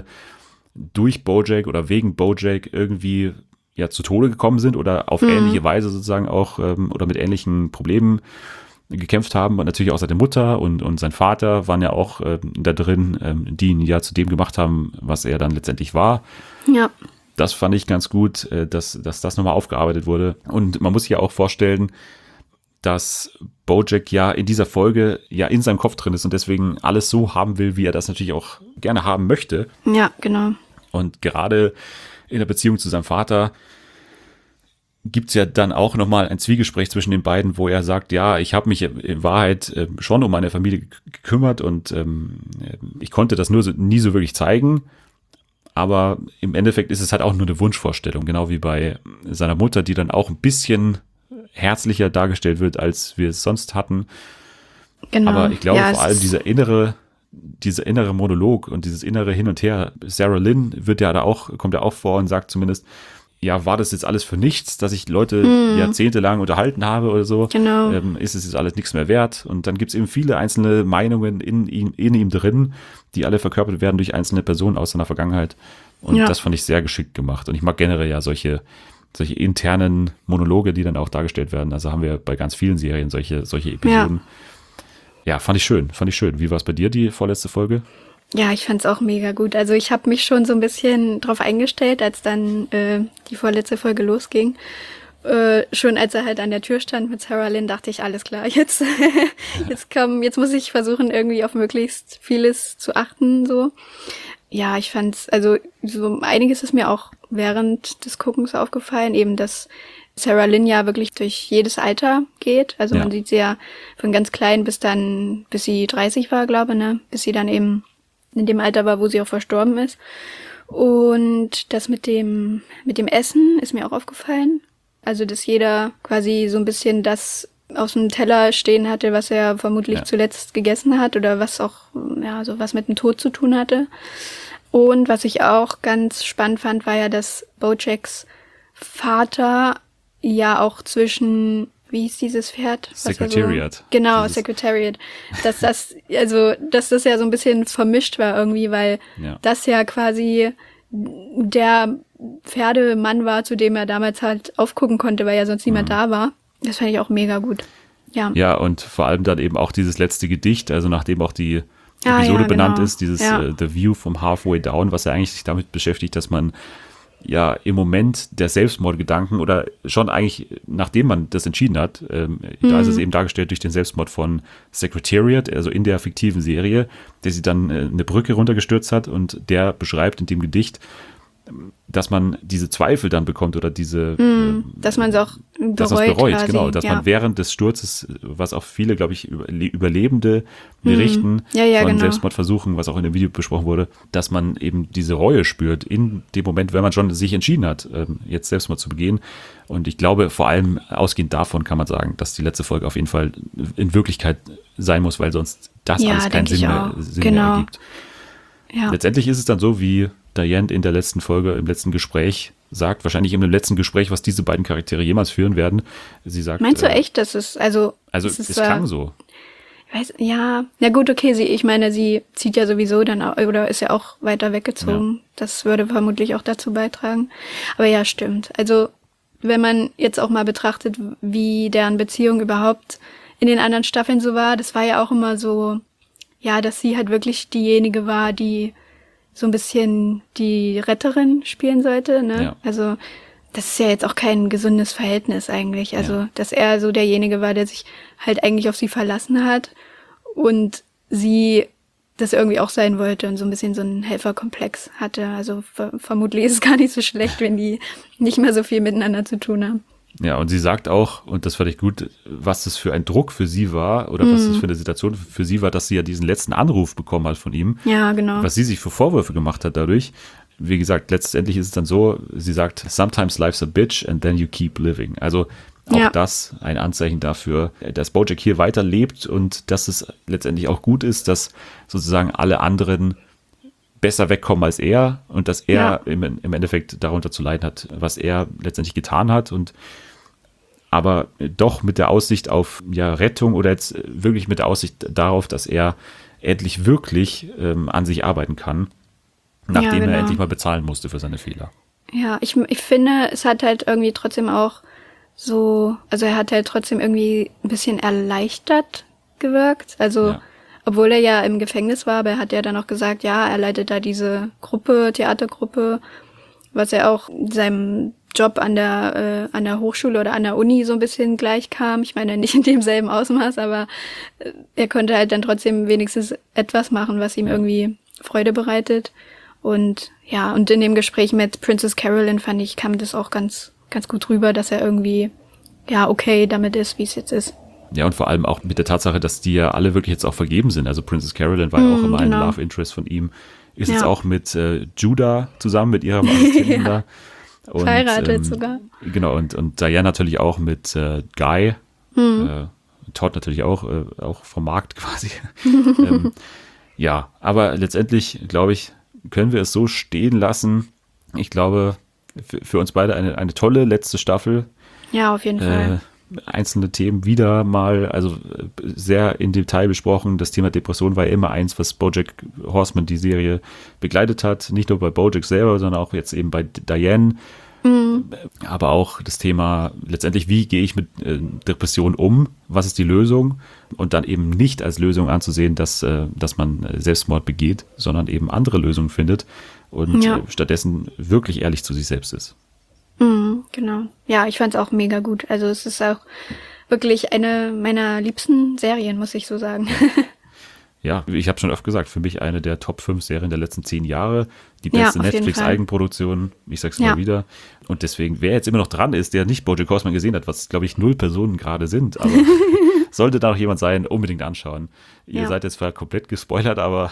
durch Bojack oder wegen Bojack irgendwie ja zu Tode gekommen sind oder auf ähnliche Weise sozusagen auch ähm, oder mit ähnlichen Problemen gekämpft haben. Und natürlich auch seine Mutter und, und sein Vater waren ja auch ähm, da drin, ähm, die ihn ja zu dem gemacht haben, was er dann letztendlich war. Ja. Das fand ich ganz gut, äh, dass, dass das nochmal aufgearbeitet wurde. Und man muss sich ja auch vorstellen, dass Bojack ja in dieser Folge ja in seinem Kopf drin ist und deswegen alles so haben will, wie er das natürlich auch gerne haben möchte. Ja, genau. Und gerade in der Beziehung zu seinem Vater gibt es ja dann auch nochmal ein Zwiegespräch zwischen den beiden, wo er sagt, ja, ich habe mich in Wahrheit äh, schon um meine Familie g- gekümmert und ähm, ich konnte das nur so, nie so wirklich zeigen. Aber im Endeffekt ist es halt auch nur eine Wunschvorstellung, genau wie bei seiner Mutter, die dann auch ein bisschen herzlicher dargestellt wird, als wir es sonst hatten. Genau. Aber ich glaube ja, vor es allem ist- dieser innere, dieser innere Monolog und dieses innere Hin und Her. Sarah Lynn wird ja da auch, kommt ja auch vor und sagt zumindest, ja, war das jetzt alles für nichts, dass ich Leute hm. jahrzehntelang unterhalten habe oder so? Genau. Ähm, ist es jetzt alles nichts mehr wert? Und dann gibt es eben viele einzelne Meinungen in ihm, in ihm drin, die alle verkörpert werden durch einzelne Personen aus seiner Vergangenheit. Und Ja. das fand ich sehr geschickt gemacht. Und ich mag generell ja solche, solche internen Monologe, die dann auch dargestellt werden. Also haben wir bei ganz vielen Serien solche, solche Episoden. Ja. ja, fand ich schön, fand ich schön. Wie war es bei dir, die vorletzte Folge? Ja, ich fand's auch mega gut. Also ich habe mich schon so ein bisschen drauf eingestellt, als dann äh, die vorletzte Folge losging. Äh, schon als er halt an der Tür stand mit Sarah Lynn, dachte ich, alles klar, jetzt, jetzt komm, jetzt muss ich versuchen, irgendwie auf möglichst vieles zu achten, so. Ja, ich fand's, also so einiges ist mir auch während des Guckens aufgefallen, eben, dass Sarah Lynn ja wirklich durch jedes Alter geht. Also Ja. man sieht sie ja von ganz klein bis dann, bis sie dreißig war, glaube ich, ne, bis sie dann eben in dem Alter war, wo sie auch verstorben ist. Und das mit dem, mit dem Essen ist mir auch aufgefallen. Also, dass jeder quasi so ein bisschen das auf dem Teller stehen hatte, was er vermutlich Ja. zuletzt gegessen hat oder was auch, ja, so was mit dem Tod zu tun hatte. Und was ich auch ganz spannend fand, war ja, dass Bojacks Vater ja auch zwischen, wie hieß dieses Pferd? Was er Secretariat. So, genau, Dieses- Secretariat. Dass das, also, dass das ja so ein bisschen vermischt war irgendwie, weil Ja. das ja quasi der Pferdemann war, zu dem er damals halt aufgucken konnte, weil ja sonst niemand da war. Das fand ich auch mega gut. Ja. Ja, und vor allem dann eben auch dieses letzte Gedicht, also nachdem auch die Ah, Episode ja, benannt genau. ist, dieses Ja. äh, The View from Halfway Down, was ja eigentlich sich damit beschäftigt, dass man ja im Moment der Selbstmordgedanken oder schon eigentlich, nachdem man das entschieden hat, ähm, da Mhm. ist es eben dargestellt durch den Selbstmord von Secretariat, also in der fiktiven Serie, der sie dann äh, eine Brücke runtergestürzt hat und der beschreibt in dem Gedicht, dass man diese Zweifel dann bekommt oder diese äh, Dass man es auch bereut. dass man es bereut, quasi. genau, dass ja. man während des Sturzes, was auch viele, glaube ich, über- Überlebende berichten Ja, ja, von genau. Selbstmordversuchen, was auch in dem Video besprochen wurde, dass man eben diese Reue spürt in dem Moment, wenn man schon sich entschieden hat, ähm, jetzt Selbstmord zu begehen. Und ich glaube, vor allem ausgehend davon kann man sagen, dass die letzte Folge auf jeden Fall in Wirklichkeit sein muss, weil sonst das Ja, alles keinen denke ich Sinn, mehr, auch. Sinn Genau. mehr ergibt. ja. Letztendlich ist es dann so, wie Diane in der letzten Folge, im letzten Gespräch sagt, wahrscheinlich in dem letzten Gespräch, was diese beiden Charaktere jemals führen werden. Sie sagt, Meinst du äh, echt, dass es, also. Also es es, ist, klang äh, so. Ich weiß, ja, na gut, okay, sie, ich meine, sie zieht ja sowieso dann auch, oder ist ja auch weiter weggezogen. Das würde vermutlich auch dazu beitragen. Aber ja, stimmt. Also, wenn man jetzt auch mal betrachtet, wie deren Beziehung überhaupt in den anderen Staffeln so war, das war ja auch immer so, ja, dass sie halt wirklich diejenige war, die so ein bisschen die Retterin spielen sollte, ne? Ja. Also, das ist ja jetzt auch kein gesundes Verhältnis eigentlich. Also, Ja. dass er so derjenige war, der sich halt eigentlich auf sie verlassen hat und sie das irgendwie auch sein wollte und so ein bisschen so einen Helferkomplex hatte. Also ver vermutlich ist es gar nicht so schlecht, wenn die nicht mehr so viel miteinander zu tun haben. Ja, und sie sagt auch, und das fand ich gut, was das für ein Druck für sie war oder was Mhm. das für eine Situation für sie war, dass sie ja diesen letzten Anruf bekommen hat von ihm, Ja, genau. was sie sich für Vorwürfe gemacht hat dadurch. Wie gesagt, letztendlich ist es dann so, sie sagt, sometimes life's a bitch and then you keep living. Also auch Ja. das ein Anzeichen dafür, dass Bojack hier weiterlebt und dass es letztendlich auch gut ist, dass sozusagen alle anderen besser wegkommen als er und dass er Ja. im, im Endeffekt darunter zu leiden hat, was er letztendlich getan hat und aber doch mit der Aussicht auf ja, Rettung oder jetzt wirklich mit der Aussicht darauf, dass er endlich wirklich ähm, an sich arbeiten kann, nachdem Ja, genau. er endlich mal bezahlen musste für seine Fehler. Ja, ich, ich finde, es hat halt irgendwie trotzdem auch so, also er hat halt trotzdem irgendwie ein bisschen erleichtert gewirkt. Also, Ja. obwohl er ja im Gefängnis war, aber er hat ja dann auch gesagt, ja, er leitet da diese Gruppe, Theatergruppe, was er auch seinem Job an der äh, an der Hochschule oder an der Uni so ein bisschen gleich kam. Ich meine, nicht in demselben Ausmaß, aber äh, er konnte halt dann trotzdem wenigstens etwas machen, was ihm Ja. irgendwie Freude bereitet. Und ja, und in dem Gespräch mit Princess Carolyn fand ich, kam das auch ganz ganz gut rüber, dass er irgendwie ja okay damit ist, wie es jetzt ist. Ja, und vor allem auch mit der Tatsache, dass die ja alle wirklich jetzt auch vergeben sind. Also Princess Carolyn war ja auch Mm, immer genau. ein Love Interest von ihm. Ist Ja. jetzt auch mit äh, Judah zusammen, mit ihrem Assistenten Ja. da. Und, Verheiratet sogar. Genau, und, und Diane natürlich auch mit äh, Guy. Hm. Äh, Todd natürlich auch, äh, auch vom Markt quasi. ähm, Ja, aber letztendlich, glaube ich, können wir es so stehen lassen. Ich glaube, für, für uns beide eine, eine tolle letzte Staffel. Ja, auf jeden Fall. Äh, einzelne Themen wieder mal, also sehr in Detail besprochen. Das Thema Depression war ja immer eins, was BoJack Horseman, die Serie, begleitet hat. Nicht nur bei BoJack selber, sondern auch jetzt eben bei Diane. Mhm. Aber auch das Thema letztendlich, wie gehe ich mit äh, Depressionen um? Was ist die Lösung? Und dann eben nicht als Lösung anzusehen, dass, äh, dass man Selbstmord begeht, sondern eben andere Lösungen findet und Ja. äh, stattdessen wirklich ehrlich zu sich selbst ist. Mhm, genau. Ja, ich fand es auch mega gut. Also es ist auch wirklich eine meiner liebsten Serien, muss ich so sagen. Ja, ich habe schon oft gesagt, für mich eine der Top fünf Serien der letzten zehn Jahre. Die Ja, beste auf jeden Netflix-Eigenproduktion, ich sag's Ja. mal wieder. Und deswegen, wer jetzt immer noch dran ist, der nicht BoJack Horseman gesehen hat, was, glaube ich, null Personen gerade sind, aber sollte da noch jemand sein, unbedingt anschauen. Ihr Ja. seid jetzt zwar komplett gespoilert, aber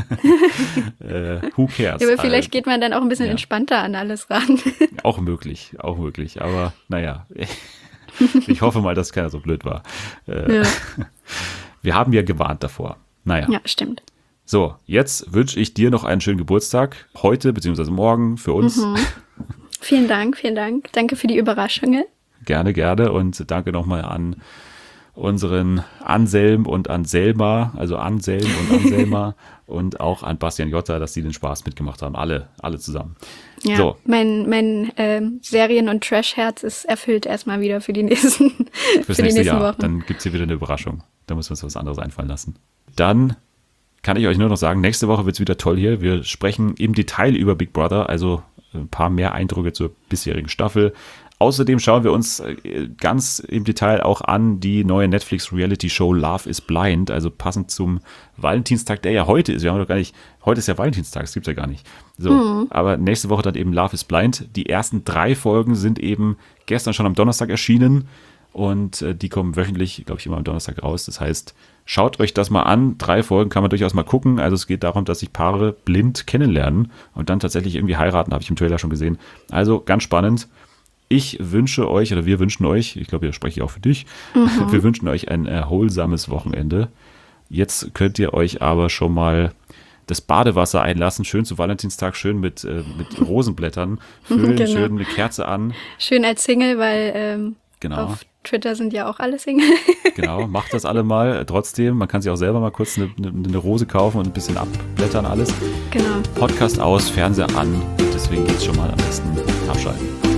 äh, who cares? Ja, aber vielleicht Äh, geht man dann auch ein bisschen ja. entspannter an alles ran. Auch möglich, auch möglich. Aber naja, ich hoffe mal, dass keiner so blöd war. Äh, Ja. Wir haben ja gewarnt davor. Naja. Ja, stimmt. So, jetzt wünsche ich dir noch einen schönen Geburtstag. Heute bzw. morgen für uns. Mhm. Vielen Dank, vielen Dank. Danke für die Überraschungen. Gerne, gerne. Und danke nochmal an unseren Anselm und an Selma, also Anselm und Anselma und auch an Bastian Jotta, dass sie den Spaß mitgemacht haben. Alle, alle zusammen. Ja, So. mein, mein ähm, Serien- und Trash-Herz ist erfüllt erstmal wieder für die nächsten, Fürs für die nächste nächsten Jahr. Wochen. Dann gibt es hier wieder eine Überraschung. Da müssen wir uns was anderes einfallen lassen. Dann kann ich euch nur noch sagen, nächste Woche wird es wieder toll hier. Wir sprechen im Detail über Big Brother, also ein paar mehr Eindrücke zur bisherigen Staffel. Außerdem schauen wir uns äh, ganz im Detail auch an die neue Netflix-Reality-Show Love is Blind, also passend zum Valentinstag, der ja heute ist. Wir haben doch gar nicht, heute ist ja Valentinstag, das gibt's ja gar nicht. So, aber nächste Woche dann eben Love is Blind. Die ersten drei Folgen sind eben gestern schon am Donnerstag erschienen und äh, die kommen wöchentlich, glaube ich, immer am Donnerstag raus. Das heißt, schaut euch das mal an. Drei Folgen kann man durchaus mal gucken. Also es geht darum, dass sich Paare blind kennenlernen und dann tatsächlich irgendwie heiraten, habe ich im Trailer schon gesehen. Also ganz spannend. Ich wünsche euch, oder wir wünschen euch, ich glaube, ich spreche auch für dich, mhm. wir wünschen euch ein erholsames Wochenende. Jetzt könnt ihr euch aber schon mal das Badewasser einlassen, schön zu Valentinstag, schön mit, äh, mit Rosenblättern füllen, Genau. schön eine Kerze an. Schön als Single, weil ähm, Genau. auf Twitter sind ja auch alle Single. Genau, macht das alle mal. Trotzdem, man kann sich auch selber mal kurz eine, eine, eine Rose kaufen und ein bisschen abblättern alles. Genau. Podcast aus, Fernseher an. Deswegen geht's schon mal am besten abschalten.